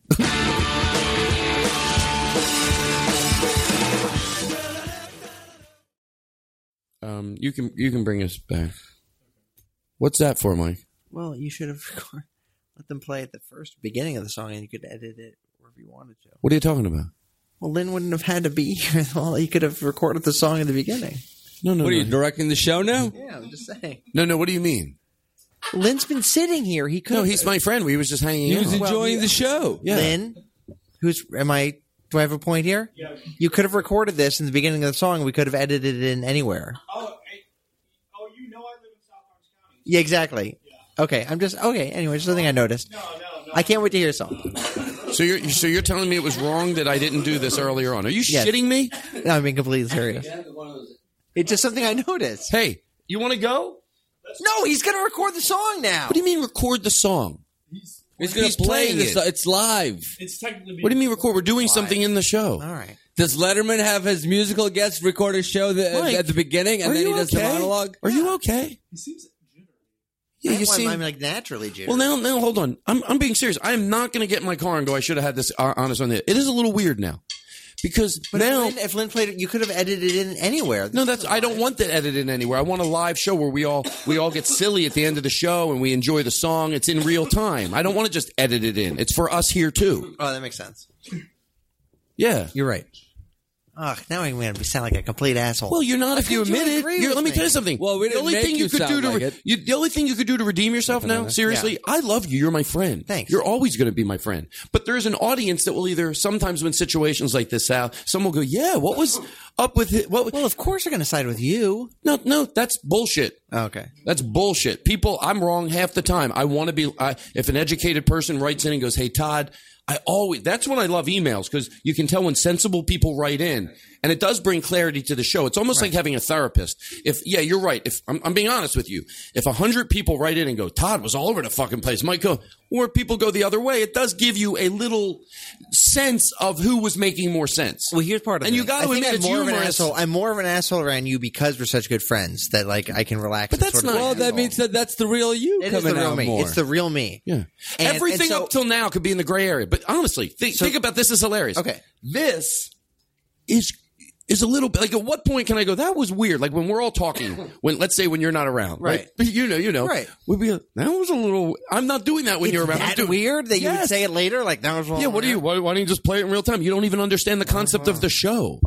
um, you can you can bring us back. What's that for, Mike? Well, you should have record- let them play at the first beginning of the song, and you could edit it wherever you wanted to. What are you talking about? Well, Lynn wouldn't have had to be here. Well, you could have recorded the song in the beginning. No, no, What are no. you directing the show now? Yeah, I'm just saying. No, no. What do you mean? Lynn's been sitting here. He could. No, he's my friend. We was just hanging He out. was enjoying the show. Yeah. Lynn, who's am I? Do I have a point here? Yeah. You could have recorded this in the beginning of the song. We could have edited it in anywhere. Oh, I, oh, you know I live in South Orange County. Yeah, exactly. Yeah. Okay, I'm just okay. Anyway, just something I noticed. No, no, no. I can't wait to hear a song. So you're so you're telling me it was wrong that I didn't do this earlier on? Are you Yes. shitting me? No, I'm being completely serious. It's just something I noticed. Hey, you want to go? No, he's going to record the song now. What do you mean record the song? He's, He's going He's to play playing this. it. It's live. it's technically. What do you mean record? We're doing something in the show. All right. Does Letterman have his musical guest record his show the, Mike, at the beginning, and Are then you he does okay? the monologue? Are you okay? He seems jittery. Yeah, you That's why seem. I'm like naturally jittery. Well, now, now, hold on. I'm, I'm being serious. I am not going to get in my car and go. I should have had this uh, honest on the. It is a little weird now, because But now. if Lynn, if Lynn played it, you could have edited it in anywhere. No, that's. I don't want that edited anywhere. I want a live show where we all we all get silly at the end of the show and we enjoy the song. It's in real time. I don't want to just edit it in. It's for us here too. Oh, that makes sense. Yeah. You're right. Ugh, now I'm going to sound like a complete asshole. Well, you're not Why if you can't you admit it. agree You're, with let me me? tell you something. Well, we the didn't only make thing you, you could do sound to like re- it. you, the only thing you could do to redeem yourself now, Yeah. seriously, I love you. You're my friend. Thanks. You're always going to be my friend. But there's an audience that will either sometimes when situations like this out, someone will go, "Yeah, what was up with it?" What? Well, of course they're going to side with you. No, no, that's bullshit. Okay. That's bullshit. People, I'm wrong half the time. I want to be, I, if an educated person writes in and goes, "Hey, Todd," I always, that's when I love emails because you can tell when sensible people write in and it does bring clarity to the show. It's almost Right. like having a therapist. If, yeah, you're right. If I'm, I'm being honest with you, if a hundred people write in and go, "Todd was all over the fucking place," might go, or people go the other way, it does give you a little sense of who was making more sense. Well, here's part of And it. you got to I think admit I'm it's more of an humorous. asshole. I'm more of an asshole around you because we're such good friends that like I can relax. But and that's sort of not- be Well, an that asshole. means that that's the real you It is coming the real out me. more. It's the real me. Yeah. And- Everything and so- up till now could be in the gray area. But honestly, think, think about this. Is hilarious. Okay. This is is a little bit like, at what point can I go, that was weird? Like when we're all talking, when let's say when you're not around, right? Right. You know, you know, Right. We'd be, that was a little. I'm not doing that when It's you're around. I'm that doing- weird that you would Yes. say it later. Like that was Yeah. What do you? Why, why don't you just play it in real time? You don't even understand the concept of the show.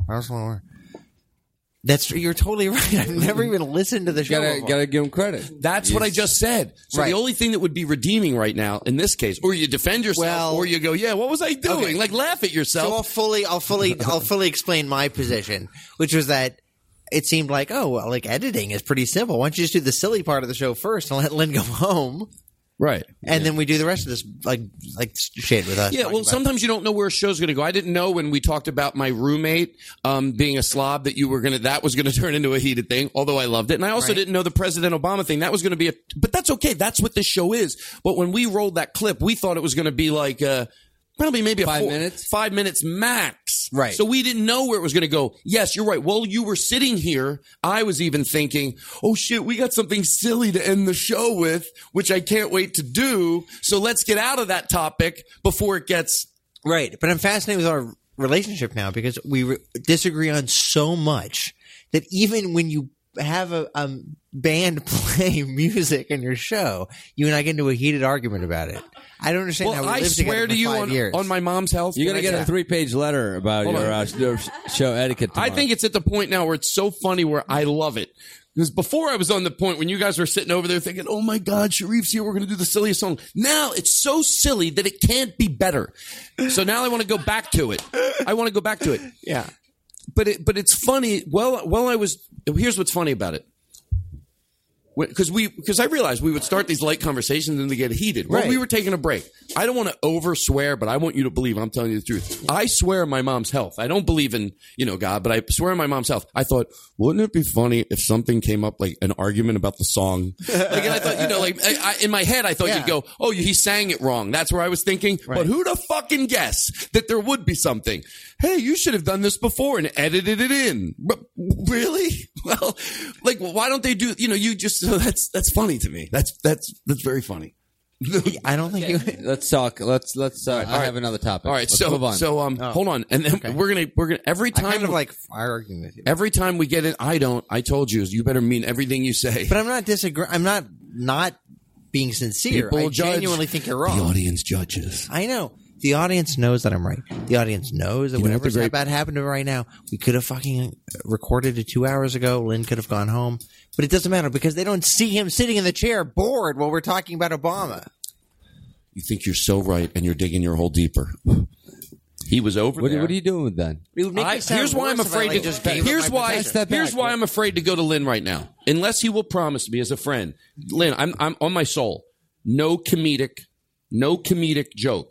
That's you're totally right. I've never even listened to the show. gotta before. gotta give him credit. That's what I just said. So Right. the only thing that would be redeeming right now in this case, or you defend yourself, Well- or you go, "Yeah, what was I doing?" Okay. Like laugh at yourself. So I'll fully, I'll fully, I'll fully explain my position, which was that it seemed like, oh, well, like editing is pretty simple. Why don't you just do the silly part of the show first and let Lynn go home, Right. and then we do the rest of this like like shit with us. Yeah, talking well, about- sometimes you don't know where a show's going to go. I didn't know when we talked about my roommate um, being a slob that you were going to that was going to turn into a heated thing. Although I loved it, and I also Right. didn't know the President Obama thing that was going to be a. But that's okay. That's what this show is. But when we rolled that clip, we thought it was going to be like uh, probably maybe a Five four- minutes? five minutes max. Right. So we didn't know where it was going to go. Yes, you're right. While you were sitting here, I was even thinking, "Oh shit, we got something silly to end the show with, which I can't wait to do. So let's get out of that topic before it gets." right. But I'm fascinated with our relationship now because we re- disagree on so much that even when you have a um, band play music in your show, you and I get into a heated argument about it. I don't understand how Well, we I lived together swear for to you five on, years. on my mom's health. You're gonna Can I get say- a three-page letter about Hold your, on. uh, your show etiquette. I Tomorrow. think it's at the point now where it's so funny where I love it. Because before I was on the point when you guys were sitting over there thinking, "Oh my God, Sharif's here. We're going to do the silliest song." Now it's so silly that it can't be better. So now I want to go back to it. I want to go back to it. yeah. But it, but it's funny. Well, while I was, here's what's funny about it. Because we, because I realized we would start these light conversations and they get heated. Well, Right. we were taking a break. I don't want to over swear, but I want you to believe I'm telling you the truth. I swear on my mom's health. I don't believe in, you know, God, but I swear on my mom's health. I thought, wouldn't it be funny if something came up like an argument about the song? Like, and I thought, you know, like I, I, in my head, I thought Yeah. you'd go, "Oh, he sang it wrong." That's where I was thinking. Right. But who the fucking guess that there would be something? Hey, you should have done this before and edited it in. But really? Well, like, why don't they do? You know, you just so that's that's funny to me. That's that's that's very funny. I don't think you. Let's talk. Let's let's. Uh, I right. have another topic. All right, Let's so move on. so um, Oh. hold on, and then Okay. we're gonna we're gonna every I time kind of like arguing with you. every time we get in. I don't. I told you, you better mean everything you say. But I'm not disagreeing. I'm not not being sincere. People I judge. genuinely think you're The wrong. audience judges. I know. The audience knows that I'm right. The audience knows that You know what whatever's the great- about happened to me right now, we could have fucking recorded it two hours ago. Lynn could have gone home. But it doesn't matter because they don't see him sitting in the chair bored while we're talking about Obama. You think you're so right, and you're digging your hole deeper. He was over what, there. what are you doing with that? It would make I- me sound here's why I'm worse if I, afraid like, to. just gave up here's my why. position. Step Here's back. why I'm afraid to go to Lynn right now, unless he will promise me as a friend. Lynn, I'm I'm on my soul. No comedic, no comedic joke.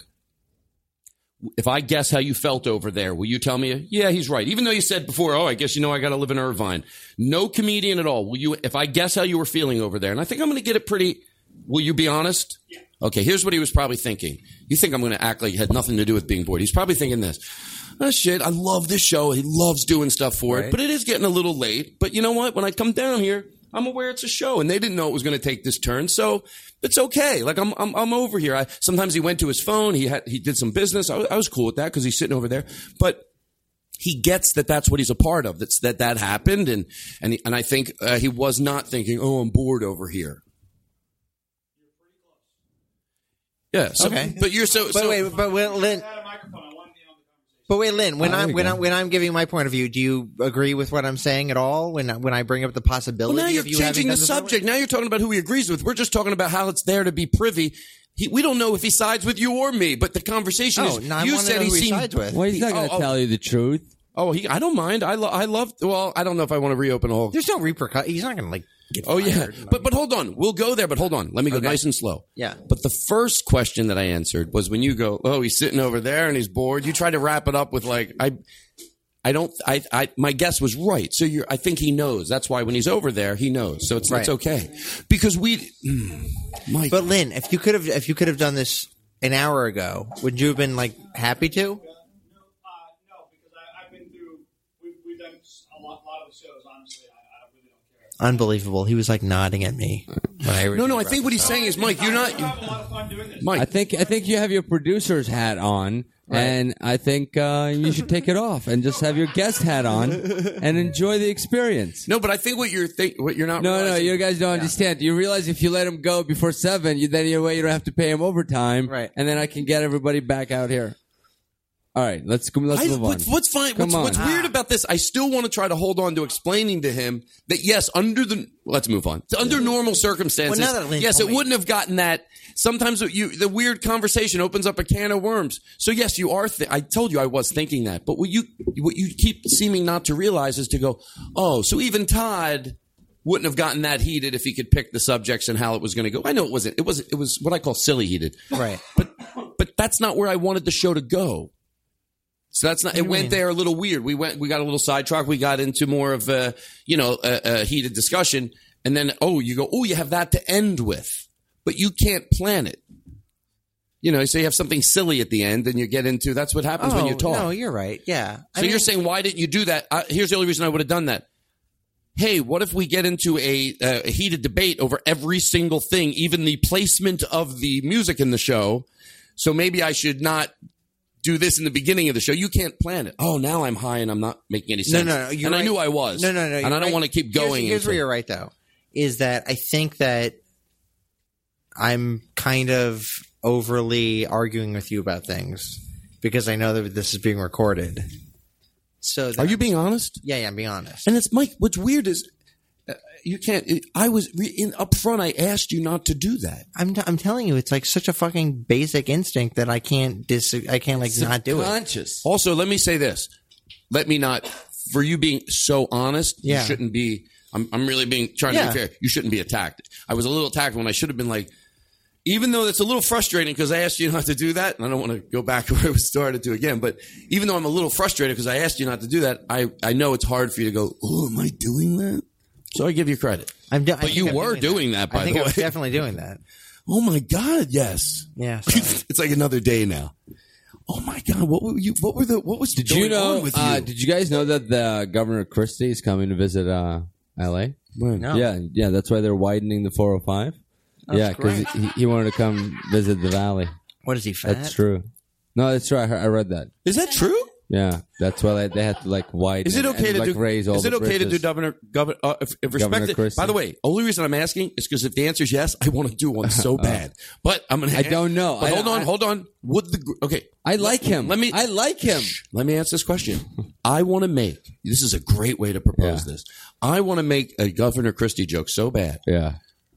If I guess how you felt over there, will you tell me? Yeah, he's right. Even though you said before, "Oh, I guess you know I got to live in Irvine." No comedian at all. Will you? If I guess how you were feeling over there, and I think I'm going to get it pretty. Will you be honest? Yeah. Okay. Here's what he was probably thinking. You think I'm going to act like it had nothing to do with being bored? He's probably thinking this. Oh shit! I love this show. He loves doing stuff for it, Right. but it is getting a little late. But you know what? When I come down here, I'm aware it's a show, and they didn't know it was going to take this turn, so it's okay. Like I'm, I'm, I'm over here. I, sometimes he went to his phone. He had, he did some business. I, was- I was cool with that because he's sitting over there. But he gets that that's what he's a part of. That's that that happened, and and he, and I think uh, he was not thinking, "Oh, I'm bored over here." Yeah. So, Okay. But you're so. But so wait, but well, Lynn. But wait, Lynn, when Oh, there I'm you when go. I'm when I'm giving my point of view, do you agree with what I'm saying at all? When I- when I bring up the possibility Well, now you're of you having changing done the this before? subject. Now you're talking about who he agrees with. We're just talking about how it's there to be privy. He, we don't know if he sides with you or me, but the conversation Oh, is. no, I you wanna said know he who he seemed. sides with. Well, he's not he- going to oh, tell you the truth. Oh, he. I don't mind. I. Lo- I love. Well, I don't know if I want to reopen a whole. There's no repercussion. He's not going to like get Oh yeah, fired. but but hold on. We'll go there. But hold on. Let me go Okay. nice and slow. Yeah. But the first question that I answered was when you go, oh, he's sitting over there and he's bored. You try to wrap it up with like, I, I don't. I. I. My guess was right. So you're. I think he knows. That's why when he's over there, he knows. So it's Right. it's okay, because we. Mm, Mike. But Lynn, if you could have if you could have done this an hour ago, would you have been like happy to? Uh, no, because I, I've been through. We've, we've done a lot, lot of shows. Honestly, I, I really don't care. Unbelievable. He was like nodding at me. When I No, no. I think what he's saying is, Mike, you're not. I have a lot of fun doing this. Mike. I think I think you have your producer's hat on, and I think uh, you should take it off and just have your guest hat on and enjoy the experience. No, but I think what you're think what you're not. No, no, realizing- you guys don't understand. You realize if you let him go before seven, you then you way you don't have to pay him overtime, Right. And then I can get everybody back out here. All right, let's go. Let's I- move on. what's, what's fine? Come What's, on. what's weird about this? I still want to try to hold on to explaining to him that yes, under the let's move on. Under normal circumstances, Well, now that Lynn yes, it told me- wouldn't have gotten that. Sometimes you the weird conversation opens up a can of worms. So yes, you are. Th- I told you I was thinking that, but what you what you keep seeming not to realize is to go, oh, so even Todd wouldn't have gotten that heated if he could pick the subjects and how it was going to go. I know it wasn't. It was. It was what I call silly heated. Right. But but that's not where I wanted the show to go. So that's not. do It you went mean? there a little weird. We went. We got a little sidetracked. We got into more of a you know a, a heated discussion, and then oh, you go oh, you have that to end with, but you can't plan it. You know, so you have something silly at the end, and you get into that's what happens when you talk. Oh, No, you're right. Yeah. So you're saying why didn't you do that? Uh, here's the only reason I would have done that. Hey, what if we get into a, uh, a heated debate over every single thing, even the placement of the music in the show? So maybe I should not do this in the beginning of the show. You can't plan it. Oh, now I'm high and I'm not making any No, sense. no, no. You're and I right. knew I was. No, no, no. And you're I don't right. want to keep Here's- going. Here's, into where it. you're right, though, is that I think that I'm kind of overly arguing with you about things because I know that this is being recorded. So that, Are you being honest? Yeah, yeah, I'm being honest. And it's Mike. What's weird is uh, you can't. I was re, in up front. I asked you not to do that. I'm t- I'm telling you, it's like such a fucking basic instinct that I can't dis I can't like not do it. Conscious. Also, let me say this. Let me not. For you being so honest, Yeah. you shouldn't be. I'm, I'm really being trying Yeah. to be fair. You shouldn't be attacked. I was a little attacked when I should have been like. Even though it's a little frustrating because I asked you not to do that, and I don't want to go back to where we started to again, but even though I'm a little frustrated because I asked you not to do that, I, I know it's hard for you to go, oh, am I doing that? So I give you credit. I'm do- I But think you I'm were doing that, by I think the I was way. definitely doing that. Oh my God, yes. Yeah. sorry. It's like another day now. Oh my God, what were you? What were the? What was Did going you know? on with you? Uh, did you guys know that the Governor Christie is coming to visit uh, L A? When? No. Yeah, yeah. That's why they're widening the four oh five. That's Yeah, because great. he, he wanted to come visit the valley. What is he fat? That's true. No, that's true. I, heard, I read that. Is that true? Yeah, that's why they, they had to like widen. Is it okay and, to like, do? raise all Is it the okay to do bridges. Governor? Governor, uh, if, if Governor respected. Christie? By the way, only reason I'm asking is because if the answer is yes, I want to do one so bad. But I'm gonna. I don't know. But I- hold on, I- hold on. Would the gr- okay? I like him. Let me. I like him. Let me answer this question. I want to make. This is a great way to propose Yeah. this. I want to make a Governor Christie joke so bad, Yeah.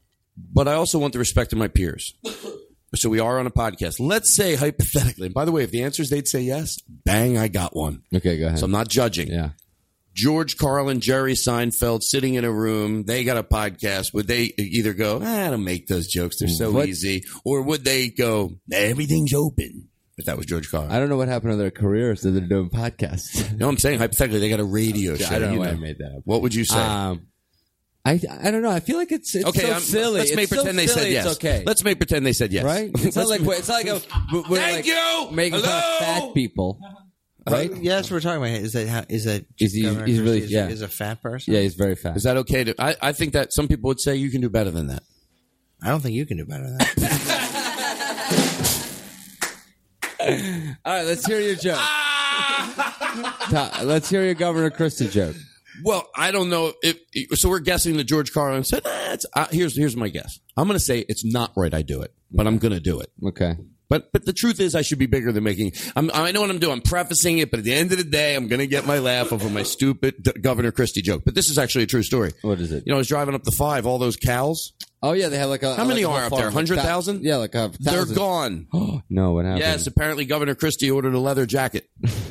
but I also want the respect of my peers. So we are on a podcast. Let's say hypothetically. And by the way, if the answer is they'd say yes, bang, I got one. Okay, go ahead. So I'm not judging. Yeah. George Carlin, Jerry Seinfeld sitting in a room. They got a podcast. Would they either go, ah, I don't make those jokes. They're so What- easy. Or would they go, everything's open? If that was George Carlin. I don't know what happened to their careers that they're doing podcasts. No, I'm saying hypothetically they got a radio show. I don't know you why I made that up. What would you say? Um, I I don't know. I feel like it's, it's okay, so I'm, silly. let's make It's so pretend they silly, said yes. It's okay. Let's make pretend they said yes. Right? It's not like it's not like a, we're Thank like you! making fun of Hello! fat people. Right? Yeah, that's what we're talking about. Is that how, is that Is he- Governor he's really- Christie is, yeah. is a fat person? Yeah, he's very fat. Is that okay to? I, I think that some people would say you can do better than that. I don't think you can do better than that. All right, let's hear your joke. Ta- let's hear your Governor Christie joke. Well, I don't know if so. We're guessing that George Carlin said, eh, it's, uh, "Here's here's my guess. I'm going to say it's not right. I do it, but I'm going to do it. Okay. But but the truth is, I should be bigger than making. I'm, I know what I'm doing. I'm prefacing it, but at the end of the day, I'm going to get my laugh over my stupid D- Governor Christie joke. But this is actually a true story. What is it? You know, I was driving up the five, all those cows. Oh yeah, they have like a. How many like a are whole up there? farm. one hundred thousand? Yeah, like a thousand. They're gone. No, what happened? Yes, apparently Governor Christie ordered a leather jacket.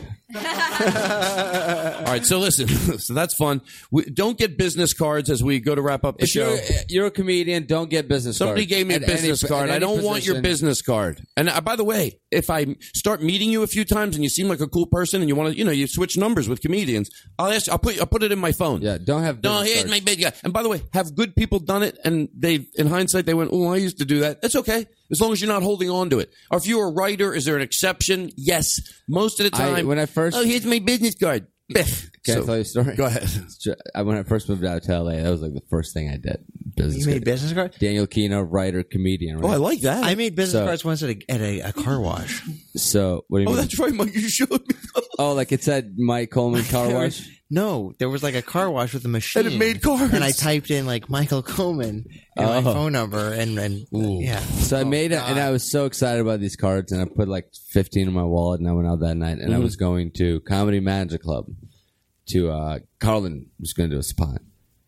All right, so listen, so that's fun. We, don't get business cards as we go to wrap up the If show. you're, you're a comedian, don't get business Somebody cards. gave me a At any- business at card. I any don't want your position. business card. And uh, by the way, if I start meeting you a few times and you seem like a cool person and you want to, you know, you switch numbers with comedians, I'll ask. I'll put. I'll put it in my phone. Yeah, don't have. No, business here's cards. my big guy. And by the way, have good people done it? And they, in hindsight, they went, "Oh, I used to do that." That's okay, as long as you're not holding on to it. Or if you're a writer, is there an exception? Yes, most of the I- time. when I first- oh, here's my business card. Can So- I tell you a story? Go ahead. I- When I first moved out to L A, that was like the first thing I did. Business You made card. business cards? Daniel Kino, writer, comedian. Right? Oh, I like that. I made business So- cards once at a, at a, a car wash. So what do you Oh, mean? that's right, Mike. You showed me. Oh, like it said Mike Coleman Car Wash. No, there was like a car wash with a machine. And it made cards. And I typed in like Michael Coleman and my Oh. phone number and, and yeah. So I made it, and I was so excited about these cards, and I put like fifteen in my wallet, and I went out that night, and I Mm-hmm. was going to Comedy Manager Club to uh, Carlin was going to do a spot,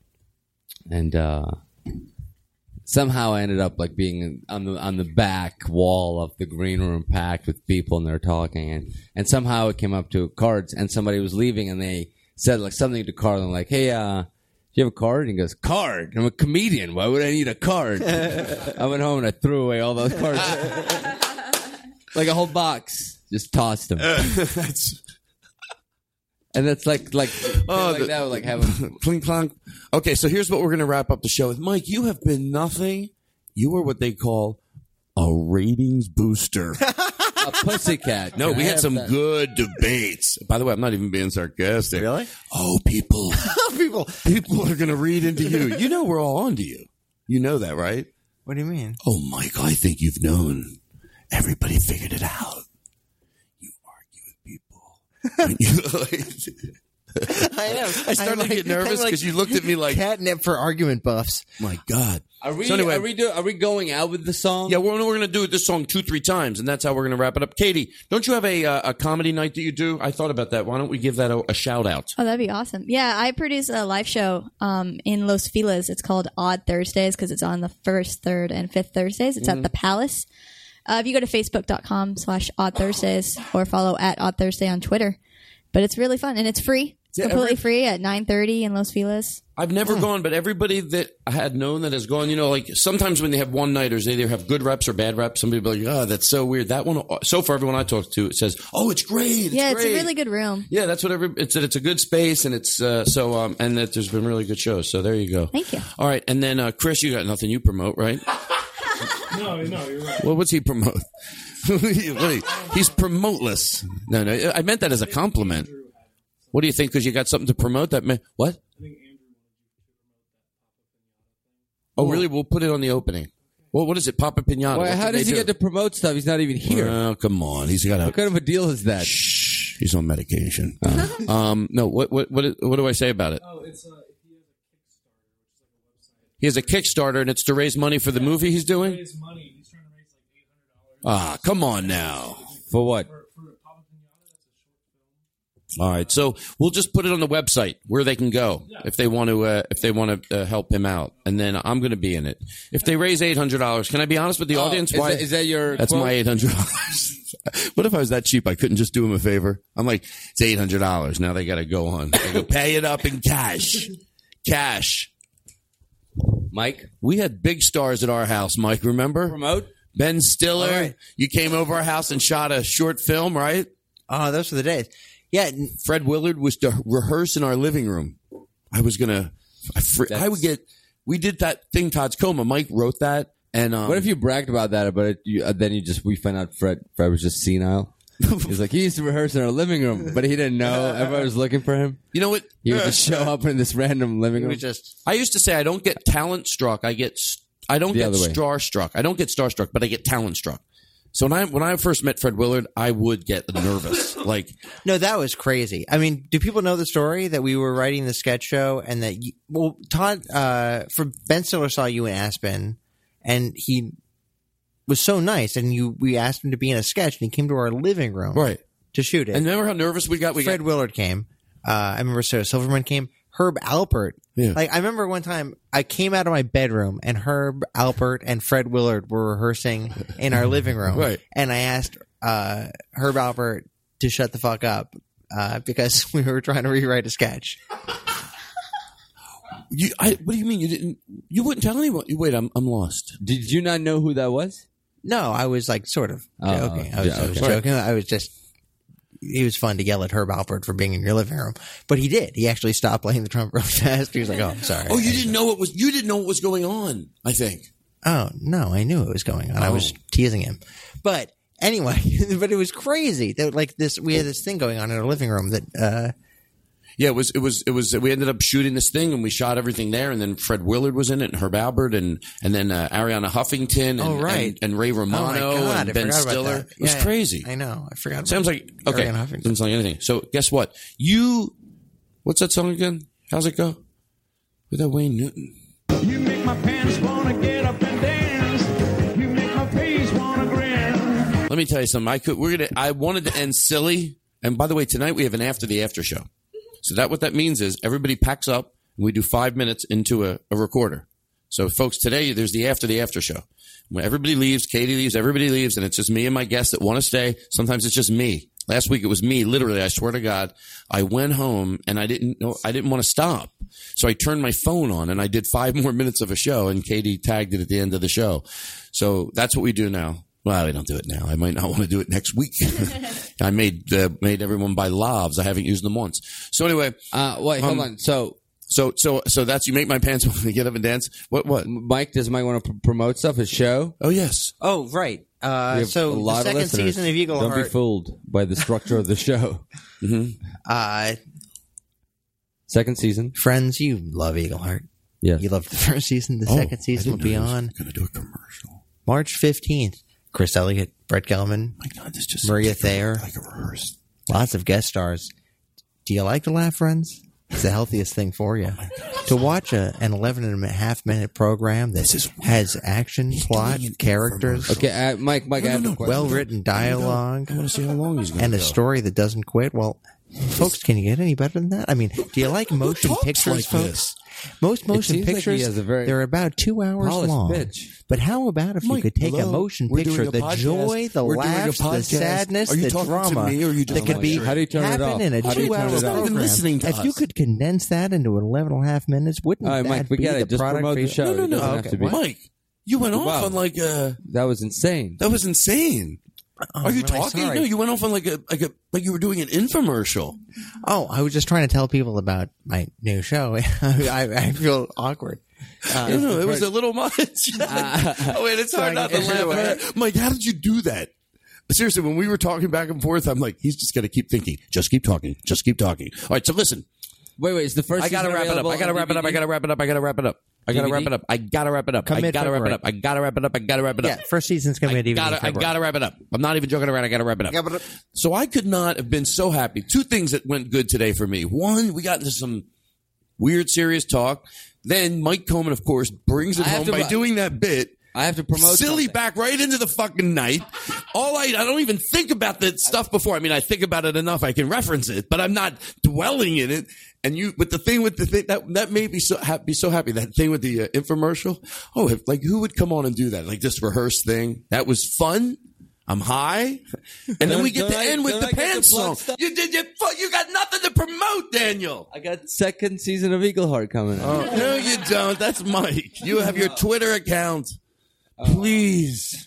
and uh, somehow I ended up like being on the on the back wall of the green room, packed with people, and they're talking, and and somehow it came up to cards, and somebody was leaving, and they said like something to Carlin, like, "Hey, uh." Do you have a card? And he goes, card? I'm a comedian. Why would I need a card? I went home and I threw away all those cards. Like a whole box. Just tossed them. That's And that's like, like, Oh, like the- that, like having. Clink clonk. Okay, so here's what we're going to wrap up the show with. Mike, you have been nothing. You are what they call a ratings booster. A pussycat. No, Can we I had have some that? good debates. By the way, I'm not even being sarcastic. Really? Oh, people. People. People are going to read into you. You know we're all on to you. You know that, right? What do you mean? Oh, Mike, I think you've known. Everybody figured it out. You argue with people. You- I am. I started I'm to get nervous I'm 'cause you looked at me like- catnip for argument buffs. My God. Are we, So anyway- are, we do, are we going out with the song? Yeah, we're, we're going to do this song two, three times, and that's how we're going to wrap it up. Katie, don't you have a uh, a comedy night that you do? I thought about that. Why don't we give that a, a shout out? Oh, that'd be awesome. Yeah, I produce a live show um, in Los Feliz. It's called Odd Thursdays because it's on the first, third, and fifth Thursdays. It's Mm-hmm. at the Palace. Uh, if you go to facebook.com slash Odd Thursdays or follow at Odd Thursday on Twitter. But it's really fun, and it's free. It's Yeah, completely every- free at nine thirty in Los Feliz. I've never gone, but everybody that I had known that has gone, you know, like sometimes when they have one-nighters, they either have good reps or bad reps. Some people are like, oh, that's so weird. That one, so far, everyone I talked to, it says, oh, it's great. It's yeah, it's great. a really good room. Yeah, that's what every, it's, it's a good space, and it's, uh, so, um, and that there's been really good shows. So there you go. Thank you. All right. And then, uh, Chris, you got nothing you promote, right? No, no, you're right. Well, what's he promote? Wait, he's promoteless. No, no, I meant that as a compliment. What do you think? Because you got something to promote that man. What? Oh, really? We'll put it on the opening. Well, what is it? Papa Pinata. Wait, What how did does they he do? get to promote stuff? He's not even here. Oh, come on. He's got a. What kind of a deal is that? Shh. He's on medication. um, no. What? What? What? What do I say about it? Oh, it's uh, He has a Kickstarter, and it's to raise money for the movie he's doing. raise money. He's trying to raise like eight hundred dollars. Ah, come on now. For what? For, for Papa Pinata, that's a short film. All right, so we'll just put it on the website where they can go if they want to. Uh, if they want to uh, help him out, and then I'm going to be in it. If they raise eight hundred dollars, can I be honest with the Oh, audience? is Why that- is that your That's quote? my eight hundred dollars. What if I was that cheap? I couldn't just do him a favor. I'm like, it's eight hundred dollars. Now they got to go on. They go pay it up in cash. Cash. Mike? We had big stars at our house, Mike, remember? Promote? Ben Stiller. All right. You came over our house and shot a short film, right? Oh, those were the days. Yeah. n- Fred Willard was to rehearse in our living room. I was going to, I, fr- I would get, we did that thing, Todd's Coma. Mike wrote that. And um, What if you bragged about that, but it, you, uh, then you just we found out Fred Fred was just senile. He's like he used to rehearse in our living room, but he didn't know. Everybody was looking for him. You know what? He would just show up in this random living It room. was just. I used to say I don't get talent struck. I get, s- I don't The get other way. star struck. I don't get star struck, but I get talent struck. So when I when I first met Fred Willard, I would get nervous. Like, No, that was crazy. I mean, do people know the story that we were writing the sketch show and that you, well, Todd, uh, for Ben Stiller saw you in Aspen and he was so nice, and you we asked him to be in a sketch, and he came to our living room Right. to shoot it. And remember how nervous we got? We Fred got, Willard came. Uh, I remember Sarah Silverman came. Herb Alpert. Yeah. Like I remember one time I came out of my bedroom and Herb Alpert and Fred Willard were rehearsing in our living room. Right. And I asked uh, Herb Alpert to shut the fuck up uh, because we were trying to rewrite a sketch. You, I, what do you mean you didn't? You wouldn't tell anyone. Wait, I'm I'm lost. Did you not know who that was? No, I was like sort of Oh, joking. I was, yeah, I was okay. joking. I was just. It was fun to yell at Herb Alpert for being in your living room, but he did. He actually stopped playing the trumpet real fast. He was like, "Oh, I'm sorry." Oh, you didn't know what was. You didn't know what was going on. I think. Oh no, I knew it was going on. I was Oh. teasing him, but anyway, but it was crazy. That like this, we had this thing going on in our living room that. uh Yeah, it was. It was. It was. We ended up shooting this thing, and we shot everything there. And then Fred Willard was in it, and Herb Albert, and and then uh, Ariana Huffington, and, Oh, right. and, and Ray Romano, Oh, my God, and I Ben forgot about Stiller. that. It was Yeah, crazy. I know. I forgot. About Sounds like okay. Ariana Huffington. Doesn't sound like anything. So guess what? You. What's that song again? How's it go? With that Wayne Newton. You make my pants wanna get up and dance. You make my face wanna grin. Let me tell you something. I could. We're gonna. I wanted to end silly. And by the way, tonight we have an after the after show. So that what that means is everybody packs up and we do five minutes into a, a recorder. So folks, today there's the after the after show. When everybody leaves, Katie leaves, everybody leaves, and it's just me and my guests that want to stay. Sometimes it's just me. Last week it was me, literally, I swear to God. I went home and I didn't know I didn't want to stop. So I turned my phone on and I did five more minutes of a show, and Katie tagged it at the end of the show. So that's what we do now. Well, we don't do it now. I might not want to do it next week. I made uh, made everyone buy lavs. I haven't used them once. So anyway, uh, wait, hold um, on. So, so, so, so that's you make my pants want to get up and dance. What, what? Mike, does Mike want to pr- promote stuff? His show? Oh yes. Oh right. We Uh, have so a lot the of second listeners. season of Eagle Don't be Heart. fooled by the structure of the show. Mm-hmm. Uh, Second season. Friends, you love Eagle Heart. Yes. You loved the first season. The Oh, second I season will didn't be know he was on Gonna do a commercial. March fifteenth. Chris Elliott, Brett Gelman, My God, this just Maria sounds like a- Thayer. like a rehearsed. Lots of guest stars. Do you like to laugh, friends? It's the healthiest thing for you. To watch a, an eleven and a half minute program that has action, plot, characters, Okay, uh, Mike, Mike, I have a question. well written dialogue, I want to see how long he's going and to a go. story that doesn't quit. Well, folks, can you get any better than that? I mean, do you like motion talks pictures, like folks? this? Most motion seems like he pictures, has a very they're about two hours polished long. pitch. But how about if you Mike, could take hello? a motion We're doing picture, a the podcast. joy, the We're doing a laughs, the podcast. sadness, Are you the talking to drama me or are you that talking could to be Mike? How do you turn it happen off? in a How do you two-hour turn it off? program? Not even listening to if us. you could condense that into eleven and a half minutes, wouldn't All right, that Mike, be forget the it. Just product promote for the you? show. No, no, It no. doesn't have to be. Mike, you went off Wow. on like a. That was insane. That was insane. Oh, Are you I'm really talking? sorry. No, you went off on like a like a like you were doing an infomercial. Oh, I was just trying to tell people about my new show. I, I feel awkward. Uh, no, no, it was a little much. oh wait, it's hard not to laugh. Mike, how did you do that? Seriously, when we were talking back and forth, I'm like, he's just going to keep thinking. Just keep talking. Just keep talking. All right, so listen. Wait, wait. Is the first I gotta season wrap it up. available I gotta on wrap it up. I D V D? gotta wrap it up. I gotta wrap it up. I gotta D V D? wrap it up. I gotta wrap it up. Come I mid gotta wrap it February. up. I gotta wrap it up. I gotta wrap it up. yeah, first season's going to be a D V D. I in gotta, I February. gotta wrap it up. I'm not even joking around. I gotta wrap it up. So I could not have been so happy. Two things that went good today for me. One, we got into some weird, serious talk. Then Mike Coleman, of course, brings it I have home to by bu- doing that bit. I have to promote Silly something. back right into the fucking night. All I, I don't even think about the stuff before. I mean, I think about it enough. I can reference it, but I'm not dwelling in it. And you, with the thing with the thing that, that made me so happy, be so happy. That thing with the uh, infomercial. Oh, if, like who would come on and do that? Like this rehearsed thing. That was fun. I'm high. And then we get Don't to I- end with don't the I get pants to plug song. stuff? You did, you, fu- you got nothing to promote, Daniel. I got second season of Eagle Heart coming out. Oh, no, you don't. That's Mike. You have your Twitter account. Please.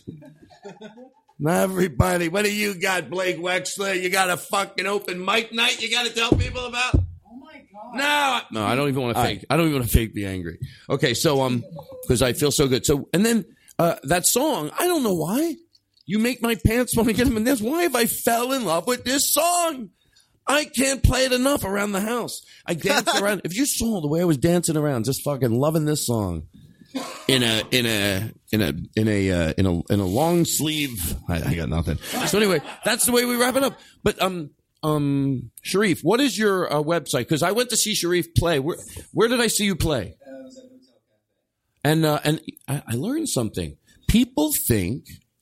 Everybody, what do you got, Blake Wexler? You got a fucking open mic night you got to tell people about? Oh, my God. No. No, I don't even want to fake. I don't even want to fake be angry. Okay, so, um, because I feel so good. So, and then uh, that song, I don't know why. You make my pants want to get them in this. Why have I fell in love with this song? I can't play it enough around the house. I danced around. If you saw the way I was dancing around, just fucking loving this song. In a in a in a in a uh, in a in a long sleeve. I, I got nothing. So anyway, that's the way we wrap it up. But um um Sharif, what is your uh, website? Because I went to see Sharif play. Where where did I see you play? And uh, and I, I learned something. People think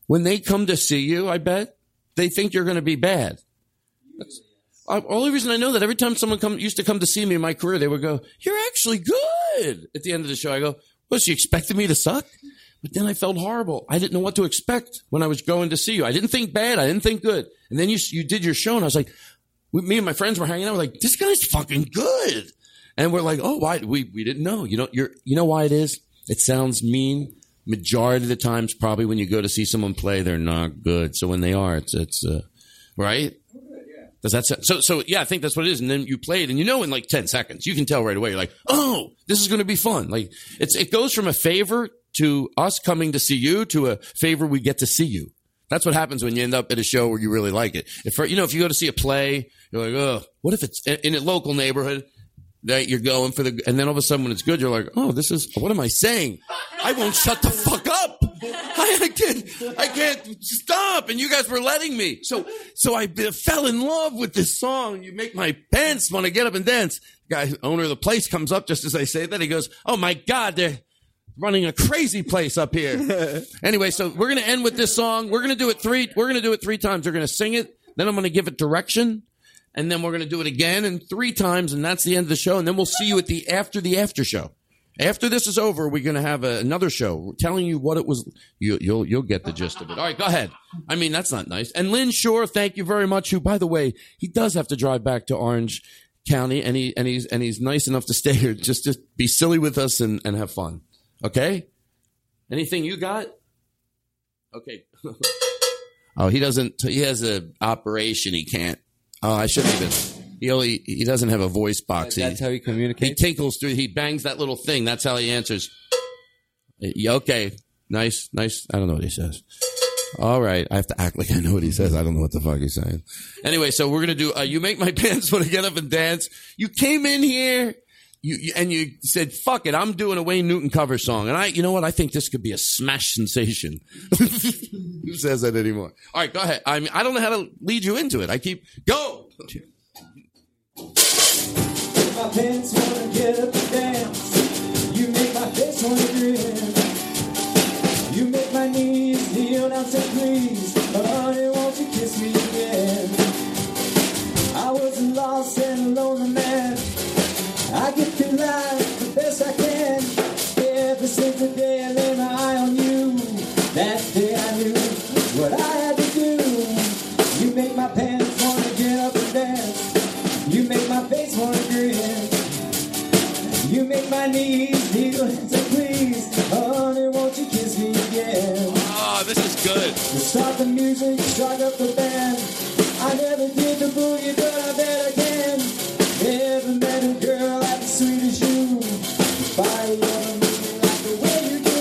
when they come to see you, I bet they think you're going to be bad. That's, the only reason I know that every time someone come, used to come to see me in my career, they would go, "You're actually good." At the end of the show, I go, "Well, she expected me to suck?" But then I felt horrible. I didn't know what to expect when I was going to see you. I didn't think bad. I didn't think good. And then you you did your show, and I was like, we, me and my friends were hanging out. We're like, "This guy's fucking good." And we're like, "Oh, why? We we didn't know." You know, you're you know why it is? It sounds mean. Majority of the times, probably when you go to see someone play, they're not good. So when they are, it's it's uh, right. Does that sound, so? So yeah, I think that's what it is. And then you play it, and you know, in like ten seconds, you can tell right away. You're like, "Oh, this is going to be fun." Like it's it goes from a favor to us coming to see you to a favor we get to see you. That's what happens when you end up at a show where you really like it. If you know, if you go to see a play, you're like, "Oh, what if it's in a local neighborhood that you're going for the?" And then all of a sudden, when it's good, you're like, "Oh, this is what am I saying? I won't shut the fuck up. I, I can't, I can't stop." And you guys were letting me. So, so I fell in love with this song. You make my pants want to get up and dance. The guy, owner of the place, comes up just as I say that. He goes, "Oh my God, they're running a crazy place up here." Anyway, so we're going to end with this song. We're going to do it three, we're going to do it three times. We're going to sing it. Then I'm going to give it direction. And then we're going to do it again and three times. And that's the end of the show. And then we'll see you at the after the after show. After this is over, we're going to have a, another show telling you what it was. You, you'll you'll get the gist of it. All right, go ahead. I mean, that's not nice. And Lynn Shore, thank you very much. Who, by the way, he does have to drive back to Orange County, and he and he's and he's nice enough to stay here just to be silly with us and, and have fun. Okay. Anything you got? Okay. Oh, he doesn't. He has an operation. He can't. Oh, I shouldn't even. He only, he doesn't have a voice box. That's he, how he communicates? He tinkles through, he bangs that little thing. That's how he answers. Yeah, okay. Nice, nice. I don't know what he says. All right. I have to act like I know what he says. I don't know what the fuck he's saying. Anyway, so we're going to do, uh, You Make My Pants Want to Get Up and Dance. You came in here you, you and you said, "Fuck it. I'm doing a Wayne Newton cover song." And I, you know what? I think this could be a smash sensation. Who says that anymore? All right, go ahead. I mean, I don't know how to lead you into it. I keep, go. My pants wanna get up and dance. You make my face wanna grin. You make my knees kneel down, say please, honey, won't you kiss me again? I was a lost and lonely man. I get through life the best I can. Ever since the day I laid my eye on you, that day I knew what I had to do. You make my pants wanna get up and dance. You make my face wanna grin. You make my knees kneel and say please, honey, won't you kiss me again? Oh, this is good. You start the music, start up the band. I never did the boogie, but I bet I can. Never met a girl like as sweet as you. Body of me like the way you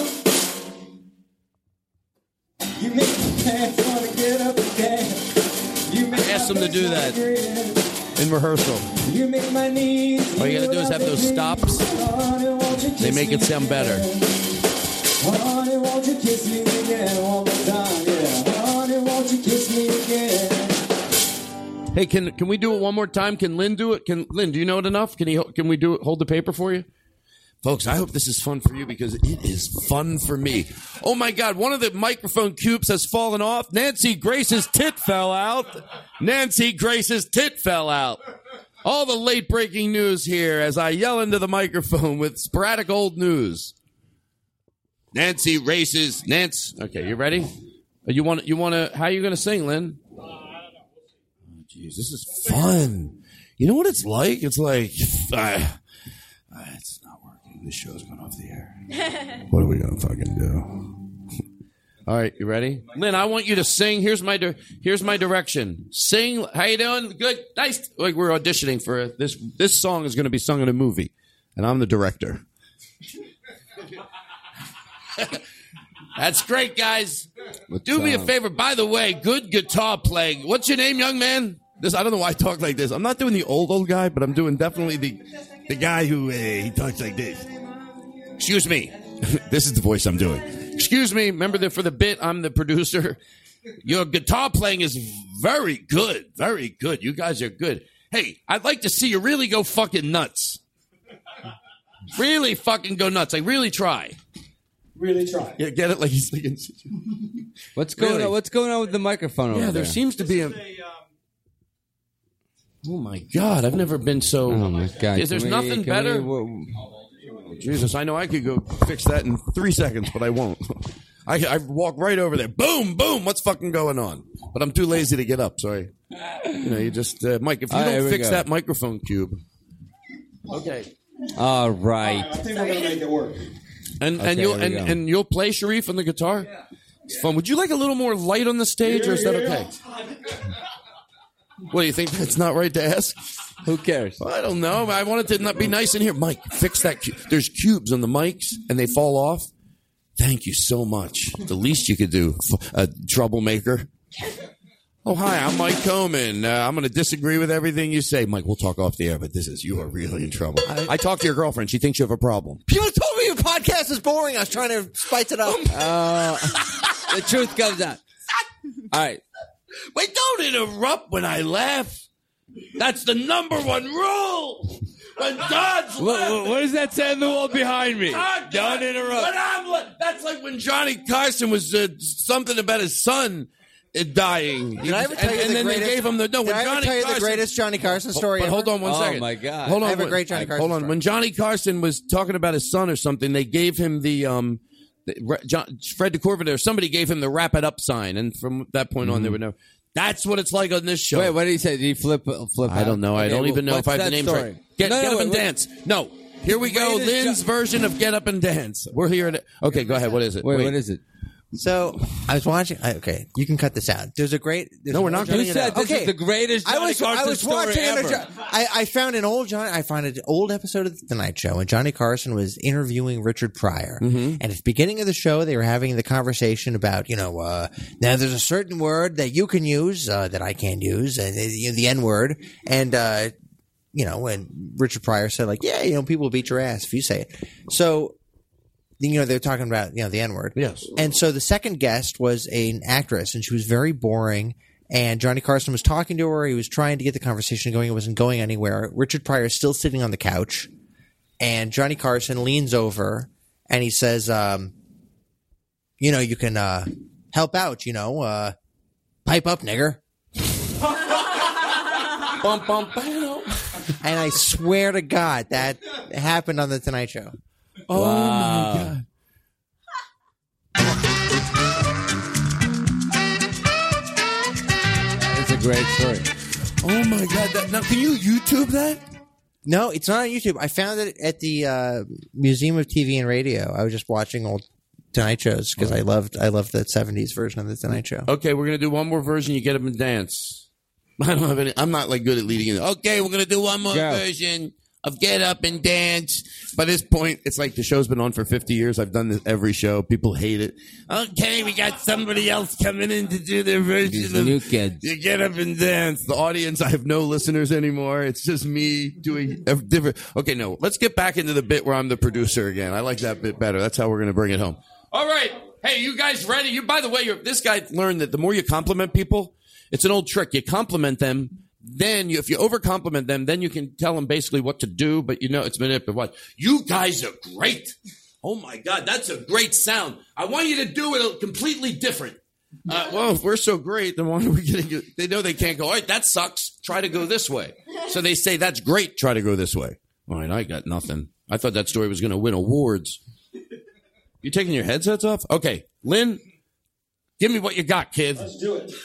do. You make my pants wanna get up and dance. You make I asked my him to do that. grin. In rehearsal. You make my knees. All you gotta do is have those stops. They make it sound better. Honey, won't you kiss me again one more time? Yeah. Honey, won't you kiss me again? Hey, can can we do it one more time? Can Lynn do it? Can Lynn, do you know it enough? Can he? Can we do it? Hold the paper for you, folks. I hope this is fun for you because it is fun for me. Oh my God! One of the microphone cubes has fallen off. Nancy Grace's tit fell out. Nancy Grace's tit fell out. All the late breaking news here as I yell into the microphone with sporadic old news. Nancy races. Nance. Okay, you ready? You want? You want to? How are you going to sing, Lynn? Jeez, this is fun. You know what it's like? It's like, uh, uh, it's not working. This show's going off the air. What are we going to fucking do? All right, you ready? Lynn, I want you to sing. Here's my di- here's my direction. Sing. How you doing? Good. Nice. Like we're auditioning for a, this. This song is going to be sung in a movie, and I'm the director. That's great, guys. Do me a favor. By the way, good guitar playing. What's your name, young man? This I don't know why I talk like this. I'm not doing the old old guy, but I'm doing definitely the the guy who uh, he talks like this. Excuse me. This is the voice I'm doing. Excuse me. Remember that for the bit, I'm the producer. Your guitar playing is very good. Very good. You guys are good. Hey, I'd like to see you really go fucking nuts. Really fucking go nuts. Like, really try. Really try. Yeah, get it like he's like. What's going Really? on? What's going on with the microphone over Yeah, there there? seems to be a. Oh my God! I've never been so. Oh my God! Is there's Can we- nothing can better? we- wha- Jesus, I know I could go fix that in three seconds, but I won't. I, I walk right over there. Boom, boom. What's fucking going on? But I'm too lazy to get up. Sorry. You know, you just uh, Mike. If you All right, here don't we fix go. that microphone cube. Okay. All right. I think we're gonna make it work. And Okay, and you'll here we and, go. and you'll play Sharif on the guitar. Yeah. It's fun. Would you like a little more light on the stage, or is that okay? What do you think? That's not right to ask. Who cares? I don't know. I want it to not be nice in here. Mike, fix that. Cu- There's cubes on the mics, and they fall off. Thank you so much. The least you could do, f- a troublemaker. Oh, hi, I'm Mike Coman. Uh, I'm going to disagree with everything you say. Mike, we'll talk off the air, but this is, you are really in trouble. I, I talked to your girlfriend. She thinks you have a problem. You told me your podcast is boring. I was trying to spice it up. Uh, the truth comes out. All right. Wait, don't interrupt when I laugh. That's the number one rule. When God's What, what, what does that say on the wall behind me? God, Don't interrupt. When I'm, la- that's like when Johnny Carson was uh, something about his son uh, dying. Did I ever tell and, you and the then greatest, they gave him the no. Did When I ever Johnny tell you Carson, the greatest Johnny Carson story But ever? hold on one Oh, second. my God. Hold on. I have a wait- great Johnny Carson Hold on. story. When Johnny Carson was talking about his son or something, they gave him the um, the, Re- John, Fred DeCorvin or somebody gave him the wrap it up sign, and from that point on, there were no. That's what it's like on this show. Wait, what did he say? Did he flip? flip I don't know. I Okay, don't well, even know what's if I have the that names story? right. Get, No, get no, up and wait, dance. No. Here we go. Greatest Lynn's Jo- version of Get Up and Dance. We're here. At, okay, go ahead. What is it? Wait, what is it? So I was watching. I- Okay, you can cut this out. There's a great. There's No, an we're not old cutting Johnny- it said out. this is the greatest I Johnny was, I Carson was story watching an- ever. I, I found an old John. I found an old episode of the Tonight Show, and Johnny Carson was interviewing Richard Pryor. Mm-hmm. And at the beginning of the show, they were having the conversation about, you know, uh, now there's a certain word that you can use uh, that I can't use, and uh, you know, the N word, and. Uh, you know, when Richard Pryor said, like, yeah, you know, people will beat your ass if you say it. So, you know, they're talking about, you know, the N-word. Yes. And so the second guest was an actress, and she was very boring. And Johnny Carson was talking to her. He was trying to get the conversation going. It wasn't going anywhere. Richard Pryor is still sitting on the couch. And Johnny Carson leans over, and he says, um, you know, you can uh, help out, you know, uh, pipe up, nigger. Bum, bum, bam. And I swear to God, that happened on the Tonight Show. Oh, Wow. my God. It's a great story. Oh, my God. That, now, can you YouTube that? No, it's not on YouTube. I found it at the uh, Museum of T V and Radio. I was just watching old Tonight shows because I loved I loved the seventies version of the Tonight Show. Okay, we're going to do one more version. You get up and dance. I don't have any. I'm not like good at leading it. Okay, we're going to do one more Go. version of Get Up and Dance. By this point, it's like the show's been on for fifty years. I've done this every show. People hate it. Okay, we got somebody else coming in to do their version These of new kids. You Get Up and Dance. The audience, I have no listeners anymore. It's just me doing a different. Okay, no, let's get back into the bit where I'm the producer again. I like that bit better. That's how we're going to bring it home. All right. Hey, you guys ready? You, by the way, you're, this guy learned that the more you compliment people, it's an old trick. You compliment them, then you, if you over compliment them, then you can tell them basically what to do. But you know, it's manipulative. What? You guys are great. Oh my God, that's a great sound. I want you to do it completely different. Uh, well, if we're so great, then why are we getting it? They know they can't go, all right, that sucks. Try to go this way. So they say, that's great. Try to go this way. All right, I got nothing. I thought that story was going to win awards. You taking your headsets off? Okay, Lynn, give me what you got, kid. Let's do it.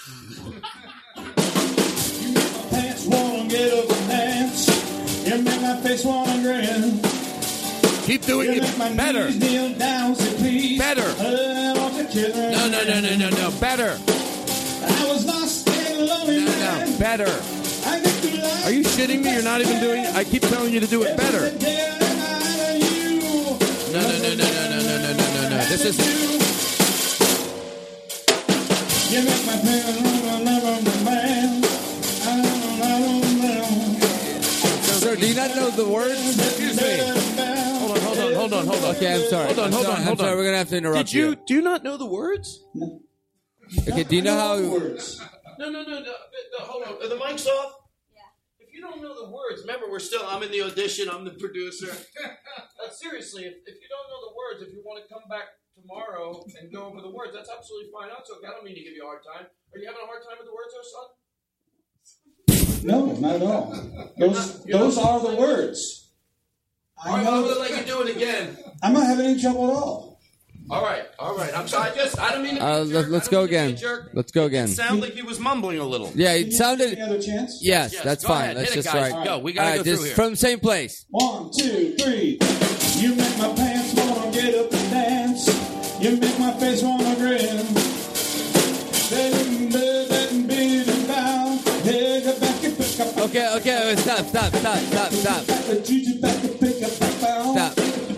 You make my pants wanna get up and dance. You make my face wanna grin. Keep doing you it make my better. knees kneel down, say please. Better. I want to kill her. No, no, no, no, no, no. Better. I was lost in loving No, no. Better. I get to life. Are you shitting me? You're not even doing it? I keep telling you to do it better. No, no, no, no, no, no, no, no, no, no, no. This is. You make my pen run on the man. Sir, do you not know the words? Excuse me. Hold on, hold on, hold on, hold on. Okay, I'm sorry. Hold on, I'm hold sorry, on, I'm hold sorry. on. We're gonna have to interrupt Did you? Do you not know the words? Okay, do you know how? No, no, no, no. no hold on. Are the mics off? Yeah. If you don't know the words, remember we're still. I'm in the audition. I'm the producer. uh, seriously, if, if you don't know the words, if you want to come back tomorrow and go over the words. That's absolutely fine. That's okay. I don't mean to give you a hard time. Are you having a hard time with the words, there, son? No, not at all. Those those are the words. All right, I'm going to let you do it again. I'm not having any trouble at all. All right, all right. I'm sorry. I just, I don't mean to be Uh, a let, jerk. let's I go don't mean to be again. a jerk. Let's go again. It sounded like he was mumbling a little. Yeah, it sounded. Any other chance? Yes, Yes, that's go fine. ahead. Let's Hit it, just guys. write. Go. We gotta All right, go through just here. from the same place. One, two, three. You make my pants wanna get up and dance. You make my face wanna grin. Okay, okay, stop, stop, stop, stop, stop. Stop.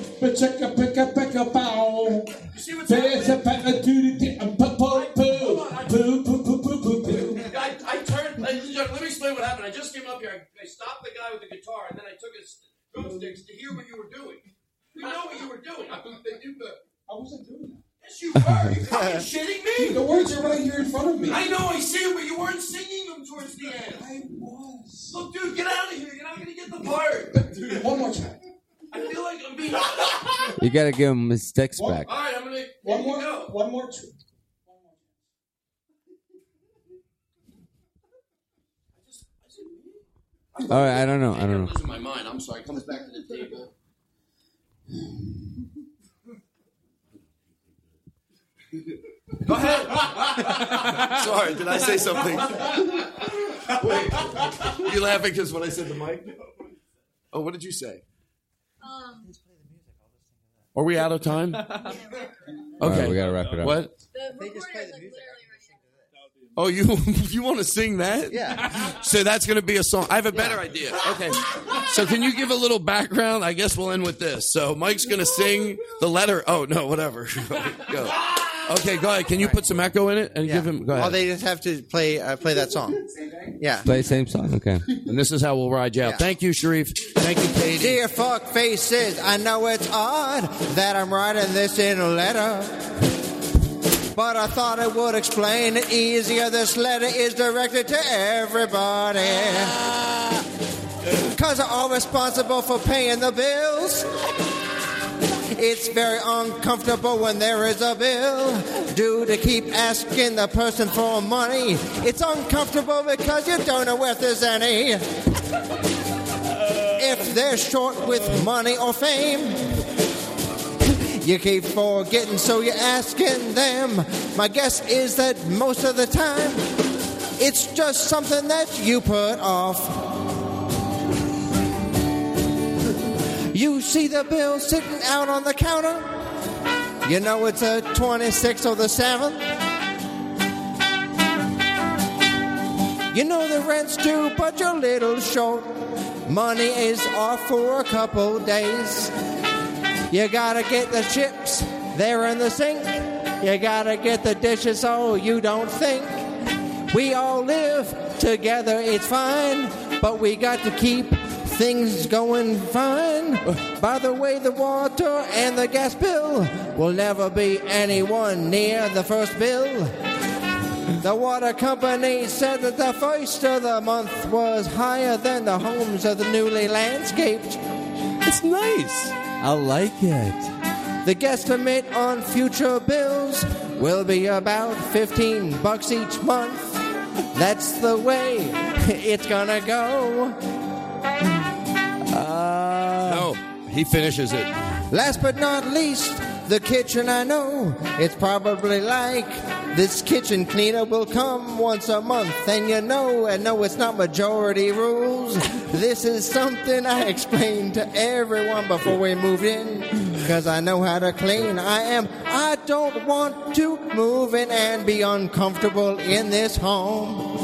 I, I turned, ladies and gentlemen, let me explain what happened. I just came up here. I, I stopped the guy with the guitar, and then I took his drumsticks to hear what you were doing. We know what you were doing. I, they do the, I wasn't doing that. yes, you were. Are you fucking shitting me? The words are right here in front of me. I know, I see it, but you weren't singing them towards the end. I was. Look, dude, get out of here. You're not going to get the part. Dude, one more time. I feel like I'm being... You gotta give him his sticks back. All right, I'm going to... One more. One more. Tr- All right, I don't know. I don't know. losing my mind. I'm sorry. It comes back to the table. Go ahead. Sorry, did I say something? Wait, you laughing because what I said to Mike? Oh, what did you say? Um, Are we out of time? Okay, Okay. we gotta wrap it up. What? the recording is like literally Oh, you you want to sing that? Yeah. So that's going to be a song. I have a better idea. Okay. So can you give a little background? I guess we'll end with this. So Mike's going to sing the letter. Oh, no, whatever. Go. Okay, go ahead. Can you put some echo in it and give him? Go ahead. Well, they just have to play uh, play that song. Yeah. Play the same song. Okay. And this is how we'll ride you out. Yeah. Thank you, Sharif. Thank you, Katie. Dear fuck faces, I know it's odd that I'm writing this in a letter. But I thought I would explain it easier. This letter is directed to everybody. Cause I'm all responsible for paying the bills. It's very uncomfortable when there is a bill due to keep asking the person for money. It's uncomfortable because you don't know if there's any. If they're short with money or fame, you keep forgetting, so you're asking them. My guess is that most of the time, it's just something that you put off. You see the bill sitting out on the counter. You know it's a twenty-sixth or the seventh. You know the rent's due, but you're a little short. Money is off for a couple days. You gotta get the chips, they're in the sink. You gotta get the dishes so you don't think. We all live together, it's fine, but we got to keep things going fine. By the way, the water and the gas bill will never be anyone near the first bill. The water company said that the first of the month was higher than the homes of the newly landscaped. It's nice. I like it. The guesstimate on future bills will be about fifteen bucks each month. That's the way it's gonna go. Uh, No, he finishes it. Last but not least, the kitchen. I know it's probably like this kitchen cleaner will come once a month. And you know, and no, it's not majority rules. This is something I explained to everyone before we moved in. Cause I know how to clean. I am. I don't want to move in and be uncomfortable in this home.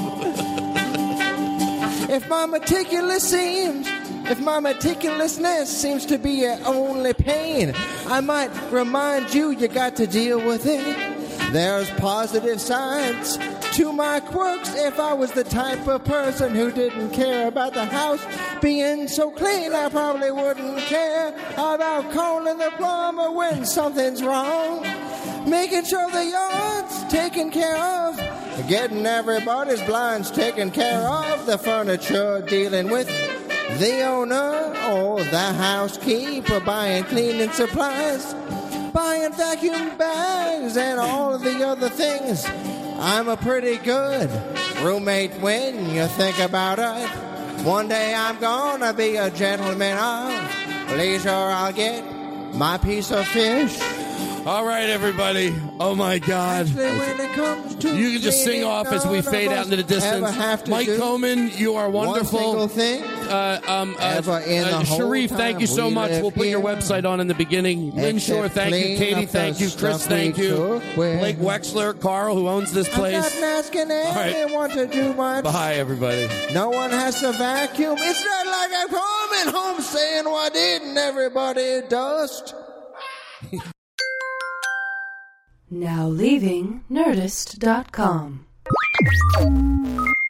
If my meticulous seems, if my meticulousness seems to be your only pain, I might remind you you got to deal with it. There's positive sides to my quirks. If I was the type of person who didn't care about the house being so clean, I probably wouldn't care about calling the plumber when something's wrong. Making sure the yard's taken care of, getting everybody's blinds taken care of, the furniture dealing with the owner or the housekeeper, buying cleaning supplies. buying vacuum bags and all of the other things. I'm a pretty good roommate when you think about it. One day I'm gonna be a gentleman of leisure. I'll get my piece of fish. All right, everybody. Oh, my God. Actually, when it comes to You can just sing off as we none of fade out us into the distance. ever have to Mike do Coman, you are wonderful. One single thing. Uh, um, uh, Ever in uh, the whole Sharif, time thank you so we much. live We'll put your here. website on in the beginning. Lynn Except Shore, thank you. clean Katie, up thank the you. Chris, stuff thank we you. took with. Blake Wexler, Carl, who owns this I'm place. not asking anyone to do much. Bye, everybody. No one has to vacuum. It's not like I'm coming home saying, why didn't everybody dust? Now leaving Nerdist dot com.